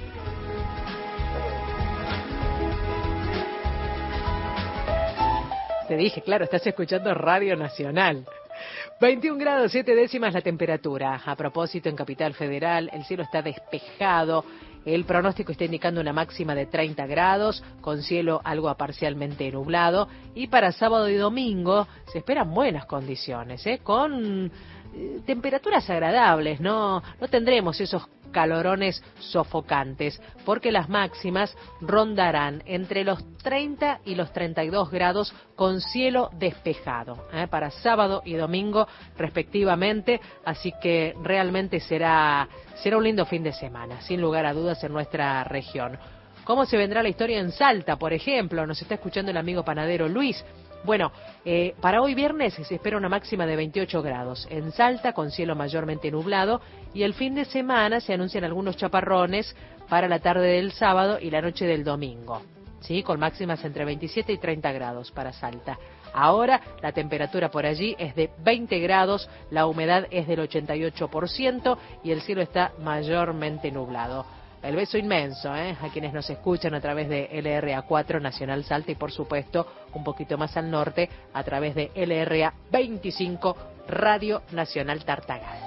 Te dije, claro, estás escuchando Radio Nacional. veintiún grados siete décimas la temperatura. A propósito, en Capital Federal el cielo está despejado. El pronóstico está indicando una máxima de treinta grados, con cielo algo parcialmente nublado. Y para sábado y domingo se esperan buenas condiciones, ¿eh? Con eh, temperaturas agradables. No, no tendremos esos calorones sofocantes, porque las máximas rondarán entre los treinta y los treinta y dos grados con cielo despejado, ¿eh? Para sábado y domingo respectivamente, así que realmente será, será un lindo fin de semana, sin lugar a dudas en nuestra región. ¿Cómo se vendrá la historia en Salta, por ejemplo? Nos está escuchando el amigo panadero Luis. Bueno, eh, para hoy viernes se espera una máxima de veintiocho grados en Salta, con cielo mayormente nublado, y el fin de semana se anuncian algunos chaparrones para la tarde del sábado y la noche del domingo, ¿sí? Con máximas entre veintisiete y treinta grados para Salta. Ahora la temperatura por allí es de veinte grados, la humedad es del ochenta y ocho por ciento y el cielo está mayormente nublado. El beso inmenso, ¿eh? A quienes nos escuchan a través de L R A cuatro Nacional Salta y por supuesto un poquito más al norte a través de L R A veinticinco Radio Nacional Tartagal.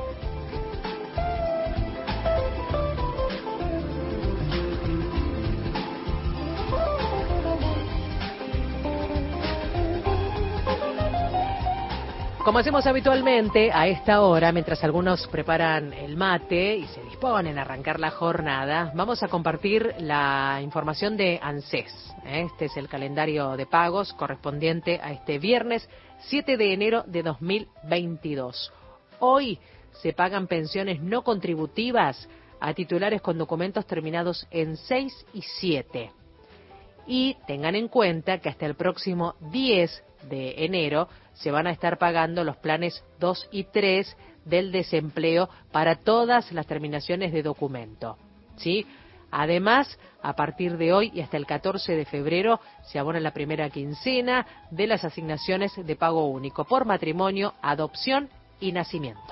Como hacemos habitualmente a esta hora, mientras algunos preparan el mate y se disponen a arrancar la jornada, vamos a compartir la información de ANSES. Este es el calendario de pagos correspondiente a este viernes siete de enero de dos mil veintidós. Hoy se pagan pensiones no contributivas a titulares con documentos terminados en seis y siete. Y tengan en cuenta que hasta el próximo diez de enero se van a estar pagando los planes dos y tres del desempleo para todas las terminaciones de documento, ¿sí? Además, a partir de hoy y hasta el catorce de febrero se abona la primera quincena de las asignaciones de pago único por matrimonio, adopción y nacimiento.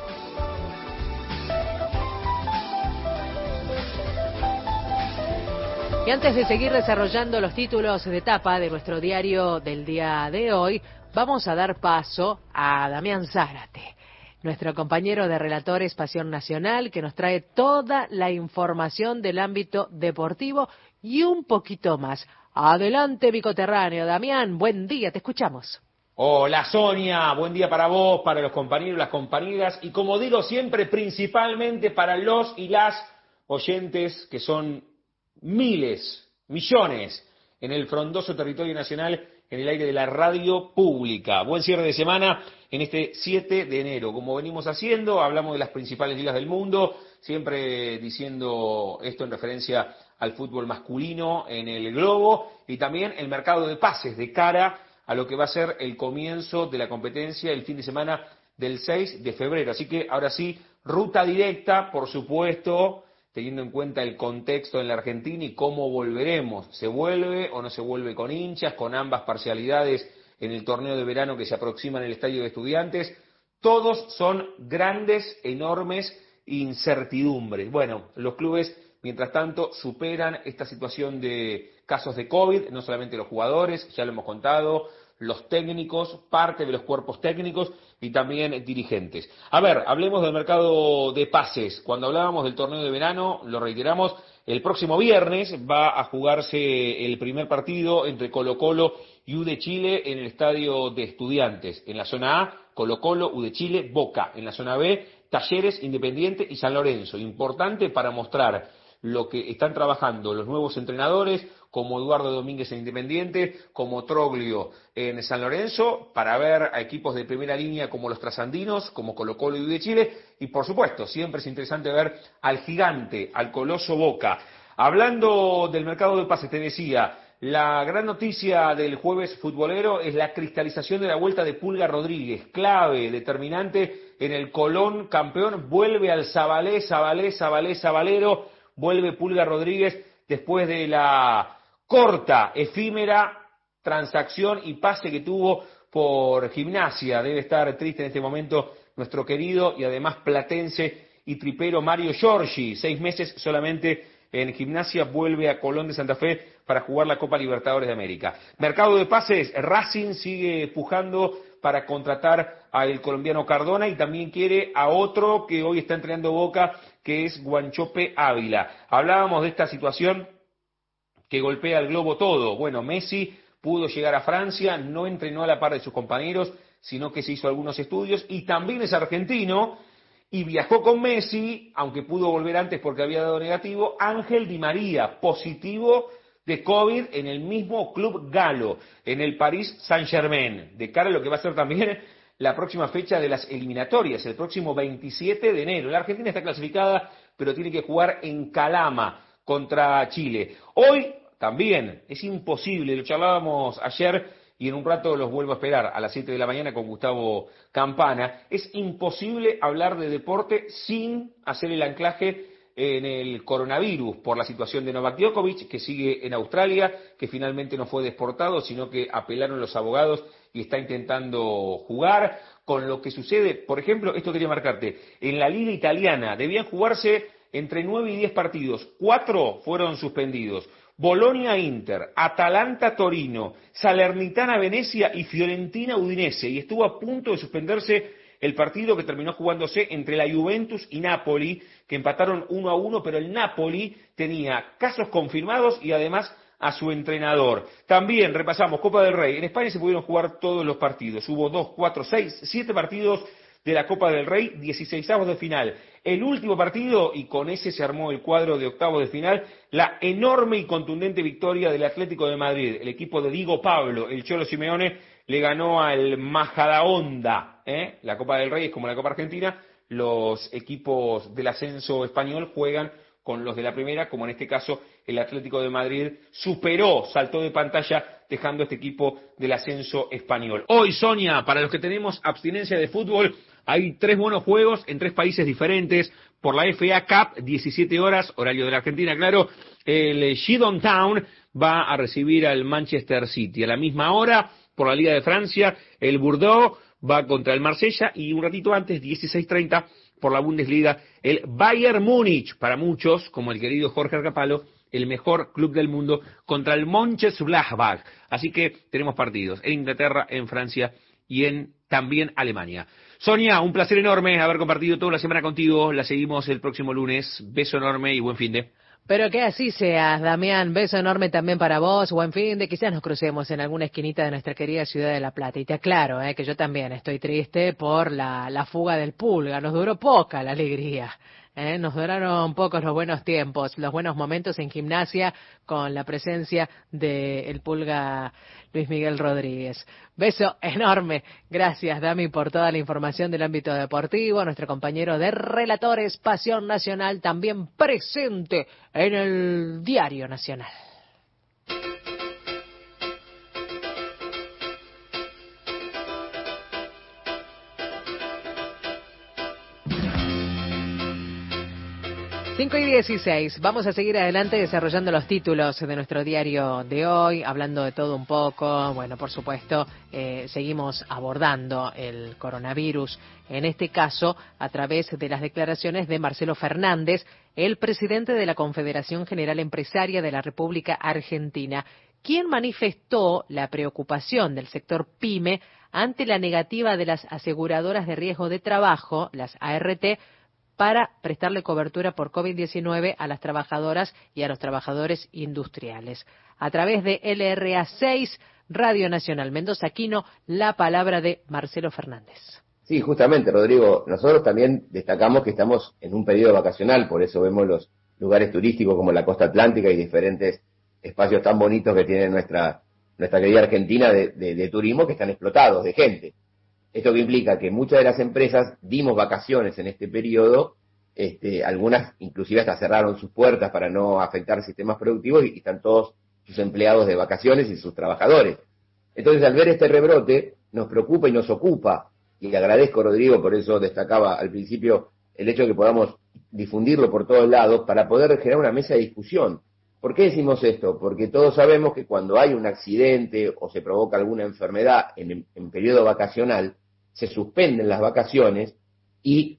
Y antes de seguir desarrollando los títulos de tapa de nuestro diario del día de hoy, vamos a dar paso a Damián Zárate, nuestro compañero de relatores Pasión Nacional, que nos trae toda la información del ámbito deportivo y un poquito más. Adelante, bicoterráneo. Damián, buen día, te escuchamos. Hola Sonia, buen día para vos, para los compañeros, las compañeras y como digo siempre, principalmente para los y las oyentes que son miles, millones en el frondoso territorio nacional, en el aire de la radio pública. Buen cierre de semana en este siete de enero. Como venimos haciendo, hablamos de las principales ligas del mundo, siempre diciendo esto en referencia al fútbol masculino en el globo y también el mercado de pases de cara a lo que va a ser el comienzo de la competencia el fin de semana del seis de febrero. Así que ahora sí, ruta directa, por supuesto, teniendo en cuenta el contexto en la Argentina y cómo volveremos. ¿Se vuelve o no se vuelve con hinchas, con ambas parcialidades en el torneo de verano que se aproxima en el Estadio de Estudiantes? Todos son grandes, enormes incertidumbres. Bueno, los clubes, mientras tanto, superan esta situación de casos de COVID, no solamente los jugadores, ya lo hemos contado, los técnicos, parte de los cuerpos técnicos y también dirigentes. A ver, hablemos del mercado de pases. Cuando hablábamos del torneo de verano, lo reiteramos, el próximo viernes va a jugarse el primer partido entre Colo-Colo y U de Chile en el estadio de Estudiantes. En la zona A, Colo-Colo, U de Chile, Boca. En la zona B, Talleres, Independiente y San Lorenzo. Importante para mostrar lo que están trabajando los nuevos entrenadores, como Eduardo Domínguez en Independiente, como Troglio en San Lorenzo, para ver a equipos de primera línea como los trasandinos, como Colo-Colo y U de Chile, y por supuesto, siempre es interesante ver al gigante, al coloso Boca. Hablando del mercado de pases, te decía, la gran noticia del jueves futbolero es la cristalización de la vuelta de Pulga Rodríguez, clave, determinante en el Colón campeón, vuelve al Zabalé, Zabalé, Zabalé, Zabalero, vuelve Pulga Rodríguez después de la corta, efímera transacción y pase que tuvo por Gimnasia. Debe estar triste en este momento nuestro querido y además platense y tripero Mario Giorgi. Seis meses solamente en Gimnasia, vuelve a Colón de Santa Fe para jugar la Copa Libertadores de América. Mercado de pases, Racing sigue pujando para contratar al colombiano Cardona y también quiere a otro que hoy está entrenando Boca, que es Guanchope Ávila. Hablábamos de esta situación que golpea el globo todo. Bueno, Messi pudo llegar a Francia, no entrenó a la par de sus compañeros, sino que se hizo algunos estudios y también es argentino y viajó con Messi, aunque pudo volver antes porque había dado negativo, Ángel Di María, positivo de COVID en el mismo club galo, en el Paris Saint-Germain, de cara a lo que va a ser también la próxima fecha de las eliminatorias, el próximo veintisiete de enero. La Argentina está clasificada, pero tiene que jugar en Calama contra Chile. Hoy también es imposible, lo charlábamos ayer y en un rato los vuelvo a esperar a las siete de la mañana con Gustavo Campana, es imposible hablar de deporte sin hacer el anclaje en el coronavirus por la situación de Novak Djokovic, que sigue en Australia, que finalmente no fue deportado, sino que apelaron los abogados y está intentando jugar, con lo que sucede, por ejemplo, esto quería marcarte, en la Liga Italiana debían jugarse entre nueve y diez partidos, cuatro fueron suspendidos. Bolonia-Inter, Atalanta-Torino, Salernitana-Venecia y Fiorentina-Udinese, y estuvo a punto de suspenderse el partido que terminó jugándose entre la Juventus y Napoli, que empataron uno a uno, pero el Napoli tenía casos confirmados y además a su entrenador. También repasamos Copa del Rey. En España se pudieron jugar todos los partidos. Hubo dos, cuatro, seis, siete partidos de la Copa del Rey, dieciseisavos de final. El último partido, y con ese se armó el cuadro de octavos de final, la enorme y contundente victoria del Atlético de Madrid. El equipo de Diego Pablo, el Cholo Simeone, le ganó al Majadahonda. ¿eh? La Copa del Rey es como la Copa Argentina. Los equipos del ascenso español juegan con los de la primera, como en este caso el Atlético de Madrid superó, saltó de pantalla, dejando este equipo del ascenso español. Hoy, Sonia, para los que tenemos abstinencia de fútbol, hay tres buenos juegos en tres países diferentes. Por la F A Cup, diecisiete horas, horario de la Argentina, claro, el Shidon Town va a recibir al Manchester City. A la misma hora, por la Liga de Francia, el Bordeaux va contra el Marsella y un ratito antes, dieciséis treinta, por la Bundesliga, el Bayern Múnich, para muchos, como el querido Jorge Arcapalo, el mejor club del mundo, contra el Mönchengladbach. Así que tenemos partidos en Inglaterra, en Francia y en también Alemania. Sonia, un placer enorme haber compartido toda la semana contigo. La seguimos el próximo lunes. Beso enorme y buen fin de. Pero que así seas, Damián. Beso enorme también para vos. Buen fin de. Quizás nos crucemos en alguna esquinita de nuestra querida ciudad de La Plata. Y te aclaro eh, que yo también estoy triste por la, la fuga del Pulga. Nos duró poca la alegría. ¿eh? Nos duraron pocos los buenos tiempos, los buenos momentos en Gimnasia con la presencia del Pulga Luis Miguel Rodríguez. Beso enorme. Gracias, Dami, por toda la información del ámbito deportivo. Nuestro compañero de relatores, Pasión Nacional, también presente en el Diario Nacional. cinco y dieciséis. Vamos a seguir adelante desarrollando los títulos de nuestro diario de hoy, hablando de todo un poco. Bueno, por supuesto, eh, seguimos abordando el coronavirus, en este caso a través de las declaraciones de Marcelo Fernández, el presidente de la Confederación General Empresaria de la República Argentina, quien manifestó la preocupación del sector PYME ante la negativa de las aseguradoras de riesgo de trabajo, las A R T, para prestarle cobertura por COVID diecinueve a las trabajadoras y a los trabajadores industriales. A través de L R A seis, Radio Nacional Mendoza Aquino, la palabra de Marcelo Fernández. Sí, justamente, Rodrigo, nosotros también destacamos que estamos en un periodo vacacional, por eso vemos los lugares turísticos como la costa atlántica y diferentes espacios tan bonitos que tiene nuestra nuestra querida Argentina de, de, de turismo, que están explotados de gente. Esto que implica que muchas de las empresas dimos vacaciones en este periodo, este, algunas inclusive hasta cerraron sus puertas para no afectar sistemas productivos y, y están todos sus empleados de vacaciones y sus trabajadores. Entonces, al ver este rebrote, nos preocupa y nos ocupa, y le agradezco, Rodrigo, por eso destacaba al principio el hecho de que podamos difundirlo por todos lados para poder generar una mesa de discusión. ¿Por qué decimos esto? Porque todos sabemos que cuando hay un accidente o se provoca alguna enfermedad en, en periodo vacacional, se suspenden las vacaciones y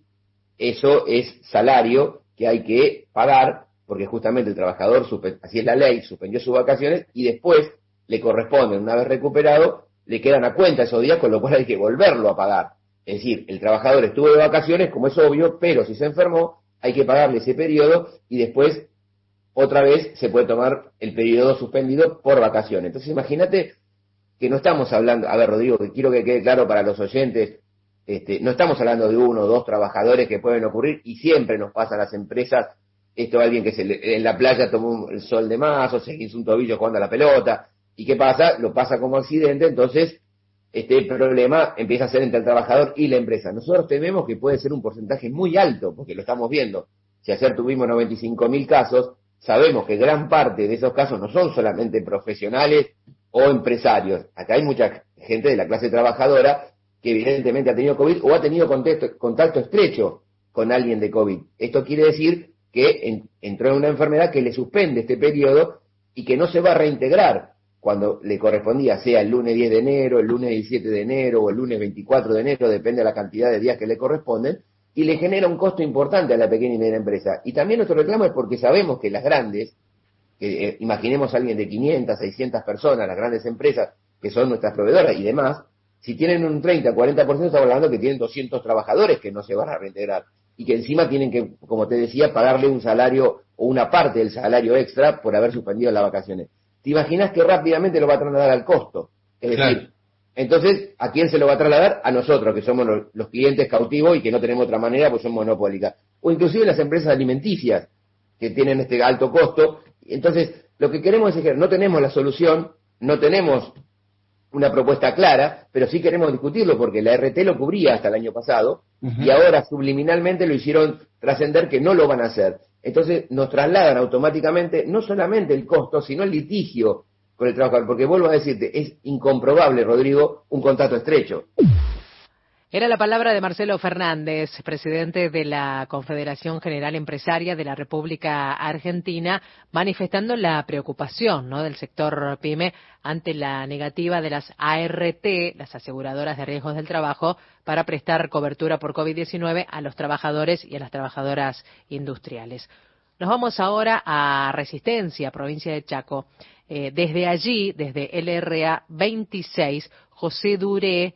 eso es salario que hay que pagar porque justamente el trabajador, así es la ley, suspendió sus vacaciones y después le corresponde, una vez recuperado, le quedan a cuenta esos días, con lo cual hay que volverlo a pagar. Es decir, el trabajador estuvo de vacaciones, como es obvio, pero si se enfermó, hay que pagarle ese periodo y después otra vez se puede tomar el periodo suspendido por vacaciones. Entonces imagínate que no estamos hablando, a ver Rodrigo, que quiero que quede claro para los oyentes, este, no estamos hablando de uno o dos trabajadores que pueden ocurrir y siempre nos pasa a las empresas, esto alguien que se le, en la playa tomó un, el sol de más o se hizo un tobillo jugando a la pelota, ¿y qué pasa? Lo pasa como accidente, entonces este problema empieza a ser entre el trabajador y la empresa. Nosotros tememos que puede ser un porcentaje muy alto, porque lo estamos viendo. Si ayer tuvimos noventa y cinco mil casos, sabemos que gran parte de esos casos no son solamente profesionales o empresarios. Acá hay mucha gente de la clase trabajadora que evidentemente ha tenido COVID o ha tenido contacto, contacto estrecho con alguien de COVID. Esto quiere decir que en, entró en una enfermedad que le suspende este periodo y que no se va a reintegrar cuando le correspondía, sea el lunes diez de enero, el lunes diecisiete de enero o el lunes veinticuatro de enero, depende de la cantidad de días que le corresponden, y le genera un costo importante a la pequeña y mediana empresa. Y también nuestro reclamo es porque sabemos que las grandes, que eh, imaginemos a alguien de quinientas, seiscientas personas, las grandes empresas que son nuestras proveedoras y demás, si tienen un treinta, cuarenta por ciento, estamos hablando que tienen doscientos trabajadores que no se van a reintegrar y que encima tienen que, como te decía, pagarle un salario o una parte del salario extra por haber suspendido las vacaciones. ¿Te imaginas que rápidamente lo va a trasladar al costo? Es decir, claro. Entonces, ¿a quién se lo va a trasladar? A nosotros, que somos los, los clientes cautivos y que no tenemos otra manera, pues son monopólicas. O inclusive las empresas alimenticias, que tienen este alto costo. Entonces, lo que queremos es que no tenemos la solución, no tenemos una propuesta clara, pero sí queremos discutirlo, porque la R T lo cubría hasta el año pasado, uh-huh. y ahora subliminalmente lo hicieron trascender que no lo van a hacer. Entonces, nos trasladan automáticamente no solamente el costo, sino el litigio con el trabajador, porque vuelvo a decirte, es incomprobable, Rodrigo, un contacto estrecho. Era la palabra de Marcelo Fernández, presidente de la Confederación General Empresaria de la República Argentina, manifestando la preocupación, ¿no?, del sector PYME ante la negativa de las A R T, las aseguradoras de riesgos del trabajo, para prestar cobertura por COVID diecinueve a los trabajadores y a las trabajadoras industriales. Nos vamos ahora a Resistencia, provincia de Chaco. Eh, desde allí, desde L R A veintiséis, José Duré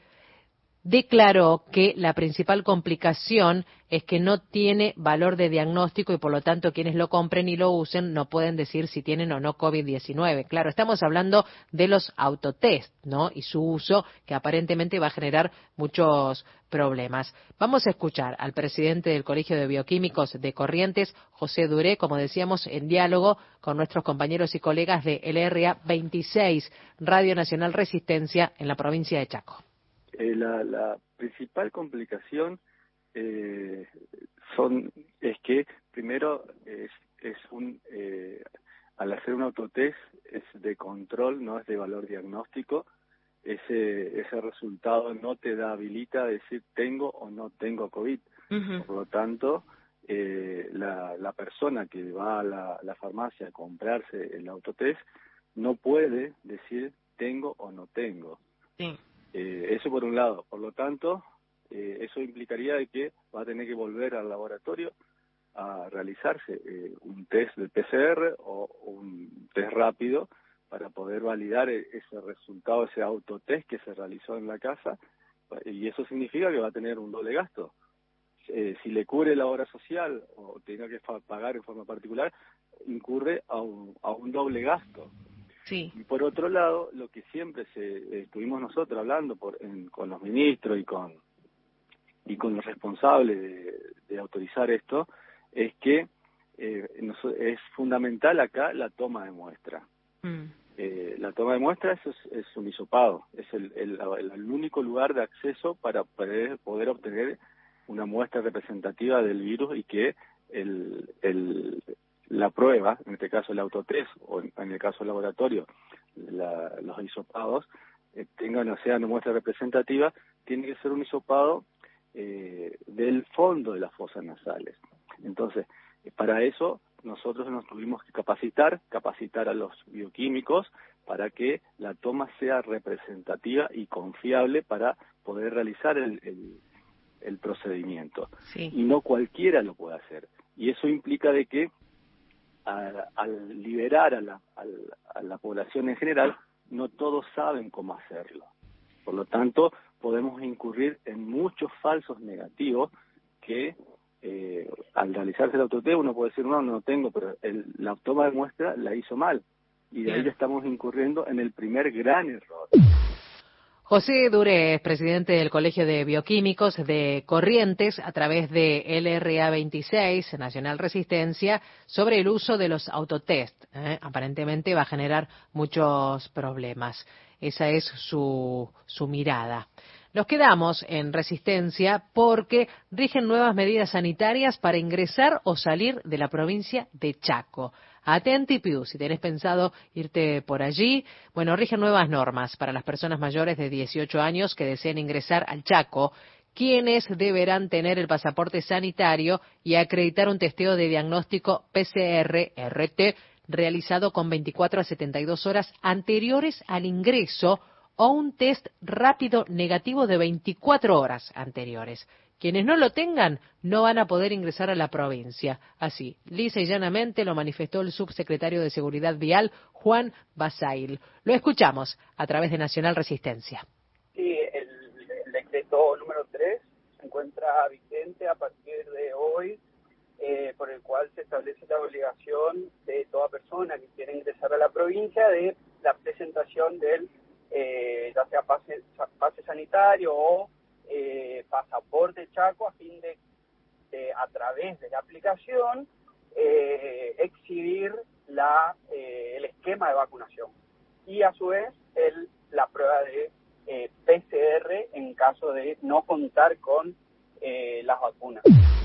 declaró que la principal complicación es que no tiene valor de diagnóstico y por lo tanto quienes lo compren y lo usen no pueden decir si tienen o no COVID diecinueve. Claro, estamos hablando de los autotest, ¿no?, y su uso, que aparentemente va a generar muchos problemas. Vamos a escuchar al presidente del Colegio de Bioquímicos de Corrientes, José Duré, como decíamos, en diálogo con nuestros compañeros y colegas de L R A veintiséis, Radio Nacional Resistencia, en la provincia de Chaco. Eh, la, la principal complicación eh, son es que primero es, es un eh, al hacer un autotest es de control, no es de valor diagnóstico. Ese ese resultado no te da habilita a decir tengo o no tengo COVID. Uh-huh. Por lo tanto, eh, la, la persona que va a la, la farmacia a comprarse el autotest no puede decir tengo o no tengo. Sí. Eh, eso por un lado. Por lo tanto, eh, eso implicaría de que va a tener que volver al laboratorio a realizarse eh, un test de P C R o un test rápido para poder validar ese resultado, ese autotest que se realizó en la casa, y eso significa que va a tener un doble gasto. Eh, si le cubre la obra social o tenga que pagar en forma particular, incurre a un, a un doble gasto. Sí. Y por otro lado, lo que siempre se, eh, estuvimos nosotros hablando por, en, con los ministros y con y con los responsables de, de autorizar esto, es que eh, nos, es fundamental acá la toma de muestra. Mm. Eh, la toma de muestra es, es un hisopado, es el, el, el, el único lugar de acceso para poder, poder obtener una muestra representativa del virus y que el, el, la prueba, en este caso el autotest o en, en el caso del laboratorio, la, los hisopados, eh, tengan, o sea, una muestra representativa, tiene que ser un hisopado eh, del fondo de las fosas nasales. Entonces, eh, para eso nosotros nos tuvimos que capacitar, capacitar a los bioquímicos para que la toma sea representativa y confiable para poder realizar el, el el procedimiento. Sí. Y no cualquiera lo puede hacer. Y eso implica de que a, al liberar a la, a, a la población en general, no todos saben cómo hacerlo. Por lo tanto, podemos incurrir en muchos falsos negativos que eh, al realizarse el autotest uno puede decir, no, no tengo, pero el, la toma de muestra la hizo mal. Y de ahí ya estamos incurriendo en el primer gran error. José Durez, presidente del Colegio de Bioquímicos de Corrientes, a través de L R A veintiséis, Nacional Resistencia, sobre el uso de los autotest. ¿eh? Aparentemente va a generar muchos problemas. Esa es su, su mirada. Nos quedamos en Resistencia porque rigen nuevas medidas sanitarias para ingresar o salir de la provincia de Chaco. Atenti, Piu, si tenés pensado irte por allí. Bueno, rigen nuevas normas para las personas mayores de dieciocho años que deseen ingresar al Chaco, quienes deberán tener el pasaporte sanitario y acreditar un testeo de diagnóstico P C R R T realizado con veinticuatro a setenta y dos horas anteriores al ingreso o un test rápido negativo de veinticuatro horas anteriores. Quienes no lo tengan no van a poder ingresar a la provincia. Así, lisa y llanamente lo manifestó el subsecretario de Seguridad Vial, Juan Basail. Lo escuchamos a través de Nacional Resistencia. Sí, el, el decreto número tres se encuentra vigente a partir de hoy, eh, por el cual se establece la obligación de toda persona que quiera ingresar a la provincia de la presentación del, eh, ya sea pase, pase sanitario o Eh, pasaporte Chaco, a fin de, de a través de la aplicación eh, exhibir la eh, el esquema de vacunación y a su vez el la prueba de eh, P C R en caso de no contar con eh, las vacunas.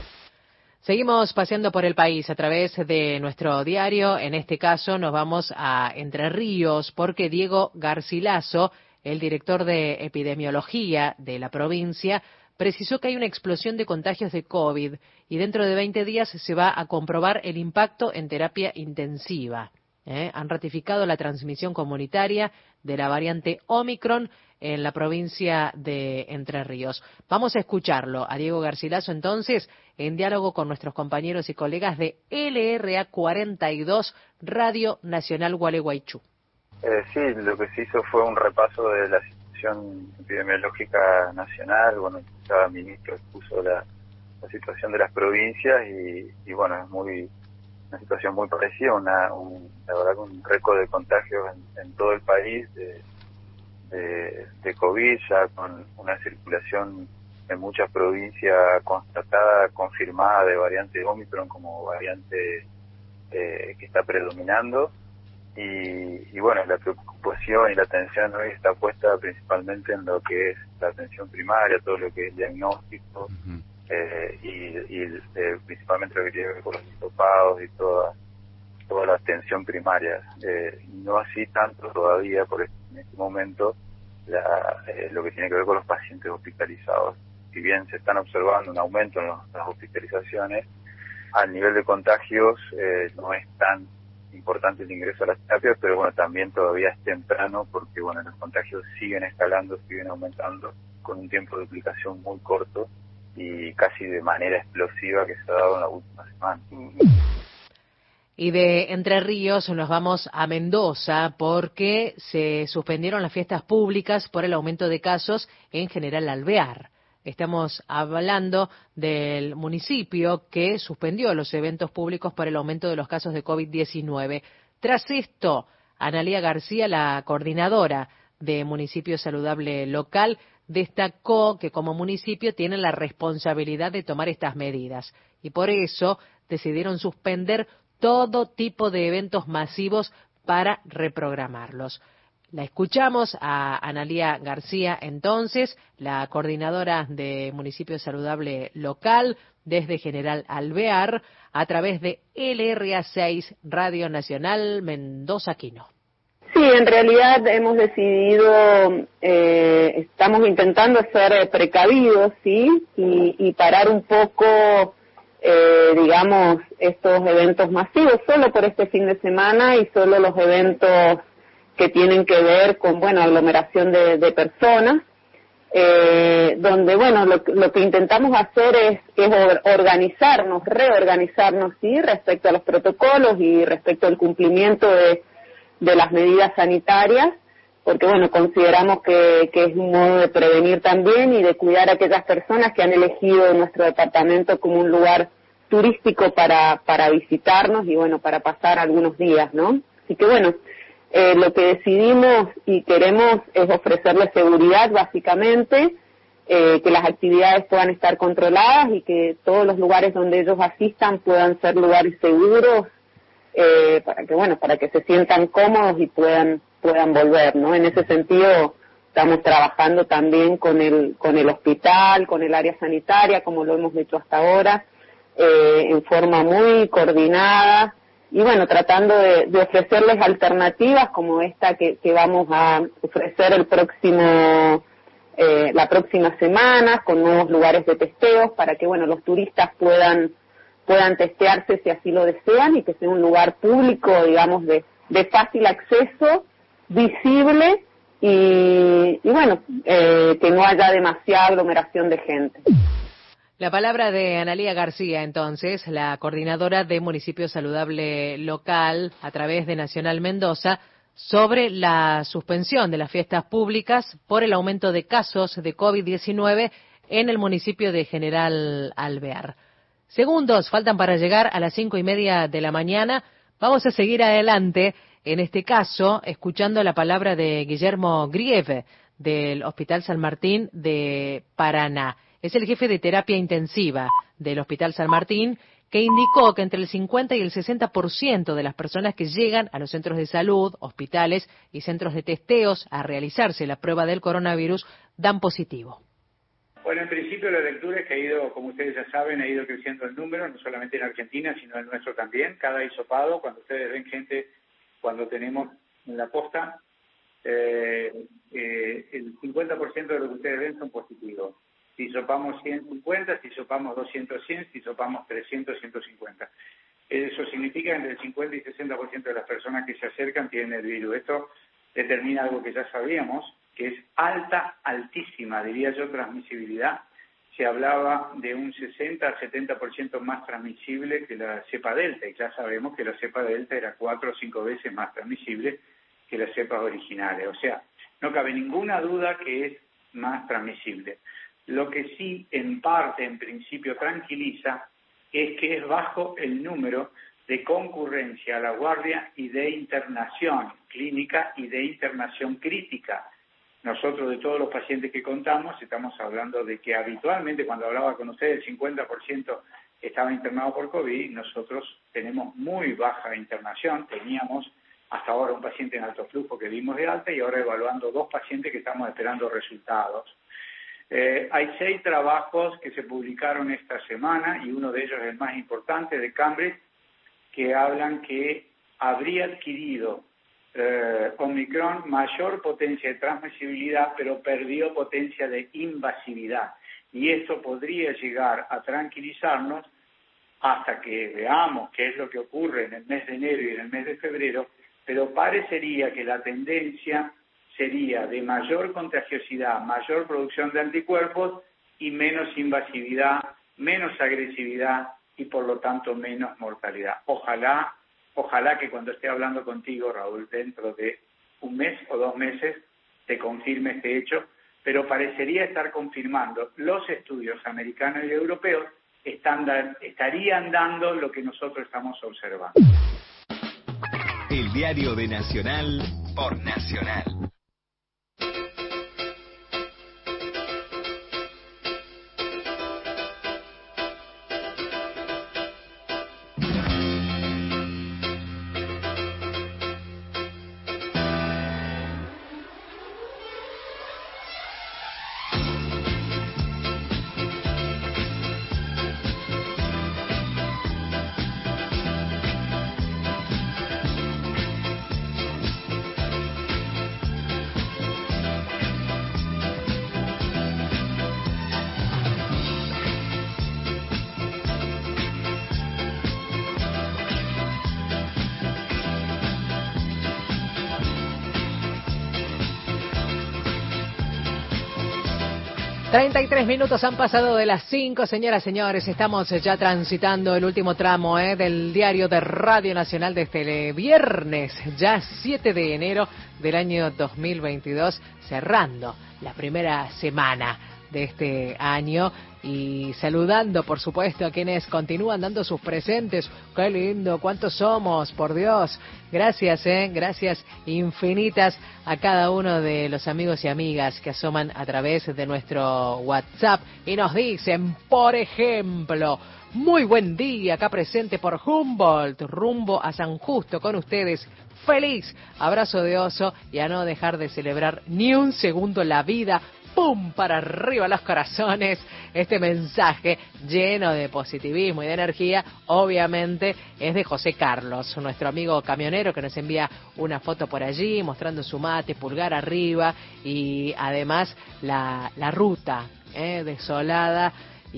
Seguimos paseando por el país a través de nuestro diario. En este caso nos vamos a Entre Ríos porque Diego Garcilaso, el director de epidemiología de la provincia, precisó que hay una explosión de contagios de COVID y dentro de veinte días se va a comprobar el impacto en terapia intensiva. ¿eh? Han ratificado la transmisión comunitaria de la variante Omicron en la provincia de Entre Ríos. Vamos a escucharlo a Diego Garcilaso entonces en diálogo con nuestros compañeros y colegas de L R A cuarenta y dos Radio Nacional Gualeguaychú. Eh, sí, lo que se hizo fue un repaso de la situación epidemiológica nacional. Bueno, cada ministro expuso la, la situación de las provincias y, y bueno, es muy una situación muy parecida, una, un, la verdad un récord de contagios en, en todo el país de, de, de COVID, ya con una circulación en muchas provincias constatada, confirmada de variante Omicron como variante eh, que está predominando. Y, y bueno, la preocupación y la atención hoy está puesta principalmente en lo que es la atención primaria, todo lo que es diagnóstico, uh-huh. eh, y, y eh, principalmente lo que tiene que ver con los hisopados y toda toda la atención primaria. Eh, no así tanto todavía, por en este momento, la, eh, lo que tiene que ver con los pacientes hospitalizados. Si bien se están observando un aumento en los, las hospitalizaciones, al nivel de contagios eh, no es tan importante el ingreso a las terapias, pero bueno, también todavía es temprano porque bueno, los contagios siguen escalando, siguen aumentando con un tiempo de aplicación muy corto y casi de manera explosiva que se ha dado en la última semana. Y de Entre Ríos nos vamos a Mendoza porque se suspendieron las fiestas públicas por el aumento de casos en General Alvear. Estamos hablando del municipio que suspendió los eventos públicos por el aumento de los casos de COVID diecinueve. Tras esto, Analía García, la coordinadora de Municipio Saludable Local, destacó que como municipio tienen la responsabilidad de tomar estas medidas y por eso decidieron suspender todo tipo de eventos masivos para reprogramarlos. La escuchamos a Analía García, entonces, la coordinadora de Municipio Saludable Local desde General Alvear, a través de L R A seis Radio Nacional Mendoza Quino. Sí, en realidad hemos decidido, eh, estamos intentando ser precavidos, ¿sí? Y, y parar un poco, eh, digamos, estos eventos masivos, solo por este fin de semana y solo los eventos que tienen que ver con, bueno, aglomeración de, de personas, eh, donde, bueno, lo, lo que intentamos hacer es, es organizarnos, reorganizarnos, ¿sí? Respecto a los protocolos y respecto al cumplimiento de de las medidas sanitarias, porque bueno, consideramos que, que es un modo de prevenir también y de cuidar a aquellas personas que han elegido nuestro departamento como un lugar turístico para, para visitarnos y bueno, para pasar algunos días, ¿no? Así que bueno, eh, lo que decidimos y queremos es ofrecerles seguridad básicamente, eh, que las actividades puedan estar controladas y que todos los lugares donde ellos asistan puedan ser lugares seguros, Eh, para que bueno para que se sientan cómodos y puedan puedan volver, ¿no? En ese sentido estamos trabajando también con el con el hospital, con el área sanitaria, como lo hemos hecho hasta ahora, eh, en forma muy coordinada y bueno, tratando de, de ofrecerles alternativas como esta que, que vamos a ofrecer el próximo eh, la próxima semana, con nuevos lugares de testeos para que bueno los turistas puedan puedan testearse si así lo desean y que sea un lugar público, digamos, de, de fácil acceso, visible y, y bueno, eh, que no haya demasiada aglomeración de gente. La palabra de Analía García, entonces, la coordinadora de Municipio Saludable Local a través de Nacional Mendoza, sobre la suspensión de las fiestas públicas por el aumento de casos de COVID diecinueve en el municipio de General Alvear. Segundos faltan para llegar a las cinco y media de la mañana. Vamos a seguir adelante, en este caso, escuchando la palabra de Guillermo Grieve, del Hospital San Martín de Paraná. Es el jefe de terapia intensiva del Hospital San Martín, que indicó que entre el cincuenta y el sesenta por ciento de las personas que llegan a los centros de salud, hospitales y centros de testeos a realizarse la prueba del coronavirus dan positivo. Bueno, en principio la lectura es que ha ido, como ustedes ya saben, ha ido creciendo el número, no solamente en Argentina, sino el nuestro también. Cada hisopado, cuando ustedes ven gente, cuando tenemos en la posta, eh, eh, el cincuenta por ciento de lo que ustedes ven son positivos. Si hisopamos ciento cincuenta, si hisopamos doscientos, cien, si hisopamos trescientos, ciento cincuenta. Eso significa que entre el cincuenta y sesenta por ciento de las personas que se acercan tienen el virus. Esto determina algo que ya sabíamos, que es alta, altísima, diría yo, transmisibilidad. Se hablaba de un sesenta al setenta por ciento más transmisible que la cepa delta, y ya sabemos que la cepa delta era cuatro o cinco veces más transmisible que las cepas originales. O sea, no cabe ninguna duda que es más transmisible. Lo que sí, en parte, en principio, tranquiliza, es que es bajo el número de concurrencia a la guardia y de internación clínica y de internación crítica. Nosotros, de todos los pacientes que contamos, estamos hablando de que habitualmente, cuando hablaba con ustedes, el cincuenta por ciento estaba internado por COVID. Nosotros tenemos muy baja internación. Teníamos hasta ahora un paciente en alto flujo que dimos de alta y ahora evaluando dos pacientes que estamos esperando resultados. Eh, hay seis trabajos que se publicaron esta semana y uno de ellos es el más importante, de Cambridge, que hablan que habría adquirido Eh, Omicron mayor potencia de transmisibilidad, pero perdió potencia de invasividad. Y esto podría llegar a tranquilizarnos hasta que veamos qué es lo que ocurre en el mes de enero y en el mes de febrero, pero parecería que la tendencia sería de mayor contagiosidad, mayor producción de anticuerpos y menos invasividad, menos agresividad y por lo tanto menos mortalidad. Ojalá Ojalá que cuando esté hablando contigo, Raúl, dentro de un mes o dos meses, te confirme este hecho, pero parecería estar confirmando. Los estudios americanos y europeos están da- estarían dando lo que nosotros estamos observando. El diario de Nacional por Nacional. treinta y tres minutos han pasado de las cinco, señoras y señores. Estamos ya transitando el último tramo eh, del diario de Radio Nacional de este viernes, ya siete de enero del año dos mil veintidós, cerrando la primera semana de este año y saludando, por supuesto, a quienes continúan dando sus presentes. ¡Qué lindo! ¿Cuántos somos? Por Dios. Gracias, ¿eh? Gracias infinitas a cada uno de los amigos y amigas que asoman a través de nuestro WhatsApp y nos dicen, por ejemplo, muy buen día, acá presente por Humboldt, rumbo a San Justo con ustedes. Feliz abrazo de oso y a no dejar de celebrar ni un segundo la vida. ¡Pum! Para arriba los corazones. Este mensaje lleno de positivismo y de energía, obviamente, es de José Carlos, nuestro amigo camionero que nos envía una foto por allí, mostrando su mate, pulgar arriba, y además la, la ruta eh, desolada,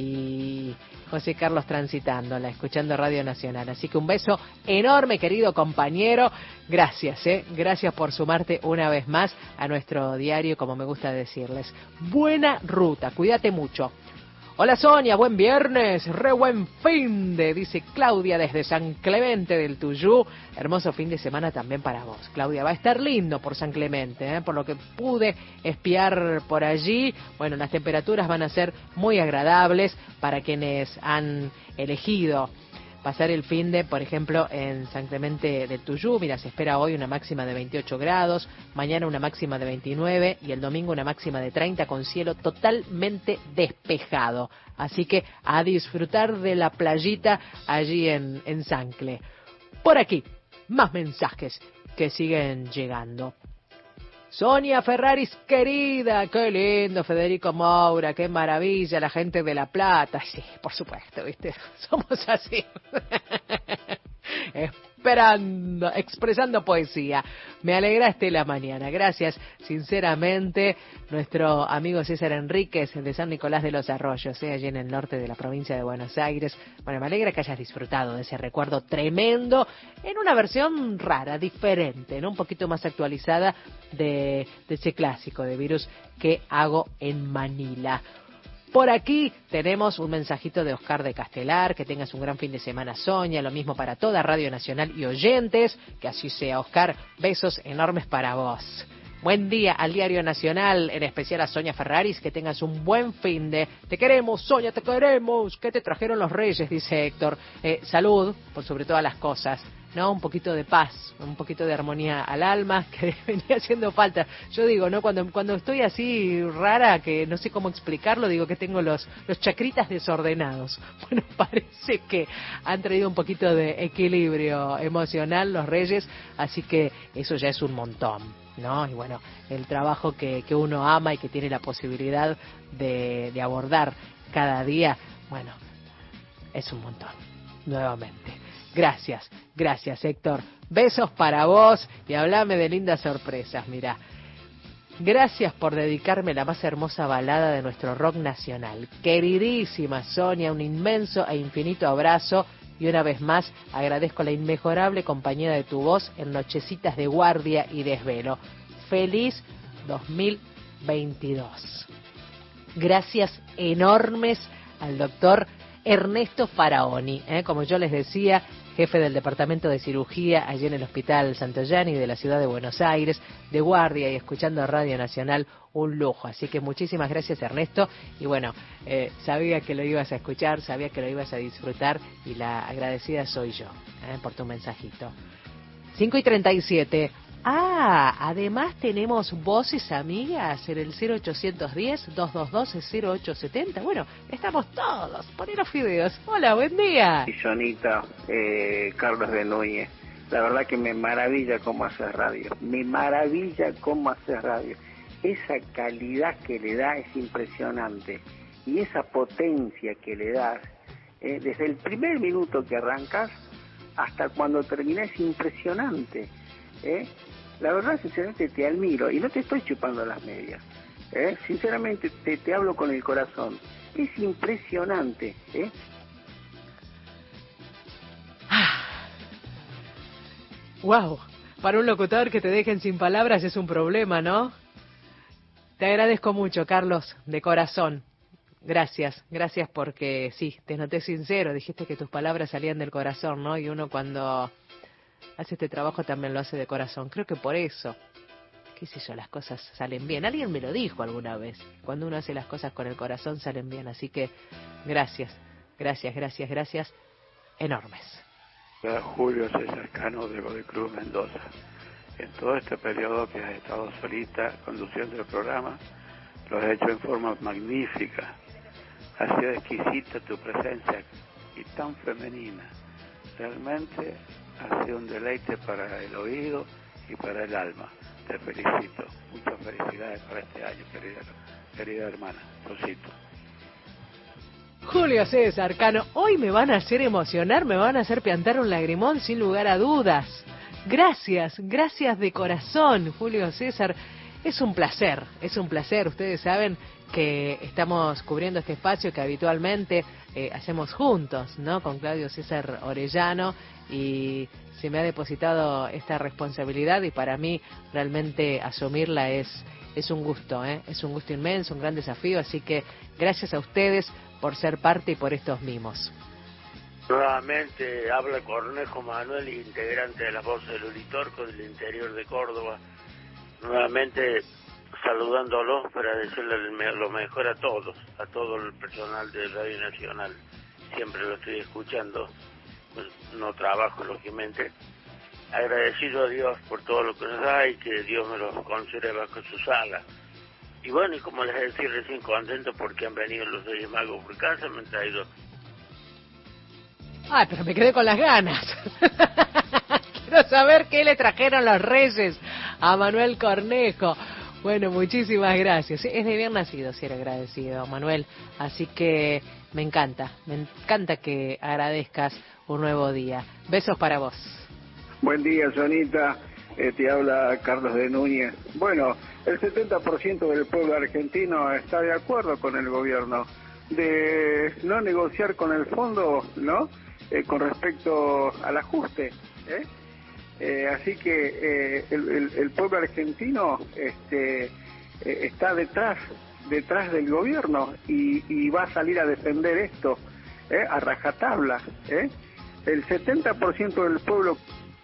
y José Carlos transitándola, escuchando Radio Nacional. Así que un beso enorme, querido compañero. Gracias, ¿eh? Gracias por sumarte una vez más a nuestro diario, como me gusta decirles. Buena ruta, cuídate mucho. Hola Sonia, buen viernes, re buen fin de, dice Claudia desde San Clemente del Tuyú. Hermoso fin de semana también para vos, Claudia. Va a estar lindo por San Clemente, ¿eh? Por lo que pude espiar por allí. Bueno, las temperaturas van a ser muy agradables para quienes han elegido pasar el fin de, por ejemplo, en San Clemente del Tuyú. Mira, se espera hoy una máxima de veintiocho grados, mañana una máxima de veintinueve y el domingo una máxima de treinta con cielo totalmente despejado. Así que a disfrutar de la playita allí en, en Sancle. Por aquí, más mensajes que siguen llegando. Sonia Ferraris, querida, qué lindo, Federico Moura, qué maravilla, la gente de La Plata. Sí, por supuesto, ¿viste? Somos así. Esperando, expresando poesía. Me alegraste la mañana. Gracias, sinceramente, nuestro amigo César Enríquez de San Nicolás de los Arroyos, ¿eh? Allí en el norte de la provincia de Buenos Aires. Bueno, me alegra que hayas disfrutado de ese recuerdo tremendo en una versión rara, diferente, ¿no? Un poquito más actualizada de, de ese clásico de Virus que hago en Manila. Por aquí tenemos un mensajito de Oscar de Castelar, que tengas un gran fin de semana, Sonia, lo mismo para toda Radio Nacional y oyentes, que así sea, Oscar, besos enormes para vos. Buen día al Diario Nacional, en especial a Sonia Ferraris, que tengas un buen fin de... Te queremos, Sonia, te queremos. ¿Qué te trajeron los reyes? Dice Héctor. Eh, salud, por sobre todas las cosas, ¿no? Un poquito de paz, un poquito de armonía al alma, que venía haciendo falta. Yo digo, ¿no? Cuando cuando estoy así rara, que no sé cómo explicarlo, digo que tengo los, los chacritas desordenados. Bueno, parece que han traído un poquito de equilibrio emocional los reyes, así que eso ya es un montón, ¿no? Y bueno, el trabajo que, que uno ama y que tiene la posibilidad de, de abordar cada día, bueno, es un montón, nuevamente. Gracias, gracias Héctor. Besos para vos y hablame de lindas sorpresas, mirá. Gracias por dedicarme la más hermosa balada de nuestro rock nacional. Queridísima Sonia, un inmenso e infinito abrazo y una vez más agradezco la inmejorable compañía de tu voz en nochecitas de guardia y desvelo. Feliz dos mil veintidós. Gracias enormes al doctor Ernesto Faraoni, ¿eh? Como yo les decía, jefe del Departamento de Cirugía allí en el Hospital Santoyani de la ciudad de Buenos Aires, de guardia y escuchando Radio Nacional, un lujo. Así que muchísimas gracias, Ernesto. Y bueno, eh, sabía que lo ibas a escuchar, sabía que lo ibas a disfrutar y la agradecida soy yo eh, por tu mensajito. cinco y treinta y siete. Ah, además tenemos voces amigas en el cero ochocientos diez, doscientos veintidós, cero ocho setenta. Bueno, estamos todos. Poné los fideos. Hola, buen día. Sonita, eh, Carlos de Núñez. La verdad que me maravilla cómo haces radio. Me maravilla cómo haces radio. Esa calidad que le da es impresionante. Y esa potencia que le das, eh, desde el primer minuto que arrancas hasta cuando terminas, es impresionante. ¿eh? La verdad, sinceramente, te admiro y no te estoy chupando las medias. ¿eh? Sinceramente, te, te hablo con el corazón. Es impresionante. ¿eh? Wow, para un locutor que te dejen sin palabras es un problema, ¿no? Te agradezco mucho, Carlos, de corazón. Gracias, gracias porque sí, te noté sincero, dijiste que tus palabras salían del corazón, ¿no? Y uno cuando hace este trabajo también lo hace de corazón. Creo que por eso, qué sé yo, las cosas salen bien. Alguien me lo dijo alguna vez, cuando uno hace las cosas con el corazón salen bien. Así que gracias, gracias, gracias, gracias, enormes. Julio César Cano de Godecruz, Mendoza. En todo este periodo que has estado solita conduciendo el programa, lo has hecho en forma magnífica. Ha sido exquisita tu presencia y tan femenina. Realmente ha sido un deleite para el oído y para el alma. Te felicito. Muchas felicidades para este año, querida, querida hermana. Rosito. Julio César Cano, hoy me van a hacer emocionar, me van a hacer piantar un lagrimón sin lugar a dudas. Gracias, gracias de corazón, Julio César. Es un placer, es un placer. Ustedes saben que estamos cubriendo este espacio que habitualmente eh, hacemos juntos, ¿no? Con Claudio César Orellano, y se me ha depositado esta responsabilidad y para mí realmente asumirla es, es un gusto, ¿eh? Es un gusto inmenso, un gran desafío, así que gracias a ustedes por ser parte y por estos mimos. Nuevamente habla Cornejo Manuel, integrante de la Voz del Uritorco del interior de Córdoba. Nuevamente saludándolos para decirle lo mejor a todos, a todo el personal de Radio Nacional. Siempre lo estoy escuchando, no trabajo lógicamente. Agradecido a Dios por todo lo que nos da y que Dios me los conserve bajo sus alas. Y bueno, y como les decía recién, contento porque han venido los Reyes Magos por casa, me han traído. Ay, pero me quedé con las ganas. Quiero saber qué le trajeron los Reyes a Manuel Cornejo. Bueno, muchísimas gracias. Es de bien nacido ser agradecido, Manuel. Así que me encanta, me encanta que agradezcas un nuevo día. Besos para vos. Buen día, Sonita. Eh, te habla Carlos de Núñez. Bueno, el setenta por ciento del pueblo argentino está de acuerdo con el gobierno de no negociar con el fondo, ¿no? Eh, con respecto al ajuste, ¿eh? Eh, así que eh, el, el, el pueblo argentino este, eh, está detrás detrás del gobierno y, y va a salir a defender esto ¿eh? a rajatabla. ¿eh? El setenta por ciento del pueblo.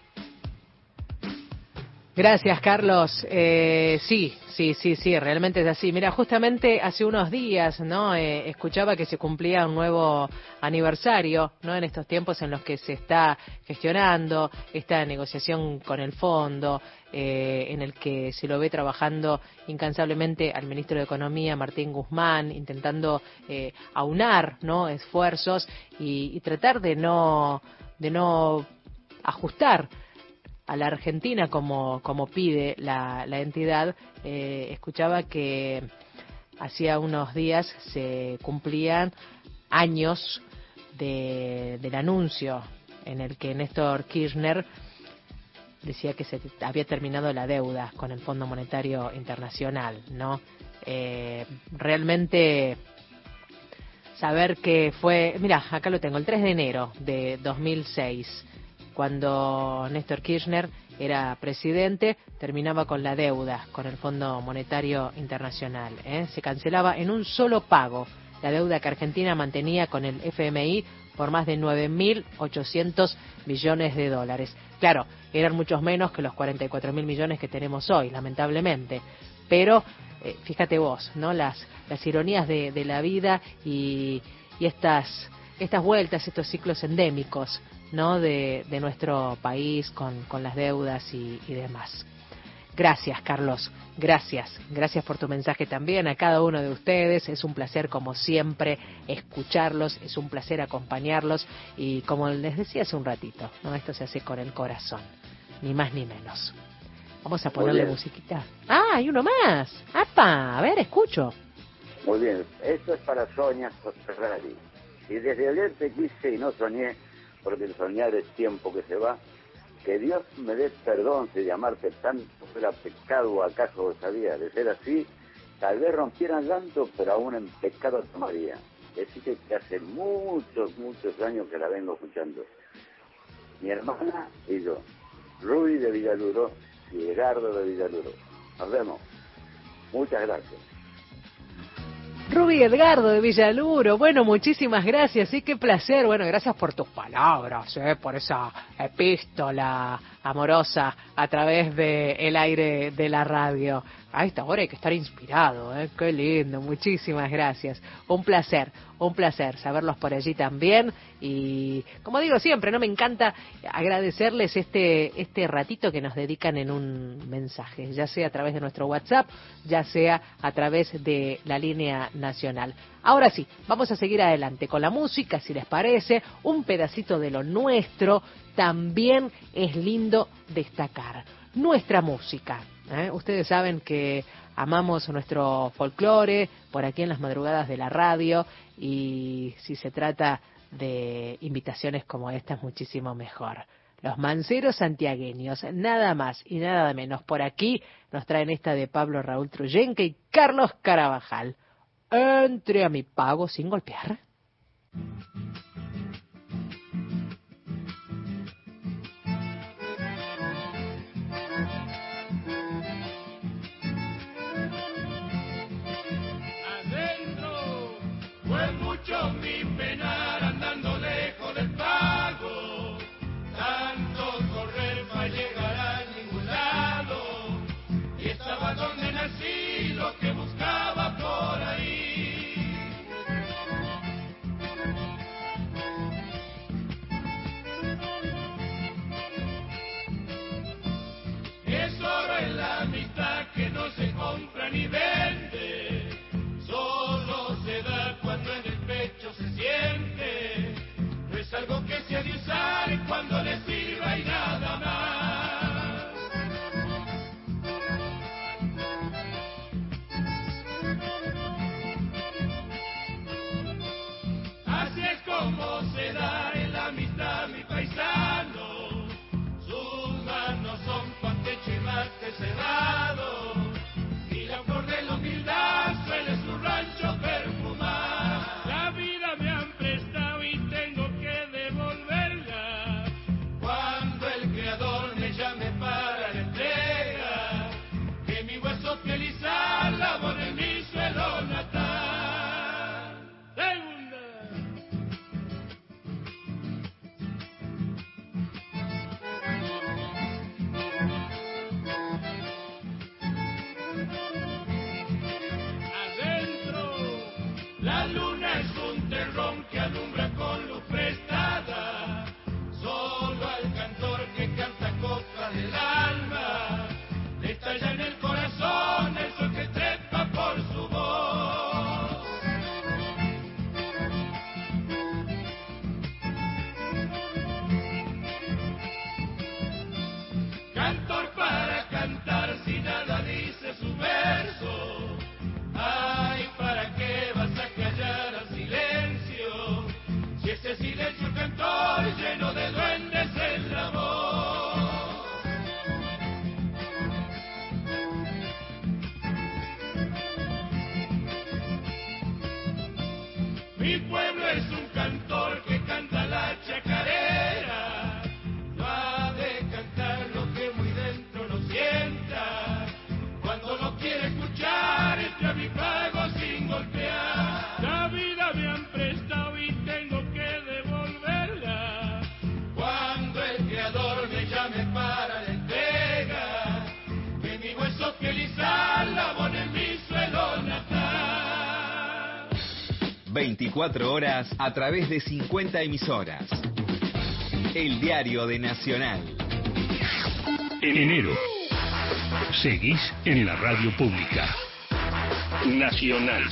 Gracias, Carlos. Eh, sí, sí, sí, sí, realmente es así. Mira, justamente hace unos días, ¿no? Eh, escuchaba que se cumplía un nuevo aniversario, ¿no? En estos tiempos en los que se está gestionando esta negociación con el fondo, eh, en el que se lo ve trabajando incansablemente al ministro de Economía, Martín Guzmán, intentando eh, aunar, ¿no? Esfuerzos y, y tratar de no, de no ajustar a la Argentina como, como pide la, la entidad. Eh, escuchaba que hacía unos días se cumplían años de, del anuncio en el que Néstor Kirchner decía que se había terminado la deuda con el Fondo Monetario Internacional, ¿no? Eh, realmente saber que fue, mira, acá lo tengo, el tres de enero de dos mil seis, cuando Néstor Kirchner era presidente, terminaba con la deuda con el Fondo Monetario Internacional. ¿eh? Se cancelaba en un solo pago la deuda que Argentina mantenía con el F M I por más de nueve mil ochocientos millones de dólares. Claro, eran muchos menos que los cuarenta y cuatro mil millones que tenemos hoy, lamentablemente. Pero eh, fíjate vos, ¿no? Las, las ironías de, de la vida y, y estas, estas vueltas, estos ciclos endémicos, ¿no? de, de nuestro país con, con las deudas y, y demás. Gracias, Carlos. Gracias. Gracias por tu mensaje también a cada uno de ustedes. Es un placer, como siempre, escucharlos. Es un placer acompañarlos. Y como les decía hace un ratito, ¿no? Esto se hace con el corazón. Ni más ni menos. Vamos a ponerle musiquita. ¡Ah, hay uno más! ¡Apa! A ver, escucho. Muy bien. Esto es para Sonia Ferrari. Y desde ayer te quise y no soñé, porque el soñar es tiempo que se va. Que Dios me dé perdón si llamarte tanto fuera pecado o acaso sabía. De ser así, tal vez rompieran llanto, pero aún en pecado tomaría. Decirte que hace muchos, muchos años que la vengo escuchando. Mi hermana y yo, Ruby de Villaluro y Edgardo de Villaluro. Nos vemos. Muchas gracias. Ruby Edgardo de Villaluro, bueno, muchísimas gracias, y qué placer, bueno, gracias por tus palabras, eh, por esa epístola amorosa a través de el aire de la radio. A esta hora hay que estar inspirado, eh, qué lindo, muchísimas gracias, un placer, un placer saberlos por allí también, y como digo siempre, no me encanta agradecerles este este ratito que nos dedican en un mensaje, ya sea a través de nuestro WhatsApp, ya sea a través de la línea nacional. Ahora sí, vamos a seguir adelante con la música, si les parece, un pedacito de lo nuestro. También es lindo destacar nuestra música. ¿eh? Ustedes saben que amamos nuestro folclore por aquí en las madrugadas de la radio, y si se trata de invitaciones como esta es muchísimo mejor. Los Manceros Santiagueños, nada más y nada menos. Por aquí nos traen esta de Pablo Raúl Truyenque y Carlos Carabajal. Entre a mi pago sin golpear. Adentro fue mucho mi penar andando lejos del pago, tanto correr para llegar a ningún lado, y estaba donde nací, lo que buscaba por ahí. Es oro en la amistad que no se compra ni vende, solo se da cuando en el pecho se siente, no es algo que se ha de usar cuando le sirva y nada más. Así es como se da en la amistad mi paisano, sus manos son pan techo y mate cerrado, y la flor de la humildad suele su rancho perfumar. La vida me han prestado y tengo que devolverla, cuando el creador me llame para la entrega, que mi hueso piel y sal labor en mi suelo natal. Segunda. La luna es un terrón que alumbra con luz prestada, solo al cantor que canta coplas del alma, le estalla en el corazón el sol que trepa por su voz. Cantor para cantar si nada dice su verso, ay, ¿para qué vas a callar al silencio? Si ese silencio cantor lleno de duendes es la voz. Mi pueblo es un cantor que canta la chacarera, no ha de cantar lo que muy dentro lo sienta, cuando lo quiere escuchar entre a mi pago sin golpear. La vida veinticuatro horas a través de cincuenta emisoras. El diario de Nacional. En enero, seguís en la radio pública. Nacional.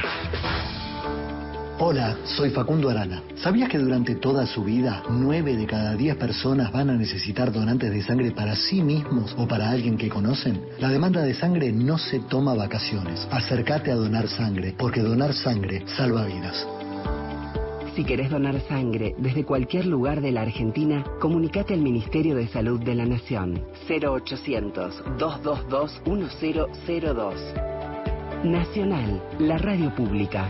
Hola, soy Facundo Arana. ¿Sabías que durante toda su vida, nueve de cada diez personas van a necesitar donantes de sangre para sí mismos o para alguien que conocen? La demanda de sangre no se toma vacaciones. Acércate a donar sangre, porque donar sangre salva vidas. Si querés donar sangre desde cualquier lugar de la Argentina, comunicate al Ministerio de Salud de la Nación. cero ochocientos, dos dos dos, uno cero cero dos. Nacional, la radio pública.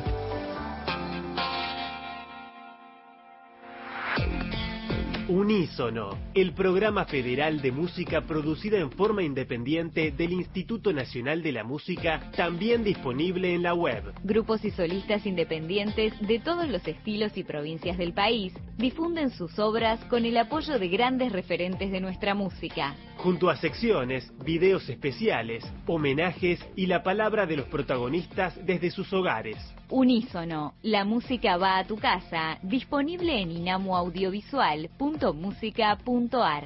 Unísono, el programa federal de música producida en forma independiente del Instituto Nacional de la Música, también disponible en la web. Grupos y solistas independientes de todos los estilos y provincias del país difunden sus obras con el apoyo de grandes referentes de nuestra música. Junto a secciones, videos especiales, homenajes y la palabra de los protagonistas desde sus hogares. Unísono, la música va a tu casa, disponible en inamu audiovisual punto música punto ar.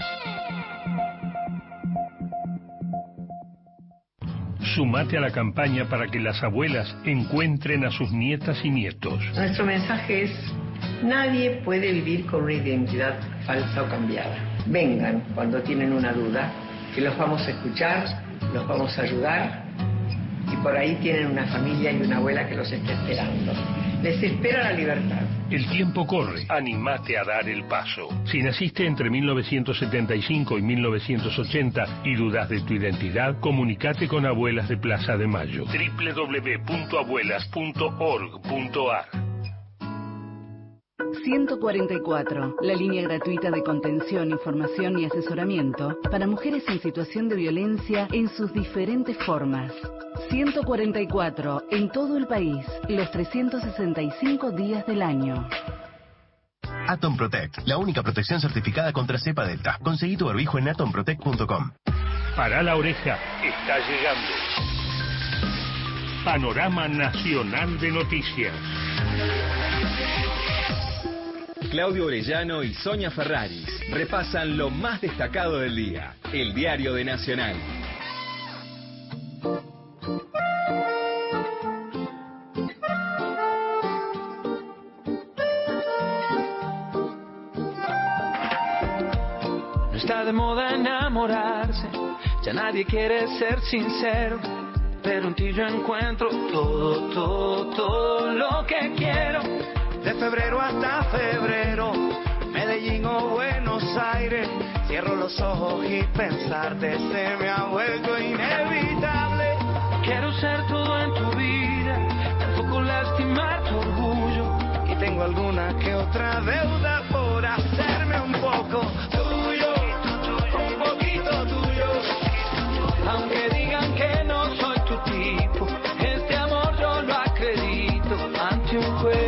Sumate a la campaña para que las abuelas encuentren a sus nietas y nietos. Nuestro mensaje es: nadie puede vivir con una identidad falsa o cambiada. Vengan cuando tienen una duda, que los vamos a escuchar, los vamos a ayudar, y por ahí tienen una familia y una abuela que los está esperando. Les espera la libertad. El tiempo corre. Animate a dar el paso. Si naciste entre mil novecientos setenta y cinco y mil novecientos ochenta y dudas de tu identidad, comunicate con Abuelas de Plaza de Mayo. doble u doble u doble u punto abuelas punto org punto ar. ciento cuarenta y cuatro, la línea gratuita de contención, información y asesoramiento para mujeres en situación de violencia en sus diferentes formas. ciento cuarenta y cuatro, en todo el país, los trescientos sesenta y cinco días del año. Atom Protect, la única protección certificada contra cepa delta. Conseguí tu barbijo en atom protect punto com. Para la oreja, está llegando. Panorama Nacional de Noticias. Claudio Orellano y Sonia Ferraris repasan lo más destacado del día. El diario de Nacional. No está de moda enamorarse, ya nadie quiere ser sincero, pero en ti yo encuentro todo, todo, todo lo que quiero. De febrero hasta febrero, Medellín o Buenos Aires, cierro los ojos y pensarte se me ha vuelto inevitable. Quiero ser todo en tu vida, tampoco lastimar tu orgullo, y tengo alguna que otra deuda por hacerme un poco tuyo, un poquito tuyo. Aunque digan que no soy tu tipo, este amor yo lo acredito ante un juez.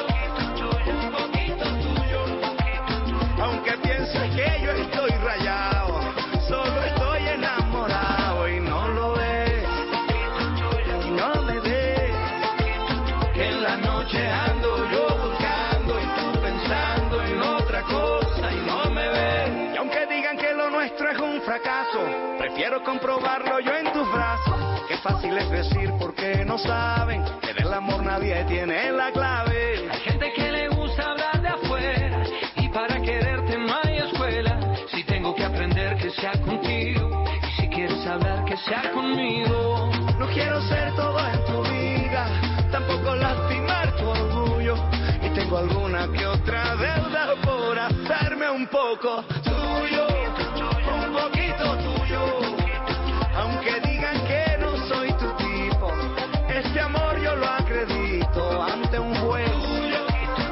Que yo estoy rayado, solo estoy enamorado y no lo ves, y no me ves, que en la noche ando yo buscando y tú pensando en otra cosa y no me ves. Y aunque digan que lo nuestro es un fracaso, prefiero comprobarlo yo en tus brazos. Qué fácil es decir porque no saben que del amor nadie tiene la clave. Hay gente que le gusta hablar de afuera y para quererte no hay escuela. Si tengo que aprender que sea contigo, y si quieres hablar que sea conmigo. No quiero ser todo en tu vida, tampoco lastimar tu orgullo, y tengo alguna que otra deuda por hacerme un poco tuyo, un poquito tuyo. Aunque digan que no soy tu tipo, este amor yo lo acredito ante un juez.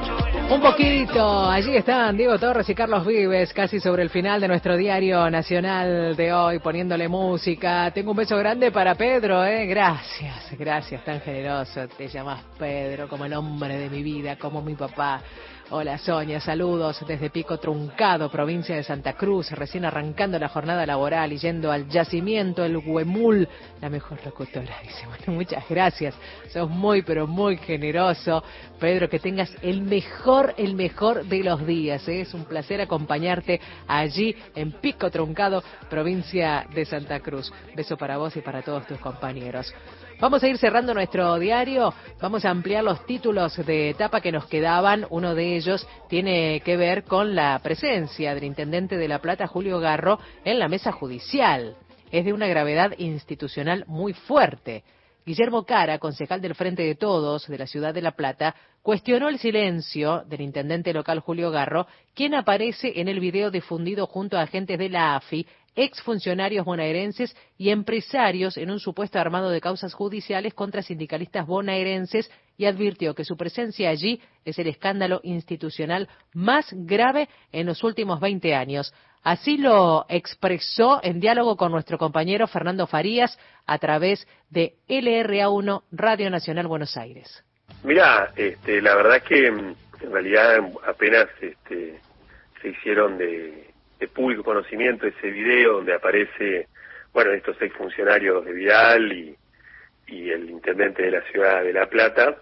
Un poquito, allí están Diego Torres y Carlos Vives, casi sobre el final de nuestro diario nacional de hoy, poniéndole música. Tengo un beso grande para Pedro, ¿eh? Gracias, gracias, tan generoso. Te llamas Pedro, como el hombre de mi vida, como mi papá. Hola Sonia, saludos desde Pico Truncado, provincia de Santa Cruz, recién arrancando la jornada laboral y yendo al yacimiento, el Huemul, la mejor locutora, dice. Bueno, muchas gracias, sos muy pero muy generoso. Pedro, que tengas el mejor, el mejor de los días, ¿eh? Es un placer acompañarte allí en Pico Truncado, provincia de Santa Cruz. Beso para vos y para todos tus compañeros. Vamos a ir cerrando nuestro diario, vamos a ampliar los títulos de etapa que nos quedaban. Uno de ellos tiene que ver con la presencia del intendente de La Plata, Julio Garro, en la mesa judicial. Es de una gravedad institucional muy fuerte. Guillermo Cara, concejal del Frente de Todos de la ciudad de La Plata, cuestionó el silencio del intendente local Julio Garro, quien aparece en el video difundido junto a agentes de la A F I, exfuncionarios bonaerenses y empresarios en un supuesto armado de causas judiciales contra sindicalistas bonaerenses, y advirtió que su presencia allí es el escándalo institucional más grave en los últimos veinte años. Así lo expresó en diálogo con nuestro compañero Fernando Farías a través de L R A uno Radio Nacional Buenos Aires. Mirá, este, la verdad que en realidad apenas este, se hicieron de, de público conocimiento ese video donde aparece, bueno, estos seis funcionarios de Vidal y, y el intendente de la ciudad de La Plata.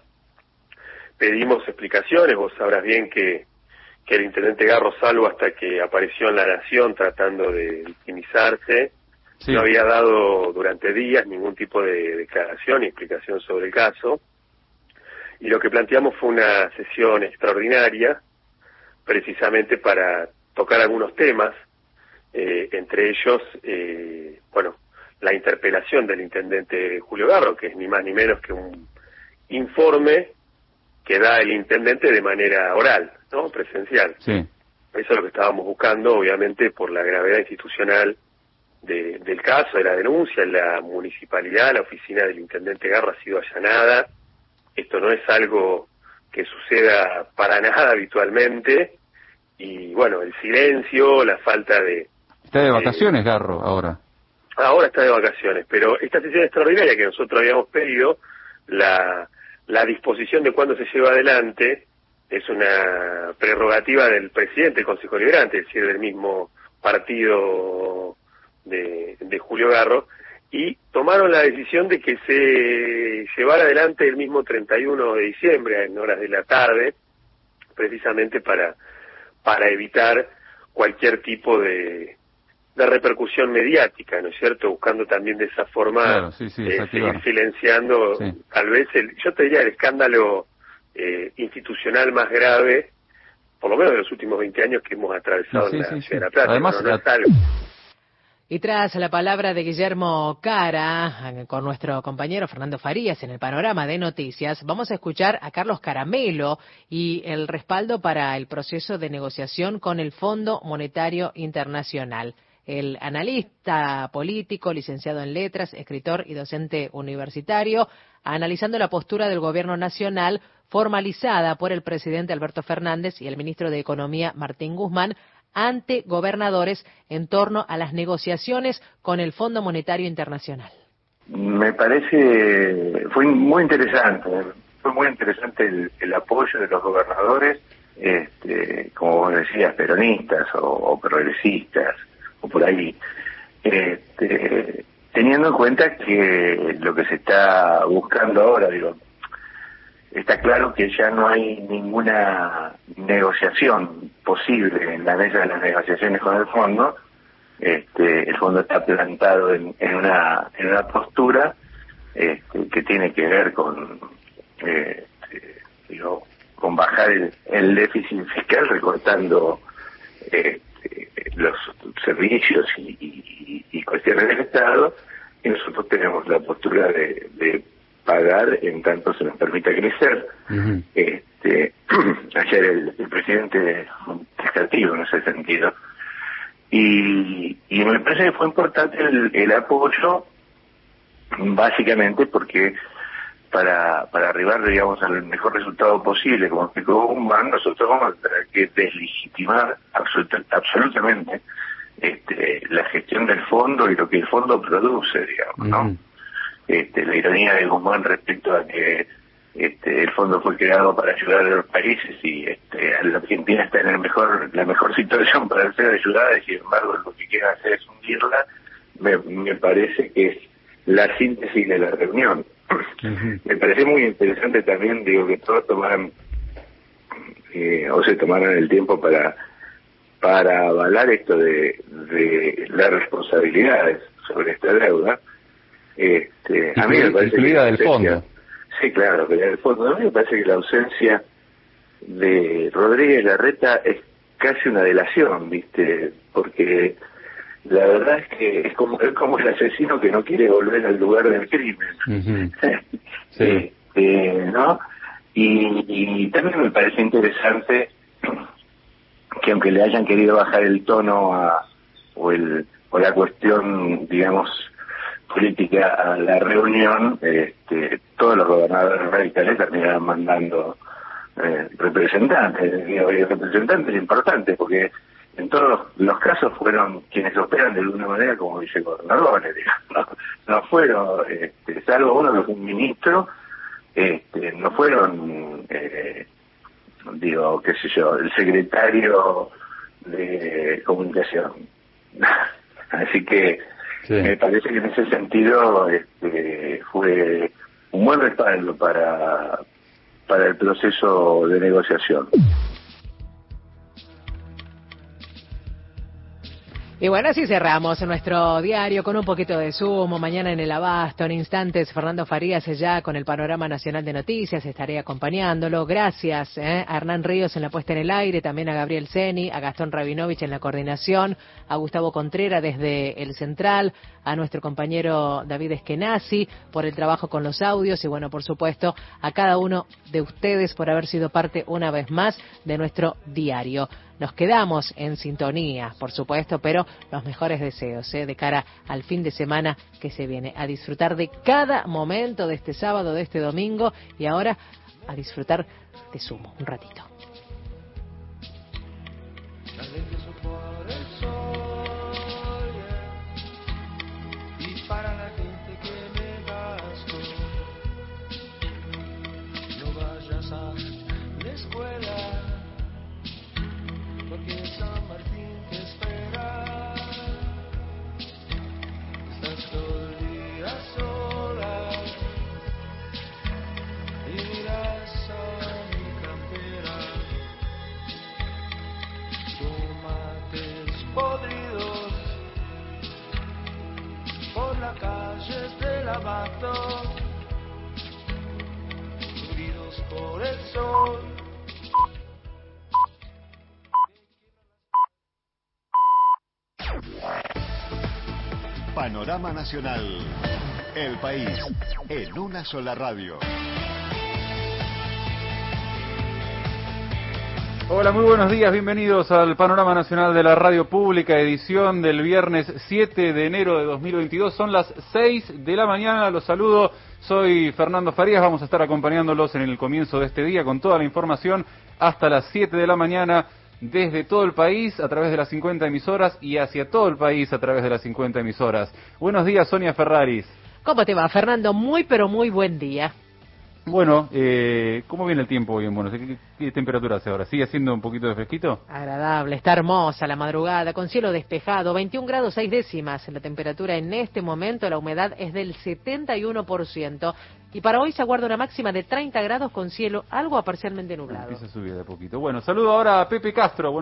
Pedimos explicaciones, vos sabrás bien que que el intendente Garro, salvo hasta que apareció en La Nación tratando de victimizarse, sí, no había dado durante días ningún tipo de declaración ni explicación sobre el caso. Y lo que planteamos fue una sesión extraordinaria, precisamente para tocar algunos temas, eh, entre ellos, eh, bueno, la interpelación del intendente Julio Garro, que es ni más ni menos que un informe que da el intendente de manera oral, ¿no? Presencial. Sí. Eso es lo que estábamos buscando, obviamente, por la gravedad institucional de, del caso, de la denuncia. En la municipalidad, la oficina del intendente Garro ha sido allanada. Esto no es algo que suceda para nada habitualmente. Y, bueno, el silencio, la falta de... Está de vacaciones, eh, Garro, ahora. Ahora está de vacaciones, pero esta sesión extraordinaria que nosotros habíamos pedido, la... La disposición de cuándo se lleva adelante es una prerrogativa del presidente del Consejo Deliberante, es decir, del mismo partido de, de Julio Garro, y tomaron la decisión de que se llevara adelante el mismo treinta y uno de diciembre, en horas de la tarde, precisamente para, para evitar cualquier tipo de... de repercusión mediática, ¿no es cierto? Buscando también de esa forma, claro, sí, sí, eh, seguir silenciando, sí, tal vez, el, yo te diría, el escándalo eh, institucional más grave, por lo menos de los últimos veinte años que hemos atravesado sí, en la sí, ciudad sí. de La Plata. Además, no, no es algo. Y tras la palabra de Guillermo Cara, con nuestro compañero Fernando Farías en el panorama de noticias, vamos a escuchar a Carlos Caramelo y el respaldo para el proceso de negociación con el Fondo Monetario Internacional. El analista político, licenciado en letras, escritor y docente universitario, analizando la postura del gobierno nacional formalizada por el presidente Alberto Fernández y el ministro de Economía Martín Guzmán ante gobernadores en torno a las negociaciones con el Fondo Monetario Internacional. Me parece, fue muy interesante, fue muy interesante el, el apoyo de los gobernadores, este, como vos decías, peronistas o, o progresistas, o por ahí, este, teniendo en cuenta que lo que se está buscando ahora, digo, está claro que ya no hay ninguna negociación posible en la mesa de las negociaciones con el fondo. Este, el fondo está plantado en, en una en una postura este, que tiene que ver con eh, digo, con bajar el, el déficit fiscal recortando eh, los servicios y, y, y cuestiones del Estado, y nosotros tenemos la postura de, de pagar en tanto se nos permita crecer. Uh-huh. Este, ayer el, el presidente testativo en ese sentido, y, y me parece que fue importante el, el apoyo, básicamente porque para, para arribar, digamos, al mejor resultado posible, como explicó Guzmán, nosotros vamos a tener que deslegitimar absoluta, absolutamente este, la gestión del fondo y lo que el fondo produce, digamos, ¿no? Mm. Este, la ironía de Guzmán respecto a que este, el fondo fue creado para ayudar a los países y este, la Argentina está en el mejor, la mejor situación para ser ayudada, y sin embargo lo que quieren hacer es hundirla, me, me parece que es la síntesis de la reunión. Uh-huh. Me parece muy interesante también, digo, que todos tomaran eh, o se tomaran el tiempo para para avalar esto de, de las responsabilidades sobre esta deuda. Este, a mí me parece incluida que del fondo. Sí, claro, que del fondo. A mí me parece que la ausencia de Rodríguez Larreta es casi una delación, ¿viste? Porque la verdad es que es como, es como el asesino que no quiere volver al lugar del crimen. Uh-huh. Sí. eh, ¿no? Y, y también me parece interesante que aunque le hayan querido bajar el tono a, o, el, o la cuestión, digamos, política a la reunión, este, todos los gobernadores radicales terminaron mandando eh, representantes, digo, y representantes importantes, porque en todos los, los casos fueron quienes operan de alguna manera como vicegobernadores, digamos, no, no fueron, este, salvo uno que fue un ministro, este, no fueron, eh, digo, qué sé yo, el secretario de comunicación. Así que sí, me parece que en ese sentido este, fue un buen respaldo para, para el proceso de negociación. Y bueno, así cerramos nuestro diario con un poquito de sumo. Mañana en el Abasto, en instantes, Fernando Farías ya con el panorama nacional de noticias. Estaré acompañándolo. Gracias eh, a Hernán Ríos en la puesta en el aire, también a Gabriel Ceni, a Gastón Rabinovich en la coordinación, a Gustavo Contreras desde el Central, a nuestro compañero David Eskenazi por el trabajo con los audios y bueno, por supuesto, a cada uno de ustedes por haber sido parte una vez más de nuestro diario. Nos quedamos en sintonía, por supuesto, pero los mejores deseos ¿eh? de cara al fin de semana que se viene. A disfrutar de cada momento de este sábado, de este domingo y ahora a disfrutar de Sumo un ratito. Y para la gente que me gasto, no vayas a la escuela, porque San Martín te espera. Estás todo el día sola y miras a mi campera. Tomates podridos por las calles del Abasto, cubridos por el sol. Panorama Nacional, el país, en una sola radio. Hola, muy buenos días, bienvenidos al Panorama Nacional de la Radio Pública, edición del viernes siete de enero de dos mil veintidós. Son las seis de la mañana, los saludo, soy Fernando Farías, vamos a estar acompañándolos en el comienzo de este día con toda la información hasta las siete de la mañana. Desde todo el país a través de las cincuenta emisoras y hacia todo el país a través de las cincuenta emisoras. Buenos días, Sonia Ferraris. ¿Cómo te va, Fernando? Muy, pero muy buen día. Bueno, eh, ¿cómo viene el tiempo hoy en Buenos Aires? ¿Qué, qué temperatura hace ahora? ¿Sigue haciendo un poquito de fresquito? Agradable, está hermosa la madrugada, con cielo despejado, veintiún grados seis décimas la temperatura en este momento, la humedad es del setenta y uno por ciento. Y para hoy se aguarda una máxima de treinta grados con cielo algo a parcialmente nublado. Empieza a subir de a poquito. Bueno, saludo ahora a Pepe Castro.